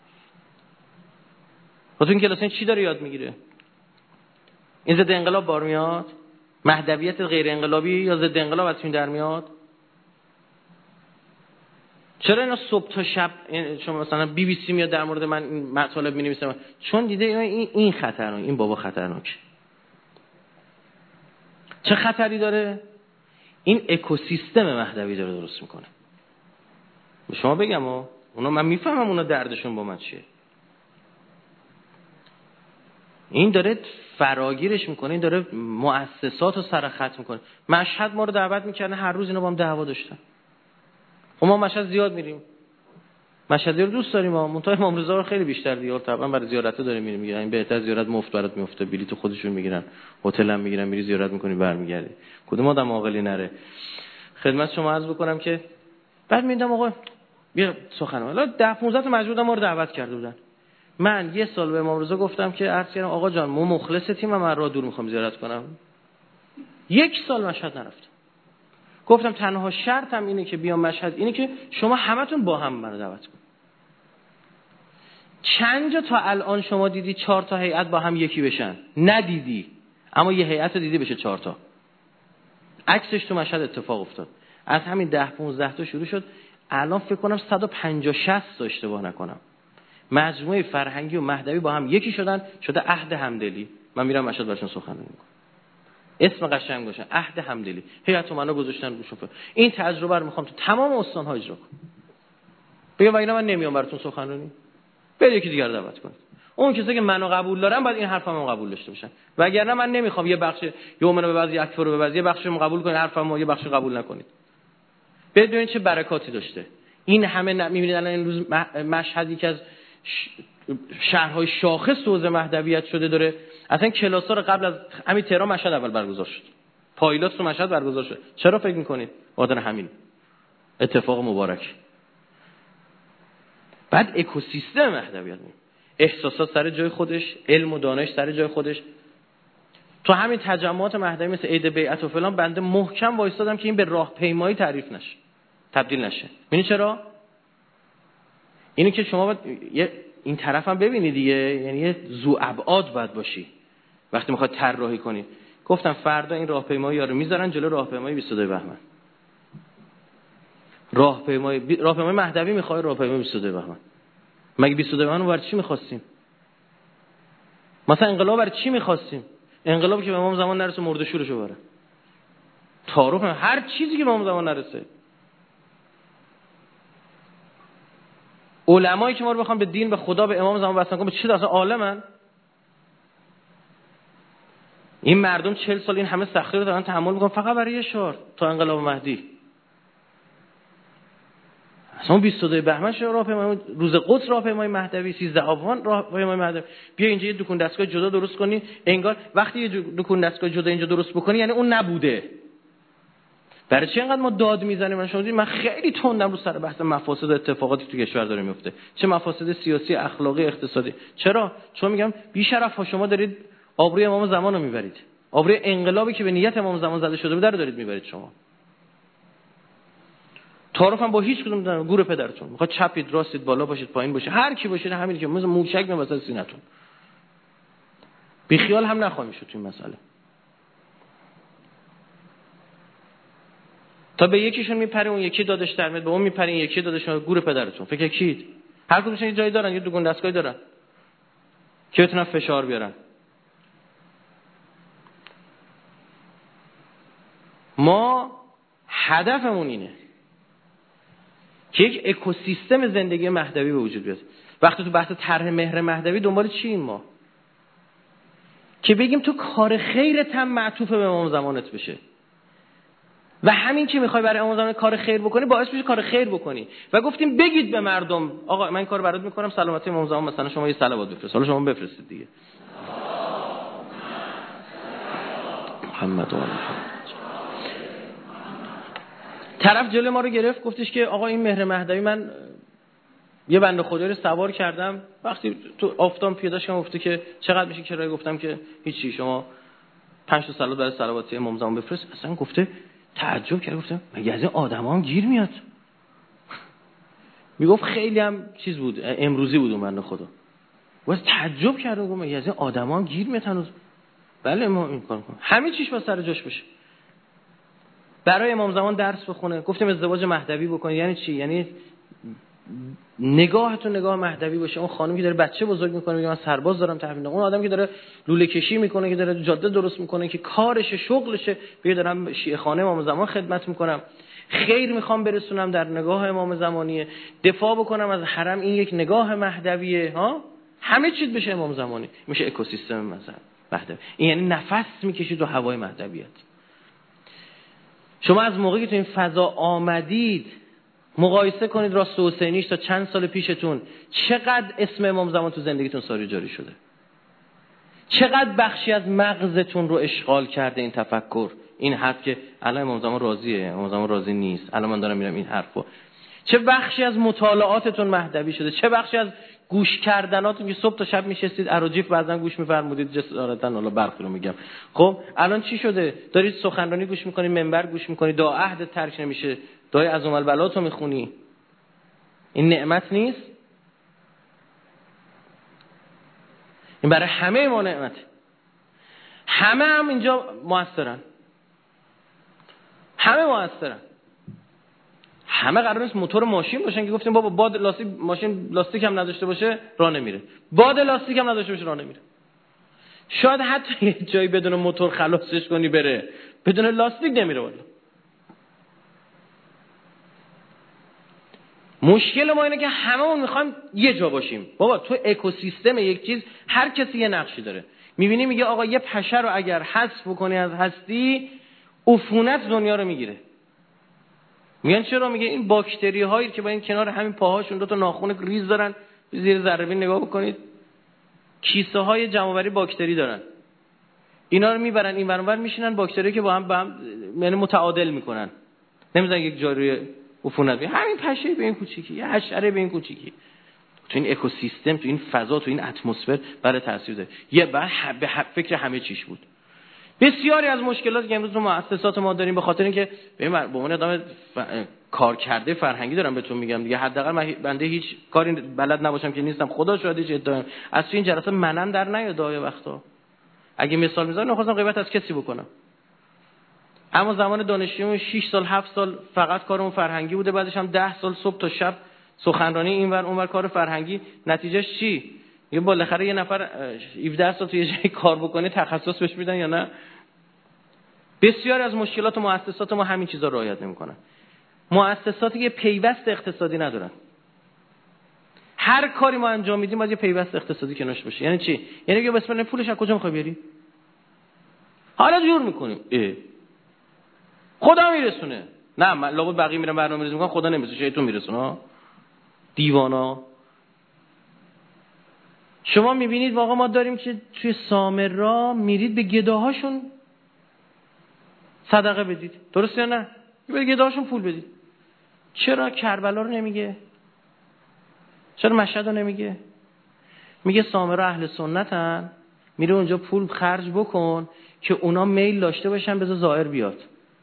و تو این کلاس چی داره یاد میگیره؟ این ضد انقلاب بار میاد؟ مهدویت غیر انقلابی یا ضد انقلاب از این در میاد؟ چرا اینا صبح تا شب شما مثلا بی بی سی میاد در مورد من این مطالب می‌نویسه؟ چون دیده این این خطرناک، این بابا خطرناک. چه خطری داره؟ این اکوسیستم مهدوی داره درست میکنه. به شما بگم ها، اونا من میفهمم اونا دردشون با من چیه. این داره فراگیرش میکنه، این داره مؤسسات رو سر خط میکنه. مشهد ما رو دعوت میکنه، هر روز اینا با هم دعوا داشتن. خب ما مشهد زیاد میریم، مشهدی رو دوست داریم، ما منتها امام رضا رو خیلی بیشتر دیگه طبعا برای زیارت داریم میریم. میگن این بهتر زیارت مفت برات میفته، بلیط خودشون میگیرن، هتل هم میگیرن، میری زیارت میکنی برمیگردی. کدوم آدم عاقلی نره. خدمت شما عرض بکنم که بعد میدم آقا بیا سخن، حالا ده پانزده تا مجموعه ما رو دعوت کرده بودن. من یه سال به امام رضا گفتم که عرض کردم آقا جان ما مخلصتیم، من راه دور میخوام زیارت کنم. یک سال مشهد نرفتم. گفتم تنها شرطم اینه که بیام مشهد اینه که شما همتون با هم منو دعوت کنید. چند جا تا الان شما دیدی چهار تا هیئت با هم یکی بشن؟ ندیدی، اما یه هیئت رو دیدی بشه چهار تا. عکسش تو مشهد اتفاق افتاد. از همین ده پانزده تا شروع شد، الان فکر کنم صد و پنجاه شصت تا اشتباه نکنم مجموعه فرهنگی و مهدوی با هم یکی شدن، شده عهد همدلی. من میرم مشهد براشون سخنرانی میکنم، اسم قشنگ باشه، عهد همدلی. هیئت منو گذاشتن روشون. این تجربه رو میخوام تو تمام استان‌ها اجرا کنم. بگم وگرنه من نمیام براتون سخنرانی، برید یکی دیگر دعوت کنید. اون کسی که منو قبول دارن بعد این حرفمو قبول داشته باشن، وگرنه من نمیخوام یه بخش یومنو به بعضی اکفر رو به بعضی، یه بخشمو قبول کنید حرفمو، یه بخش قبول نکنید. بدونید چه برکاتی داشته. این همه ن... میبینید الان این روز مشهد یکی از شهرهای شاخص حوزه مهدویت شده داره. اصلا کلاس‌ها رو قبل از همین تهران مشهد اول برگزار شد، پایلوت تو مشهد برگزار شد. چرا فکر می‌کنید؟ وادن همین اتفاق مبارک. بعد اکوسیستم مهدویت، احساسات سر جای خودش، علم و دانش سر جای خودش. تو همین تجمعات مهدوی مثل عید بیعت و فلان بنده محکم وایستادم که این به راهپیمایی تعریف نشه، تبدیل نشه. ببین چرا؟ اینی که شما باید یه این طرف هم ببینی دیگه، یعنی یه ذو ابعاد باید باشی وقتی میخواد طراحی کنی. گفتم فردا این راهپیمایی رو میذارن جلو راهپیمایی بیست و دو بهمن. راهپیمایی راهپیمایی مهدوی میخواد، راهپیمایی بیست و دو بهمن. مگه بیست و دو بهمن رو برای چی می‌خواستیم؟ مثلا انقلاب برای چی می‌خواستیم؟ انقلابی که به امام زمان نرسه مرده شورشو بره. تعارف هر چیزی که به امام زمان نرسه. علمایی که ما رو بخوام به دین، به خدا، به امام زمان وصل کنن، چی اصلا عالمن؟ این مردم چهل سال این همه سختی رو دارن تحمل می‌کنن فقط برای یه شعار تا انقلاب مهدی. اصلا بیست و دو بهمن شو راهپیمایی، روز قدس راهپیمایی مهدوی، سیزده آبان راهپیمایی مهدوی. بیا اینجا یه دکون دستگاه جدا درست کنی، انگار وقتی یه دکون دستگاه جدا اینجا درست بکنی یعنی اون نبوده. برای چی اینقدر ما داد میزنیم؟ من شما دیدین من خیلی تندم رو سر بحث مفاسد و اتفاقاتی تو کشور داره میفته، چه مفاسد سیاسی، اخلاقی، اقتصادی. چرا؟ چون میگم بی شرف ها شما دارید آبروی امام زمان رو میبرید، آبروی انقلابی که به نیت امام زمان زده شده بود رو دارید میبرید. شما تعارف هم با هیچ کدوم ندارم. گور پدرتون میخواد چپید راستید بالا باشید پایین باشید هر کی باشید همین که مثل موشک میاد وسط سینه‌تون. بی خیال هم نخواهیم شد تو این مسئله. تا به یکیشون میپره اون یکی دادش در میاد، به اون میپره این یکی دادش، گور پدرتون. فکر کید هر کدومشون یه جایی دارن، یه دوگون دستگاهی دارن که بتونن فشار بیارن. ما هدفمون اینه که یک اکوسیستم زندگی مهدوی به وجود بیاد. وقتی تو بحث طرح مهر مهدوی دنبال چییم ما؟ که بگیم تو کار خیرت هم معطوف به امام زمانت بشه و همین که میخوای برای امام زمان کار خیر بکنی باعث میشه کار خیر بکنی. و گفتیم بگید به مردم آقا من این کارو برات میکنم سلامتی امام زمان، مثلا شما یه صلوات بفرست. حالا شما بفرستید دیگه. محمد و محمد. طرف جلوی ما رو گرفت گفتش که آقا این مهر مهدوی من یه بنده خدایی رو سوار کردم، وقتی تو آفتاب پیاده شدم گفته که چقدر میشه کرایه؟ گفتم که هیچی، شما پنج تا صلوات برای صلواتی امام زمان بفرست. اصلا گفته تعجب کرد، گفتم مگه از این آدما هم گیر میاد؟ میگفت خیلی هم چیز بود، امروزی بود اون بنده خدا. واسه تعجب کرد و گفت مگه از این آدما هم گیر میاد هنوز؟ بله ما این کار کنیم، همه چیش با سر جاش بشه. برای امام زمان درس بخونه. گفتیم ازدواج مهدوی بکنید. یعنی چی؟ یعنی نگاهتون نگاه مهدوی باشه. اون خانمی که داره بچه بزرگ میکنه میگه من سرباز دارم تحویل میدم، اون آدمی که داره لوله کشی میکنه، که داره جاده درست میکنه، که کارشه شغلشه، میگه دارم شیعه خانه امام زمان خدمت میکنم، خیر میخوام برسونم در نگاه امام زمانیه، دفاع بکنم از حرم، این یک نگاه مهدویه. ها همه چیز بشه امام زمانی، میشه اکوسیستم مذهب مهدوی. این یعنی نفس میکشید تو هوای مهدویت. شما از موقعی که تو این فضا آمدید مقایسه کنید راست و حسینیش تا چند سال پیشتون چقدر اسم امام زمان تو زندگیتون ساری جاری شده، چقدر بخشی از مغزتون رو اشغال کرده این تفکر، این حرف که الان امام زمان راضیه، امام زمان راضی نیست، الان من دارم میرم این حرفو. چه بخشی از مطالعاتتون مهدوی شده، چه بخشی از گوش کردناتون که صبح تا شب میشستید اراجیف بعضن گوش میفرمودید، جسارتا حالا برخی رو میگم. خب الان چی شده؟ دارید سخنرانی گوش میکنید، منبر گوش میکنید، دعا عهد ترک نمیشه، دعای عظم البلات رو میخونی. این نعمت نیست؟ این برای همه ما نعمته. همه هم اینجا موثرن، همه موثرن. همه قرار نیست موتور ماشین باشن که گفتیم بابا باد لاستیک ماشین لاستیک هم نداشته باشه راه نمیره، باد لاستیک هم نداشته باشه راه نمیره. شاید حتی یه جایی بدون موتور خلاصش کنی بره، بدون لاستیک نمیره والا. مشکل ما اینه که هممون میخوایم یه جا باشیم. بابا تو اکوسیستم یک چیز هر کسی یه نقشی داره. میبینی میگه آقا یه پشه رو اگر حذف بکنی از هستی عفونت دنیا رو میگیره. میگن چرا؟ میگه این باکتری هایی که با این کنار همین پاهاشون دو تا ناخن ریز دارن، زیر ذره بین نگاه بکنید، کیسه های جمع‌آوری باکتری دارن. اینا رو میبرن این ور اون ور میشینن، باکتری که با هم با هم یعنی متعادل میکنن، نمیذارن یک جای عفونت بیاد. همین پشه به این کوچیکی، یه حشره به این کوچیکی، تو این اکوسیستم، تو این فضا، تو این اتمسفر برای تاثیر داره. یه بعد به فکر همه چیش بود. بسیاری از مشکلاتی که امروز تو مؤسسات ما داریم به خاطر اینکه به عنوان آدم ف... کار کرده فرهنگی دارم بهتون میگم دیگه، حداقل من بنده هیچ کاری بلد نباشم که نیستم، خدا شاهد هیچ ادعا از تو این جلسه منن در نیاد آیه وقتا. اگه مثال میذارم نخواستم غیبت از کسی بکنم، اما زمان دانشجویی شش سال هفت سال فقط کارمون فرهنگی بوده، بعدش هم ده سال صبح تا شب سخنرانی اینور اونور کار فرهنگی. نتیجهش چی؟ یه بالاخره یه نفر هفده سال تو یه جایی کار بکنه تخصص بهش میدن یا نه؟ بسیاری از مشکلات مؤسسات ما همین چیزا رو رعایت نمیکنن. مؤسساتی که پیوست اقتصادی ندارن، هر کاری ما انجام میدیم باید یه پیوست اقتصادی کنارش باشه. یعنی چی؟ یعنی که بسم الله پولش از کجا میخوای بیاری؟ حالا جور میکنیم اه. خدا میرسونه. نه من لابد بقیه میرن برنامه‌ریزی میکنن، خدا نمیرسونه، شیطون میرسونه. دیوانا. شما میبینید واقعا ما داریم که توی سامرا میرید به گداهاشون صدقه بدید، درسته یا نه؟ به گداهاشون پول بدید. چرا کربلا رو نمیگه؟ چرا مشهد رو نمیگه؟ میگه سامرا اهل سنتن، میره اونجا پول خرج بکن که اونا میل داشته باشن بذار زائر بیاد.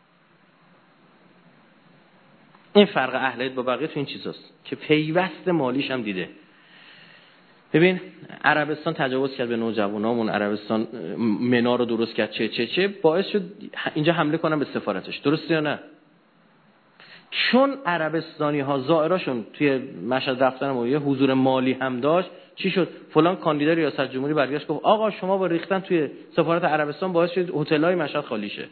این فرق اهلیت با بقیه تو این چیزاست که پیوست مالیش هم دیده. ببین عربستان تجاوز کرد به نوجوانامون، عربستان منا رو درست کرد، چه چه چه باعث شد اینجا حمله کنن به سفارتش، درسته یا نه؟ چون عربستانی ها زائراشون توی مشهد رفتن و یه حضور مالی هم داشت، چی شد؟ فلان کاندیدا ریاست جمهوری برگشت گفت آقا شما با ریختن توی سفارت عربستان باعث شد هتل‌های مشهد خالی شه.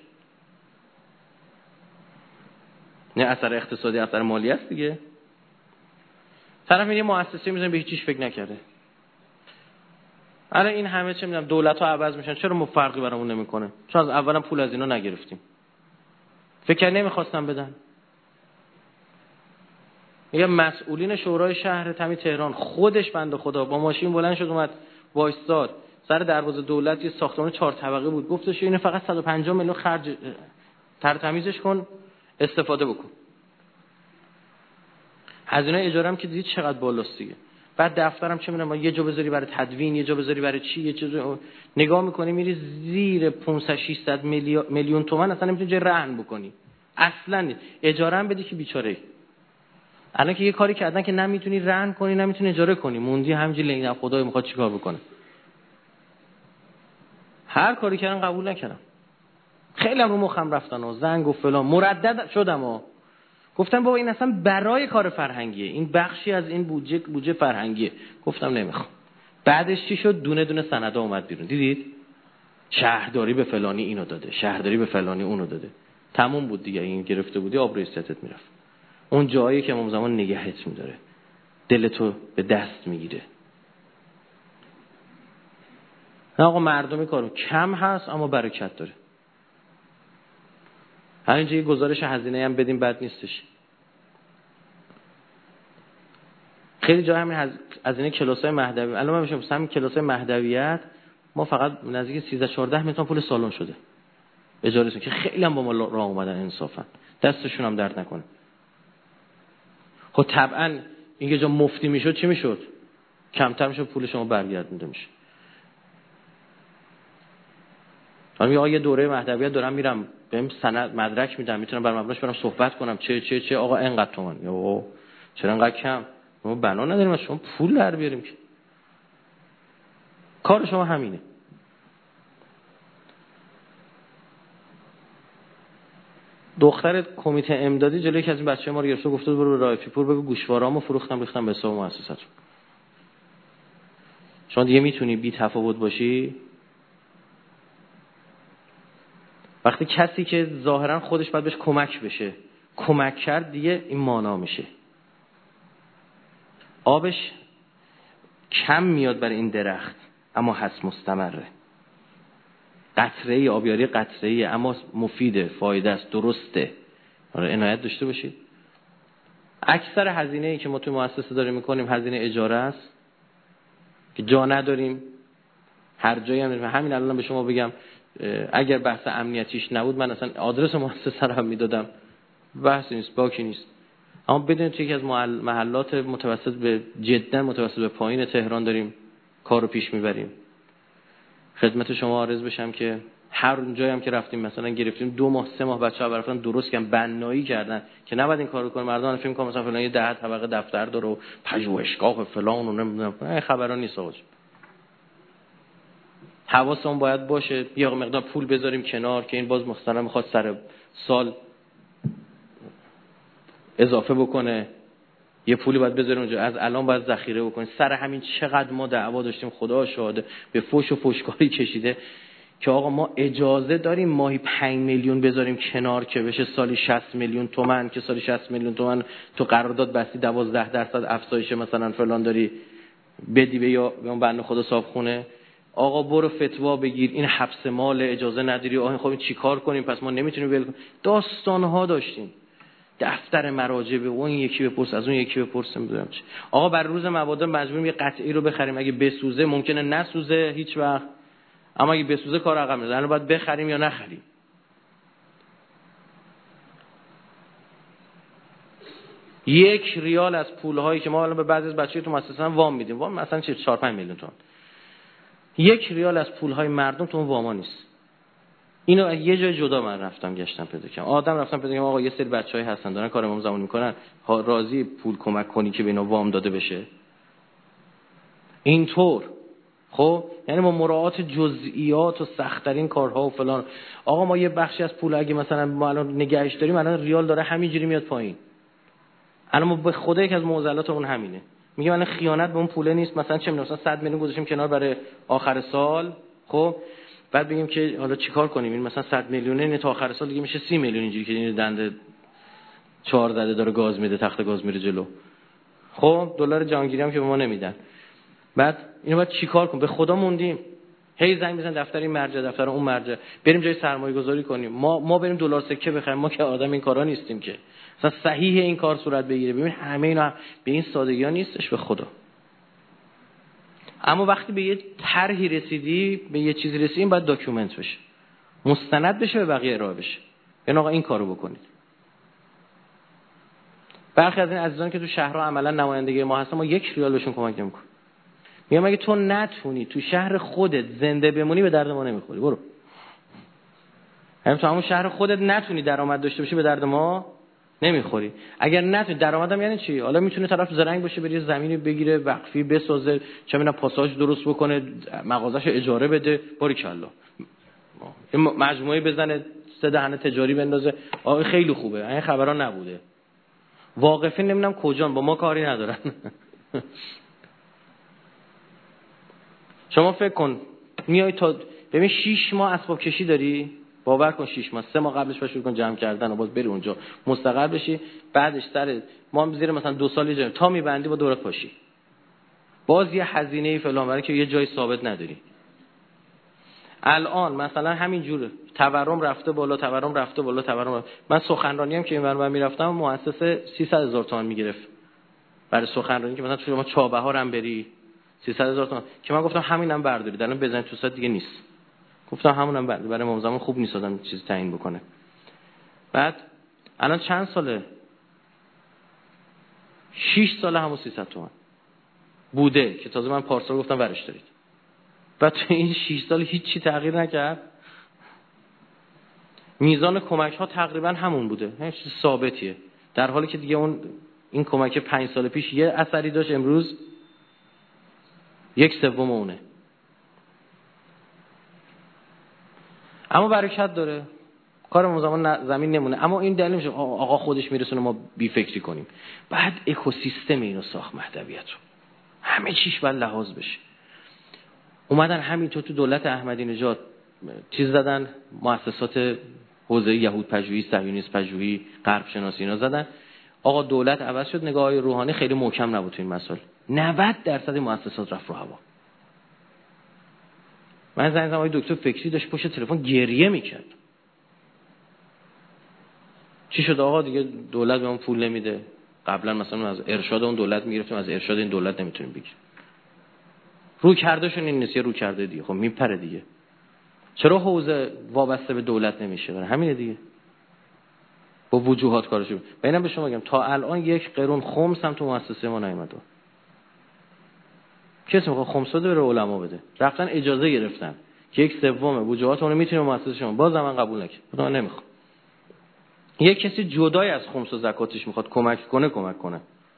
نه اثر اقتصادی، اثر مالی است دیگه. طرف میگه مؤسسه میذارن به هیچ چیز فکر نکرده. الان این همه چه میدونم دولت‌ها عوض میشن، چرا ما فرقی برامون نمیکنه؟ چون از اولم پول از اینا نگرفتیم. فکر نمیخواستم بدن. میگه مسئولین شورای شهر تمی تهران خودش بنده خدا با ماشین بلند شد اومد وایستاد سر دروازه دولت، یه ساختمان چهار طبقه بود، گفتش اینو فقط صد و پنجاه میلیون خرج تر تمیزش کن استفاده بکن. هزینه اجاره هم که دیدید چقدر بالاست دیگه. بعد دفترم چه میدونم یه جا بذاری برای تدوین، یه جا بذاری برای چی، یه چیز نگاه میکنی میری زیر پانصد ششصد میلیون تومان اصلا نمیتونی جای رهن بکنی. اصلا اجاره هم بدی که بیچاره. الان که یه کاری کردن که نمیتونی رهن کنی، نمیتونی اجاره کنی، موندی همینجوری لنگ خدای میخواد چیکار بکنه. هر کاری کردن قبول نکردم. خیلی هم رو مخم رفتن و زنگ و فلان، مردد شدم و گفتم بابا این اصلا برای کار فرهنگیه، این بخشی از این بودجه بودجه فرهنگیه. گفتم نمیخوام. بعدش چی شد؟ دونه دونه سندا اومد بیرون، دیدید؟ شهرداری به فلانی اینو داده، شهرداری به فلانی اونو داده. تموم بود دیگه، این گرفته بودی آبروی ستت میرفت. اون جایی که امام زمان نگهت میداره، دلتو به دست میگیره. نه آقا مردمی کارو کم هست اما برکت داره. همینجا یه گزارش هزینه هم بدیم بد نیستش. خیلی جا همین از این کلاسای مهدوی، الان من میشم همین کلاسای مهدویت ما فقط نزدیک سیزده چهارده میلیون پول سالن شده اجاره که خیلی هم با ما راه اومدن انصافا، دستشون هم درد نکنه. خب طبعا این جا مفتی میشد چی میشد؟ کمتر میشد پول شما برگردونده میشه. من آقا یه دوره مهدویت دارم میرم بهم سند مدرک میدم، میتونم بر مبناش برام صحبت کنم چه چه چه آقا اینقدر تومن یا چرا اینقدر کم؟ ما بنا نداریم از شما پول در بیاریم که. کار شما همینه. دختر کمیته امدادی جلوی یکی از این بچه‌ها ما رو گرفت و گفت برو رائفی پور بگو گوشوارامو فروختم ریختم به حساب مؤسسه‌تون. شما دیگه میتونی بی تفاوت باشی؟ وقتی کسی که ظاهرا خودش باید بهش کمک بشه کمک کرد دیگه این مانا میشه. آبش کم میاد برای این درخت اما هست مستمره. قطره‌ای آبیاری قطره‌ای اما مفیده، فایده است، درسته. آره عنایت داشته باشید. اکثر هزینه‌ای که ما توی مؤسسه داریم می‌کنیم هزینه اجاره است که جا نداریم. هر جایی هم همین الان به شما بگم اگر بحث امنیتیش نبود من اصلا آدرس مؤسسه رو هم میدادم. بحث نیست، باکی نیست. اما بدونید یکی از محلات متوسط به جدا متوسط به پایین تهران داریم کارو پیش میبریم. خدمت شما عرض بشم که هر جایی هم که رفتیم مثلا گرفتیم دو ماه سه ماه بچه‌ها برفتن درست کردن، بنایی کردن که نباید این کارو کنن. مردم فکر می‌کنن مثلا فلان یه ده طبقه دفتر داره و پژوهشگاه فلان و نمیدونم این خبرا نیست. آقا حواسمون باید باشه یه مقدار پول بذاریم کنار که این باز مثلا میخواد سر سال اضافه بکنه، یه پولی باید بذاریم اونجا، از الان باید ذخیره بکنیم. سر همین چقدر ما دعوا داشتیم خدا شاهده، به فوش و فوشکاری کشیده که آقا ما اجازه داریم ماهی پنج میلیون بذاریم کنار که بشه سالی شصت میلیون تومان، که سالی شصت میلیون تومان تو قرارداد بستی دوازده درصد افزایش مثلا فلان داری بدی به یا به اون بنده خدا صاحبخونه. آقا برو فتوا بگیر، این حبس مال، اجازه نداری. آقا خب چیکار کنیم؟ پس ما نمیتونیم ول کنیم. داستان‌ها داشتیم، دفتر مراجع به اون یکی بپرس از اون یکی بپرس نمیدونم چی. آقا بر روز مبادا مجبوریم یه قطعی رو بخریم، اگه بسوزه ممکنه نسوزه هیچ وقت، اما اگه بسوزه کار عقب میره. الان باید بخریم یا نخریم. یک ریال از پولهایی که ما الان به بعضی از بچه‌ها تو مؤسسه وام میدیم، وام مثلا چه چهار پنج میلیون تومان، یک ریال از پولهای مردم تو اون واما نیست. اینو یه جای جدا من رفتم گشتم پیدا کردم. آدم رفتم پیدا کردم آقا یه سری بچهای هستن دارن کار امام زمان میکنن، راضی پول کمک کنی که به اینا وام داده بشه. اینطور خب یعنی ما مراعات جزئیات و سخت‌ترین کارها و فلان. آقا ما یه بخشی از پول اگه مثلا ما الان نگهش داریم الان ریال داره همینجوری میاد پایین. الان ما به خدا یک از معضلات اون همینه. میگه من خیانت به اون پوله نیست، مثلا چه می‌دونم مثلا صد میلیون گذاشتیم کنار برای آخر سال، خب بعد بگیم که حالا چیکار کنیم این مثلا صد میلیونه نه تا آخر سال دیگه میشه سی میلیون اینجوری که این دنده چهار زده داره گاز میده، تخت گاز میره جلو. خب دلار جهانگیری هم که به ما نمیدن. بعد اینو بعد چیکار کنیم؟ به خدا موندیم. هی زنگ میزنن دفتر این مرجع دفتر اون مرجع، بریم جای سرمایه گذاری کنیم. ما ما بریم دلار سکه بخریم. ما که آدم این کارا نیستیم که مثلا صحیح این کار صورت بگیره. ببین همه اینا به این سادگی ها نیستش به خدا. اما وقتی به یه طرحی رسیدی، به یه چیزی رسیدیم، باید داکیومنت بشه، مستند بشه، به بقیه ارائه بشه. یعنی آقا این کارو بکنید. برخی از این عزیزان که تو شهرها عملا نمایندگی ما هستن، ما یک ریال بهشون کمک نمی‌کنیم. میگم اگه تو نتونی تو شهر خودت زنده بمونی به درد ما نمیخوری، برو. همین تو همون شهر خودت نتونی درآمد داشته باشی به درد ما نمیخوری. اگر نتونی درآمدم یعنی چی؟ حالا میتونه طرف زرنگ باشه بره زمینی بگیره وقفی بسازه، چه میدونم پاساژ درست بکنه، مغازه‌شو اجاره بده، باریکالله. مجموعه بزنه سه دهنه تجاری بندازه، آقا خیلی خوبه. این خبرا نبوده. واقفین نمیدونم کجان، با ما کاری ندارن. شما فکر کن میای تا ببین شش ماه اسباب کشی داری، باور کن شش ماه، سه ماه قبلش باید شروع کن جمع کردن و باز بری اونجا مستقر بشی، بعدش سر ما هم زیر مثلا دو سال جمع تا میبندی با دورت پاشی، باز یه هزینه فلان برای که یه جای ثابت نداری. الان مثلا همین جوره، تورم رفته بالا، تورم رفته بالا، تورم رفته. من سخنرانی هم که اینور من میرفتم مؤسسه سیصد هزار تومان میگرفت برای سخنرانی، که مثلا تو شما چابهار هم بری سیصد هزار تومان، که من گفتم همینم بردارید الان بزنید تو سایت دیگه نیست. گفتم همونم بردارید برای امام زمان خوب نیست آدم چیز تعیین بکنه. بعد الان چند ساله؟ شش ساله همون سیصد تومان بوده که تازه من پارسال گفتم ورش دارید. بعد تو این شش سال هیچ چی تغییر نکرد. میزان کمک ها تقریبا همون بوده، هیچ چیز ثابتیه، در حالی که دیگه اون این کمک پنج سال پیش یه اثری داشت، امروز یک سوم اونه. اما برکت داره، کارمون زمان زمین نمونه. اما این دلیل میشه آقا خودش میرسونه ما بی فکری کنیم. بعد اکوسیستم اینو ساخت مهدویت رو، همه چیش باید لحاظ بشه. اومدن همینطور تو دولت احمدی نژاد چیز زدن، مؤسسات حوزه یهود پژوهی، صهیونیست پژوهی، غرب شناسی اینا زدن. آقا دولت عوض شد، نگاه روحانی خیلی محکم نبود تو این مسائل. نود درصد مؤسسات رفت رو هوا. من زنگ زدم آقای دکتر فکری داشت پشت تلفن گریه میکرد. چی شد آقا؟ دیگه دولت بهمون پول نمیده. قبلا مثلا از ارشاد اون دولت میگرفتیم، از ارشاد این دولت نمیتونیم بگیریم. رو کردهشون این نیست، رو کرده دیگه. خب میپره دیگه. چرا حوزه وابسته به دولت نمیشه؟ برای همینه دیگه. با وجوهات کارشو. ببینم به شما بگم تا الان یک قرون خمس هم تو مؤسسه ما نیومده. کسی میخواد خمس بده بره علما بده. رفتن اجازه گرفتن که یک سوم وجوهات اون میتونه مؤسسه شما، باز من قبول نکردم. من نمیخوام. یک کسی جدای از خمس و زکاتش میخواد کمک کنه کمک کنه.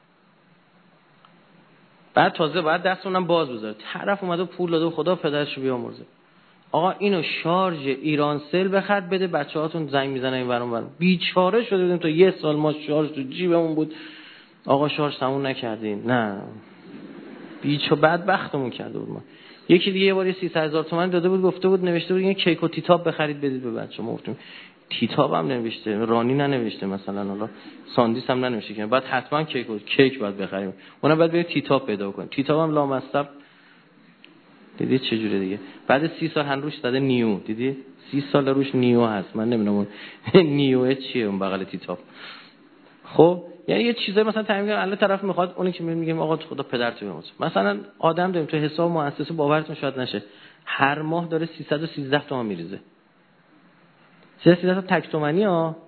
بعد تازه بعد دستونم باز بذاره. طرف اومده پول داده و خدا پدرشو بیامرزه. آقا اینو شارژ ایرانسل بخرد بده، بچه‌هاتون زنگ میزنن این ور اون ور. بیچاره شده بودیم تا یه سال ما شارژ تو جیبمون بود. آقا شارژ تموم نکردین. نه. بیچاره بدبختمون کرده بود ما. یکی دیگه یه بار سیصد هزار تومان داده بود، گفته بود نوشته بود این کیک و تیتاب بخرید بدید به بچه‌ها. ما گفتیم تیتاب هم نوشته، رانی ننوشته، مثلا حالا ساندیس هم ننوشته که بعد حتما کیک و کیک باید بخریم. اونم بعد برید تیتاب پیدا کنیم. تیتاب هم لامصب دیدید چه جوره دیگه. بعد سی سال هن روش زده نیو، دیدی سی سال روش نیو هست. من نمیدونم اون نیو چیه اون بغل تیتاب. خب یعنی یه چیزای مثلا تعیین کنه الان طرف میخواد اونی که میگیم آقا خدا پدرت بیامرزه. مثلا آدم داریم تو حساب مؤسسه باورتون شاید نشه هر ماه داره سیصد و سیزده تومان میریزه. سیصد و سیزده تا تک تومانی ها.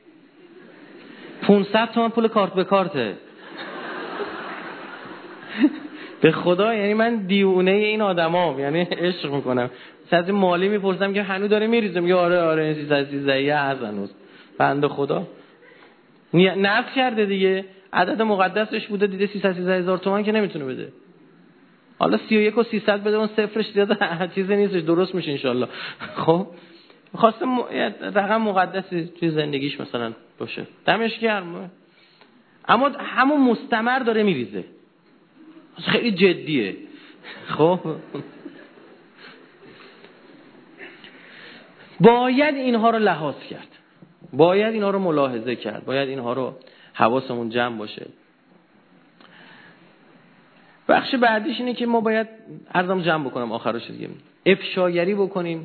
پانصد تومان پول کارت به کارته. به خدا یعنی من دیوونه این آدمام، یعنی عشق میکنم. از مالی میپرسم که هنوز داره میریزه، میگه آره آره سیصد و سیزده هست هنوز. بنده خدا نفت کرده دیگه، عدد مقدسش بوده دیده سیصد و سیزده هزار تومان که نمیتونه بده. حالا سی و یک و سیصد بده اون صفرش زیاده چیزی نیستش، درست میشه انشالله. خب خواسته م... رقم مقدسی توی زندگیش مثلا باشه، دمش گرم. اما همون مستمر داره میریزه، خیلی جدیه. خب باید اینها رو لحاظ کرد، باید اینها رو ملاحظه کرد، باید اینها رو حواسمون جمع باشه. بخش بعدیش اینه که ما باید عرضم جمع بکنم آخرش دیگه افشاگری بکنیم،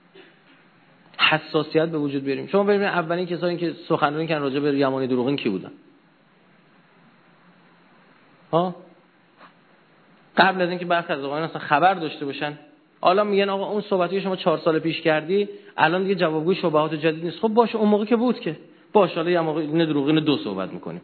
حساسیت به وجود بیاریم. شما ببینید اولین کسایی که سخنرانی کردن راجع به یمانی دروغین کی بودن؟ ها قبل از اینکه برخی از آقایان اصلا خبر داشته باشن، حالا میگن آقا اون صحبتی که شما چهار سال پیش کردی الان دیگه جوابگوی شبهات جدید نیست. خب باشه اون موقع که بود که باشه، حالا یه موقع نه دروغین دو صحبت میکنیم.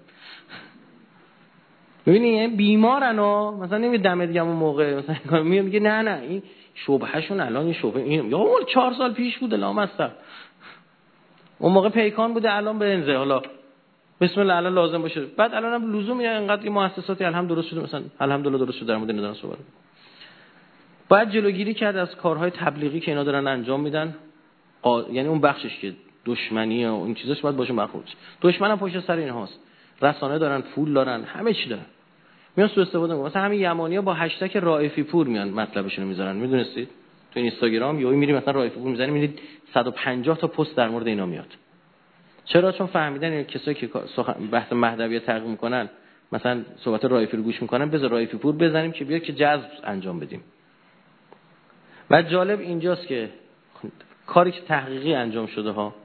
ببینید بیمارن ها، مثلا نمیگه دم دیگه اون موقع مثلا میگه نه نه این شبههشون الان این شبهه این یا اون چهار سال پیش بوده لامصب، اون موقع پیکان بوده الان به انزه، حالا بسم الله الان لازم باشه. بعد الان هم لزوم یه انقدر مؤسساتی الحمدلله درست شده، مثلا الحمدلله درست شده در مورد ندارن صحبت. باید جلوگیری کرد از کارهای تبلیغی که اینا دارن انجام میدن. قا... یعنی اون بخشش که دشمنی و این چیزاش باید باشه مخروج. دشمنم پشت سر اینهاست، رسانه دارن، پول دارن، همه چی دارن، میان سوء استفاده میکنن. مثلا همین یمانی‌ها با هشتگ رائفی پور میان مطلبشون رو میذارن، میدونستید؟ تو اینستاگرام یهو میری مثلا رائفی پور میزنی میبینید صد و پنجاه تا پست در مورد اینا میاد. چرا؟ چون فهمیدن این کسایی که بحث مهدویت تحقیق میکنن مثلا صحبت رائفی رو گوش میکنن، بذار رائفی پور بزنیم که بیاد که جذب انجام بدیم. و جالب اینجاست که کاری که تحقیقی انجام شده ها،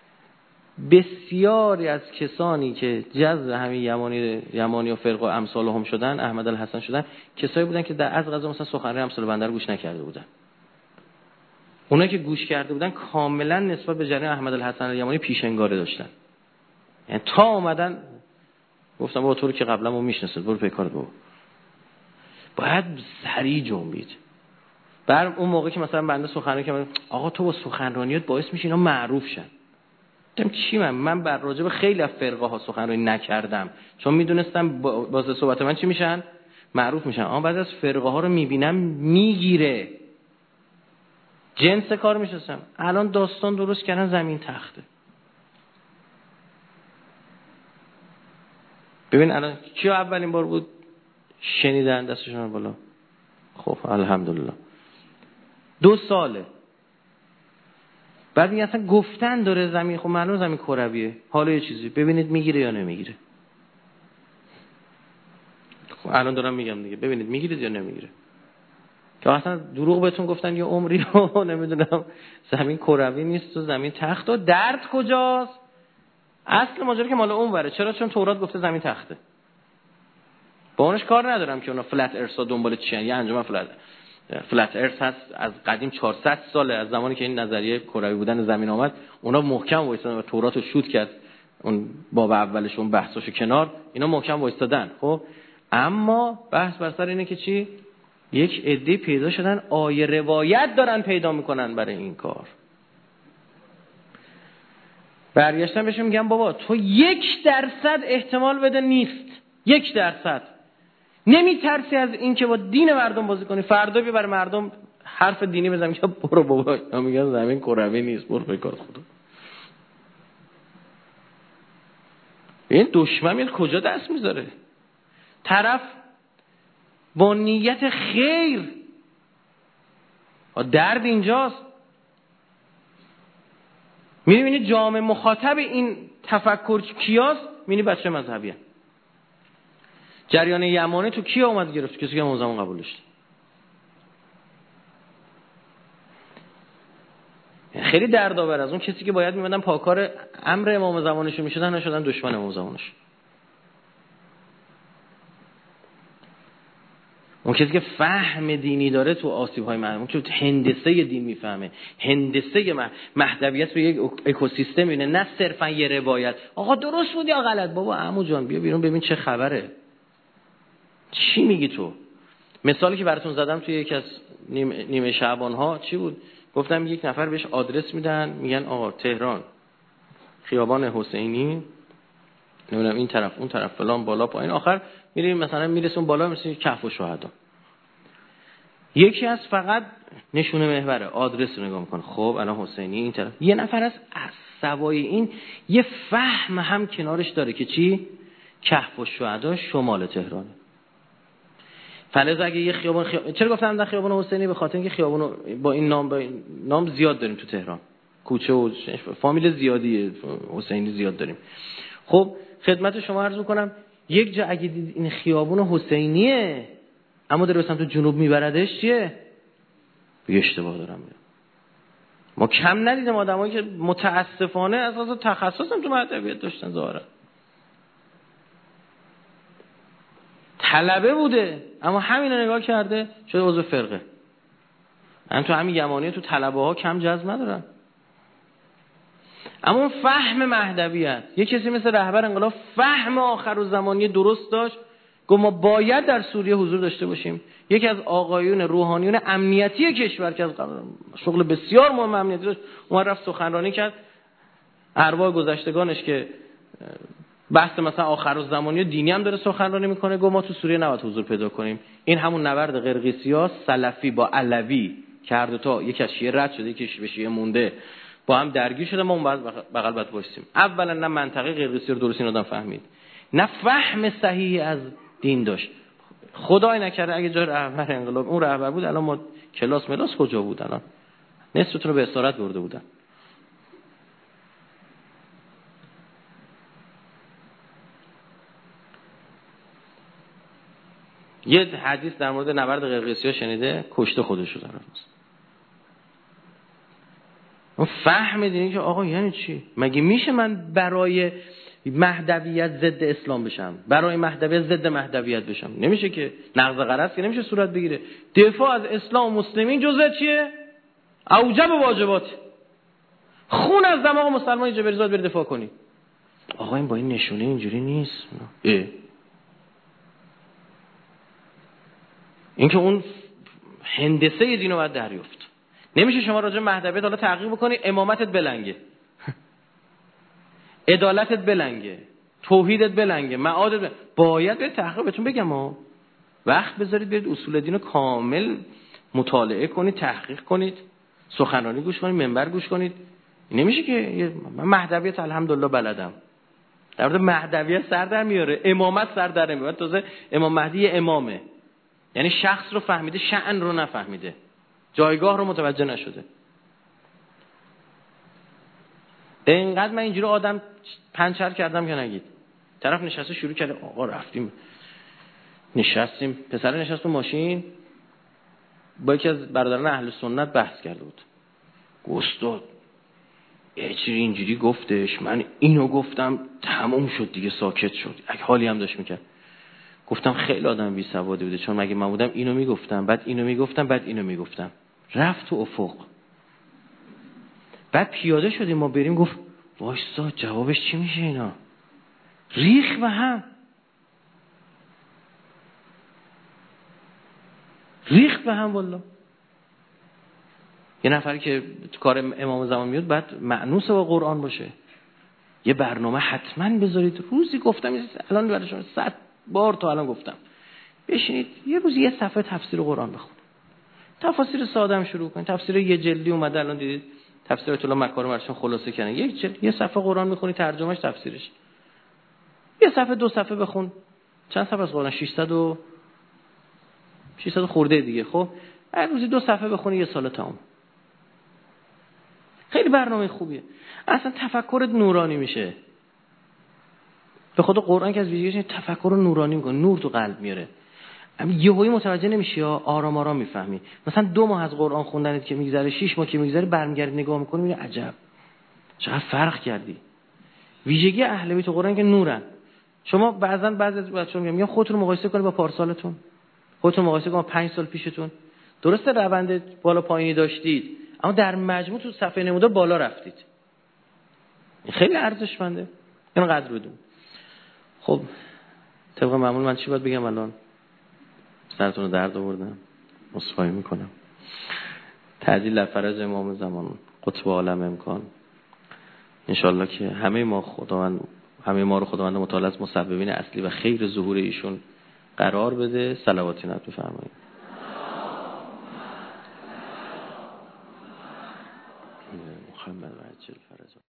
بسیاری از کسانی که جذب همین یمانی یمانی و فرقه و امثال هم شدن، احمد الحسن شدن، کسایی بودن که در از قضا مثلا سخنرانی امثال بنده رو گوش نکرده بودن. اونایی که گوش کرده بودن کاملا نسبت به جریان احمد الحسن الیمانی پیشنگاره داشتن. یعنی تا اومدن گفتم با تو رو که قبلا ما میشناسید برو پیکارت بابا. باید سریع جنبید. بر اون موقع که مثلا بنده سخنرانی کردم آقا تو با سخنرانیات باعث میشی اینا معروف شن. گفتم چی من من بر راجع به خیلی از فرقه ها سخنرانی نکردم چون میدونستم باز صحبت من چی میشن؟ معروف میشن. اما بعضی از فرقه ها رو میبینم میگیره. جنس کار میشستم. الان داستان درست کردن زمین تخته. ببین الان کیا اولین بار بود شنیدن دستشون بالا؟ خب الحمدلله. دو ساله. بعد میگه اصلا گفتن داره زمین، خب معلومه زمین کرویه. حالا یه چیزی ببینید میگیره یا نمیگیره. خب الان دارم میگم دیگه، ببینید میگیره یا نمیگیره. که اصلا دروغ بهتون گفتن یه عمری رو نمیدونم زمین کروی نیست و زمین تخت. و درد کجاست؟ اصل ماجرا که مال اون وره. چرا؟ چون تورات گفته زمین تخته. با اونش کار ندارم که اونا فلت ارثا دنبال چیان. یه انجمن فلت فلت ارث هست از قدیم چهارصد ساله، از زمانی که این نظریه کروی بودن زمین آمد اونا محکم وایسادن و تورات رو شوت کرد. اون باب اولش اون بحثاشو کنار، اینا محکم وایسادن. خب اما بحث بر سر اینه که چی؟ یک عده پیدا شدن آیه روایت دارن پیدا میکنن برای این کار. برگشتن بهشون میگم بابا تو یک درصد احتمال بده نیست، یک درصد نمی ترسی از این که با دین مردم بازی کنی؟ فردا بیا برای مردم حرف دینی بزنم که برو بابا، یا میگن زمین کروی نیست، برو به کار خدا. این دشمن میاد کجا دست میذاره؟ طرف با نیت خیر. درد اینجاست. میبینی جامعه مخاطب این تفکر کیاست؟ میبینی بچه مذهبیه. جریان یمانی تو کی اومد گرفت؟ کسی که امام زمان قبول داشت. خیلی دردآور. از اون کسی که باید میمدن پاکار امر امام زمانشون میشدن نشدن دشمن امام زمانش. اون کسی که فهم دینی داره تو آسیب‌های مردم، اون که هندسه دین میفهمه، هندسه مهدویت رو یک اکوسیستم میبینه، نه صرفا یه روایت. آقا درست بود یا غلط؟ بابا عمو جان بیا بیرون ببین چه خبره. چی میگی تو؟ مثالی که براتون زدم توی یکی از نیمه, نیمه شعبان ها چی بود؟ گفتم یک نفر بهش آدرس میدن، میگن آقا تهران خیابان حسینی، نمیدونم این طرف اون طرف فلان بالا پایین، آخر میریم مثلا میرسون بالا میرسیم کهف الشهدا. یکی از فقط نشونه محوره، آدرس رو نگاه میکنه. خب الان حسینی این طرف. یه نفر از سوای این یه فهم هم کنارش داره که چی؟ کهف الشهدا شمال تهرانه. فلز اگه یه خیابان, خیابان چرا گفتم در خیابان حسینی؟ به خاطر اینکه خیابانو با این نام با این نام زیاد داریم تو تهران، کوچه و فامیل زیادیه حسینی زیاد داریم. خب خدمت شما عرض میکنم یک جا اگه دید این خیابون حسینیه اما داره به سمت جنوب میبردش، چیه؟ به اشتباه دارم میرم. ما کم ندیدیم آدمایی که متاسفانه از اساس تخصصم تو مهدویت داشتن ظاهرا طلبه بوده اما همین رو نگاه کرده شده عضو فرقه. هم تو همین یمانی تو طلبه ها کم جذب ندارن. اما فهم مهدویت، یک کسی مثل رهبر انقلاب فهم آخرالزمانی درست داشت، گفت ما باید در سوریه حضور داشته باشیم. یکی از آقایون روحانیون امنیتی کشور که از شغل بسیار مهم امنیتی داشت اون رفت سخنرانی کرد، ارواح گذشتگانش که بحث مثلا آخرالزمانی و دینی هم داره سخنرانی میکنه، گفت ما تو سوریه نباید حضور پیدا کنیم. این همون نبرد قرقیسی‌ها سلفی با علوی که هر دو تا یکی از شیعه رد شده یکی به شیعه مونده با هم درگیر شده، ما اون بغل باید وایسیم. اولا نه منطقه قرقیسی رو درست این آدم فهمید، نه فهم صحیحی از دین داشت. خدای نکرده اگه جای رهبر انقلاب اون رهبر بود الان ما کلاس ملاس کجا بود؟ الان نصفتون رو به اسارت برده بودن. یه حدیث در مورد نبرد قرقیسی‌ها شنیده؟ کشته خودشو داره. اون فهم دینی که آقا یعنی چی؟ مگه میشه من برای مهدویت ضد اسلام بشم، برای مهدویت ضد مهدویت بشم؟ نمیشه که. نقض غرض که نمیشه صورت بگیره. دفاع از اسلام و مسلمین جزء چیه؟ اوجب واجبات. خون از دماغ مسلمان جبریزاد بری دفاع کنی. آقا این با این نشونه اینجوری نیست. اه. این که اون هندسه دینو باید دریافت. نمیشه شما راجع به مهدویت حالا تحقیق بکنی امامتت بلنگه، عدالتت بلنگه، توحیدت بلنگه، معادت بلنگه. باید به تحقیق بهتون بگم ها، وقت بذارید برید اصول دین رو کامل مطالعه کنید، تحقیق کنید، سخنرانی گوش کنید، منبر گوش کنید. نمیشه که من مهدویت الحمدلله بلدم. در مورد مهدویت سر در میاره، امامت سر در نمیاره. تازه امام مهدی امامه، یعنی شخص رو فهمیده، شأن رو نفهمیده، جایگاه رو متوجه نشده. اینقدر من اینجوری آدم پنچر کردم که نگید. طرف نشسته شروع کرده، آقا رفتیم نشستیم، پسر نشست تو ماشین با یکی از برادران اهل سنت بحث کرده بود. استاد یه چیزی اینجوری گفتش، من اینو گفتم، تموم شد دیگه، ساکت شد. اگه حالی هم داشت میکرد. گفتم خیلی آدم بی سوادی بوده، چون مگه من بودم اینو میگفتم، بعد اینو میگفتم، بعد اینو میگفتم. رفت تو افق. بعد پیاده شدیم ما بریم، گفت وایسا جوابش چی میشه اینا؟ ریخ به هم. ریخ به هم والله. یه نفری که تو کار امام زمان میاد بعد مأنوس با قرآن باشه. یه برنامه حتما بذارید. روزی گفتم الان برای شما صد بار تا الان گفتم، بشینید یه روز یه صفحه تفسیر قرآن بخونید. تفاسیر ساده هم شروع کنید. تفسیر یه جلدی اومده الان دیدید، تفسیر آیت الله مکارم ارشون خلاصه کردن. یک جلد یه صفحه قرآن میخونی، ترجمهش، تفسیرش. یه صفحه دو صفحه بخون. چند صفحه از قرآن؟ ششصد و ششصد خورده دیگه. خب هر روزی دو صفحه بخونی، یه سال تمام. خیلی برنامه خوبیه. اصلا تفکرت نورانی میشه. به خود قرآن که از ویژگیش تفکر رو نورانی میکنه، نور تو قلب میاره. اما یهویی متوجه نمیشی، یا آرام آرام میفهمی. مثلا دو ماه از قرآن خوندنت که میگذره، شش ماه که میگذره، برمیگردی نگاه میکنی میگی عجب چقدر فرق کردی. ویژگی اهل بیت قرآن که نورن. شما بعضا بعضی از بچه‌ها میگن خودتون مقایسه کنید با پارسالتون، خودتون مقایسه کنید با پنج سال پیشتون. درسته روند بالا پایینی داشتید، اما در مجموع تو صفحه نمودار بالا رفتید. این خیلی ارزشمنده، اینقدر بدون. خب طبق معمول من چی باید بگم الان؟ سرتون رو درد آوردم، عذرخواهی میکنم. تعجیل در فرج امام زمان قطب عالم امکان. انشالله که همه ما خداوند همه ما رو خداوند متعال از مسببین اصلی و خیر ظهور ایشون قرار بده. صلواتی نعت بفرمایید. محمد و عجل فرج.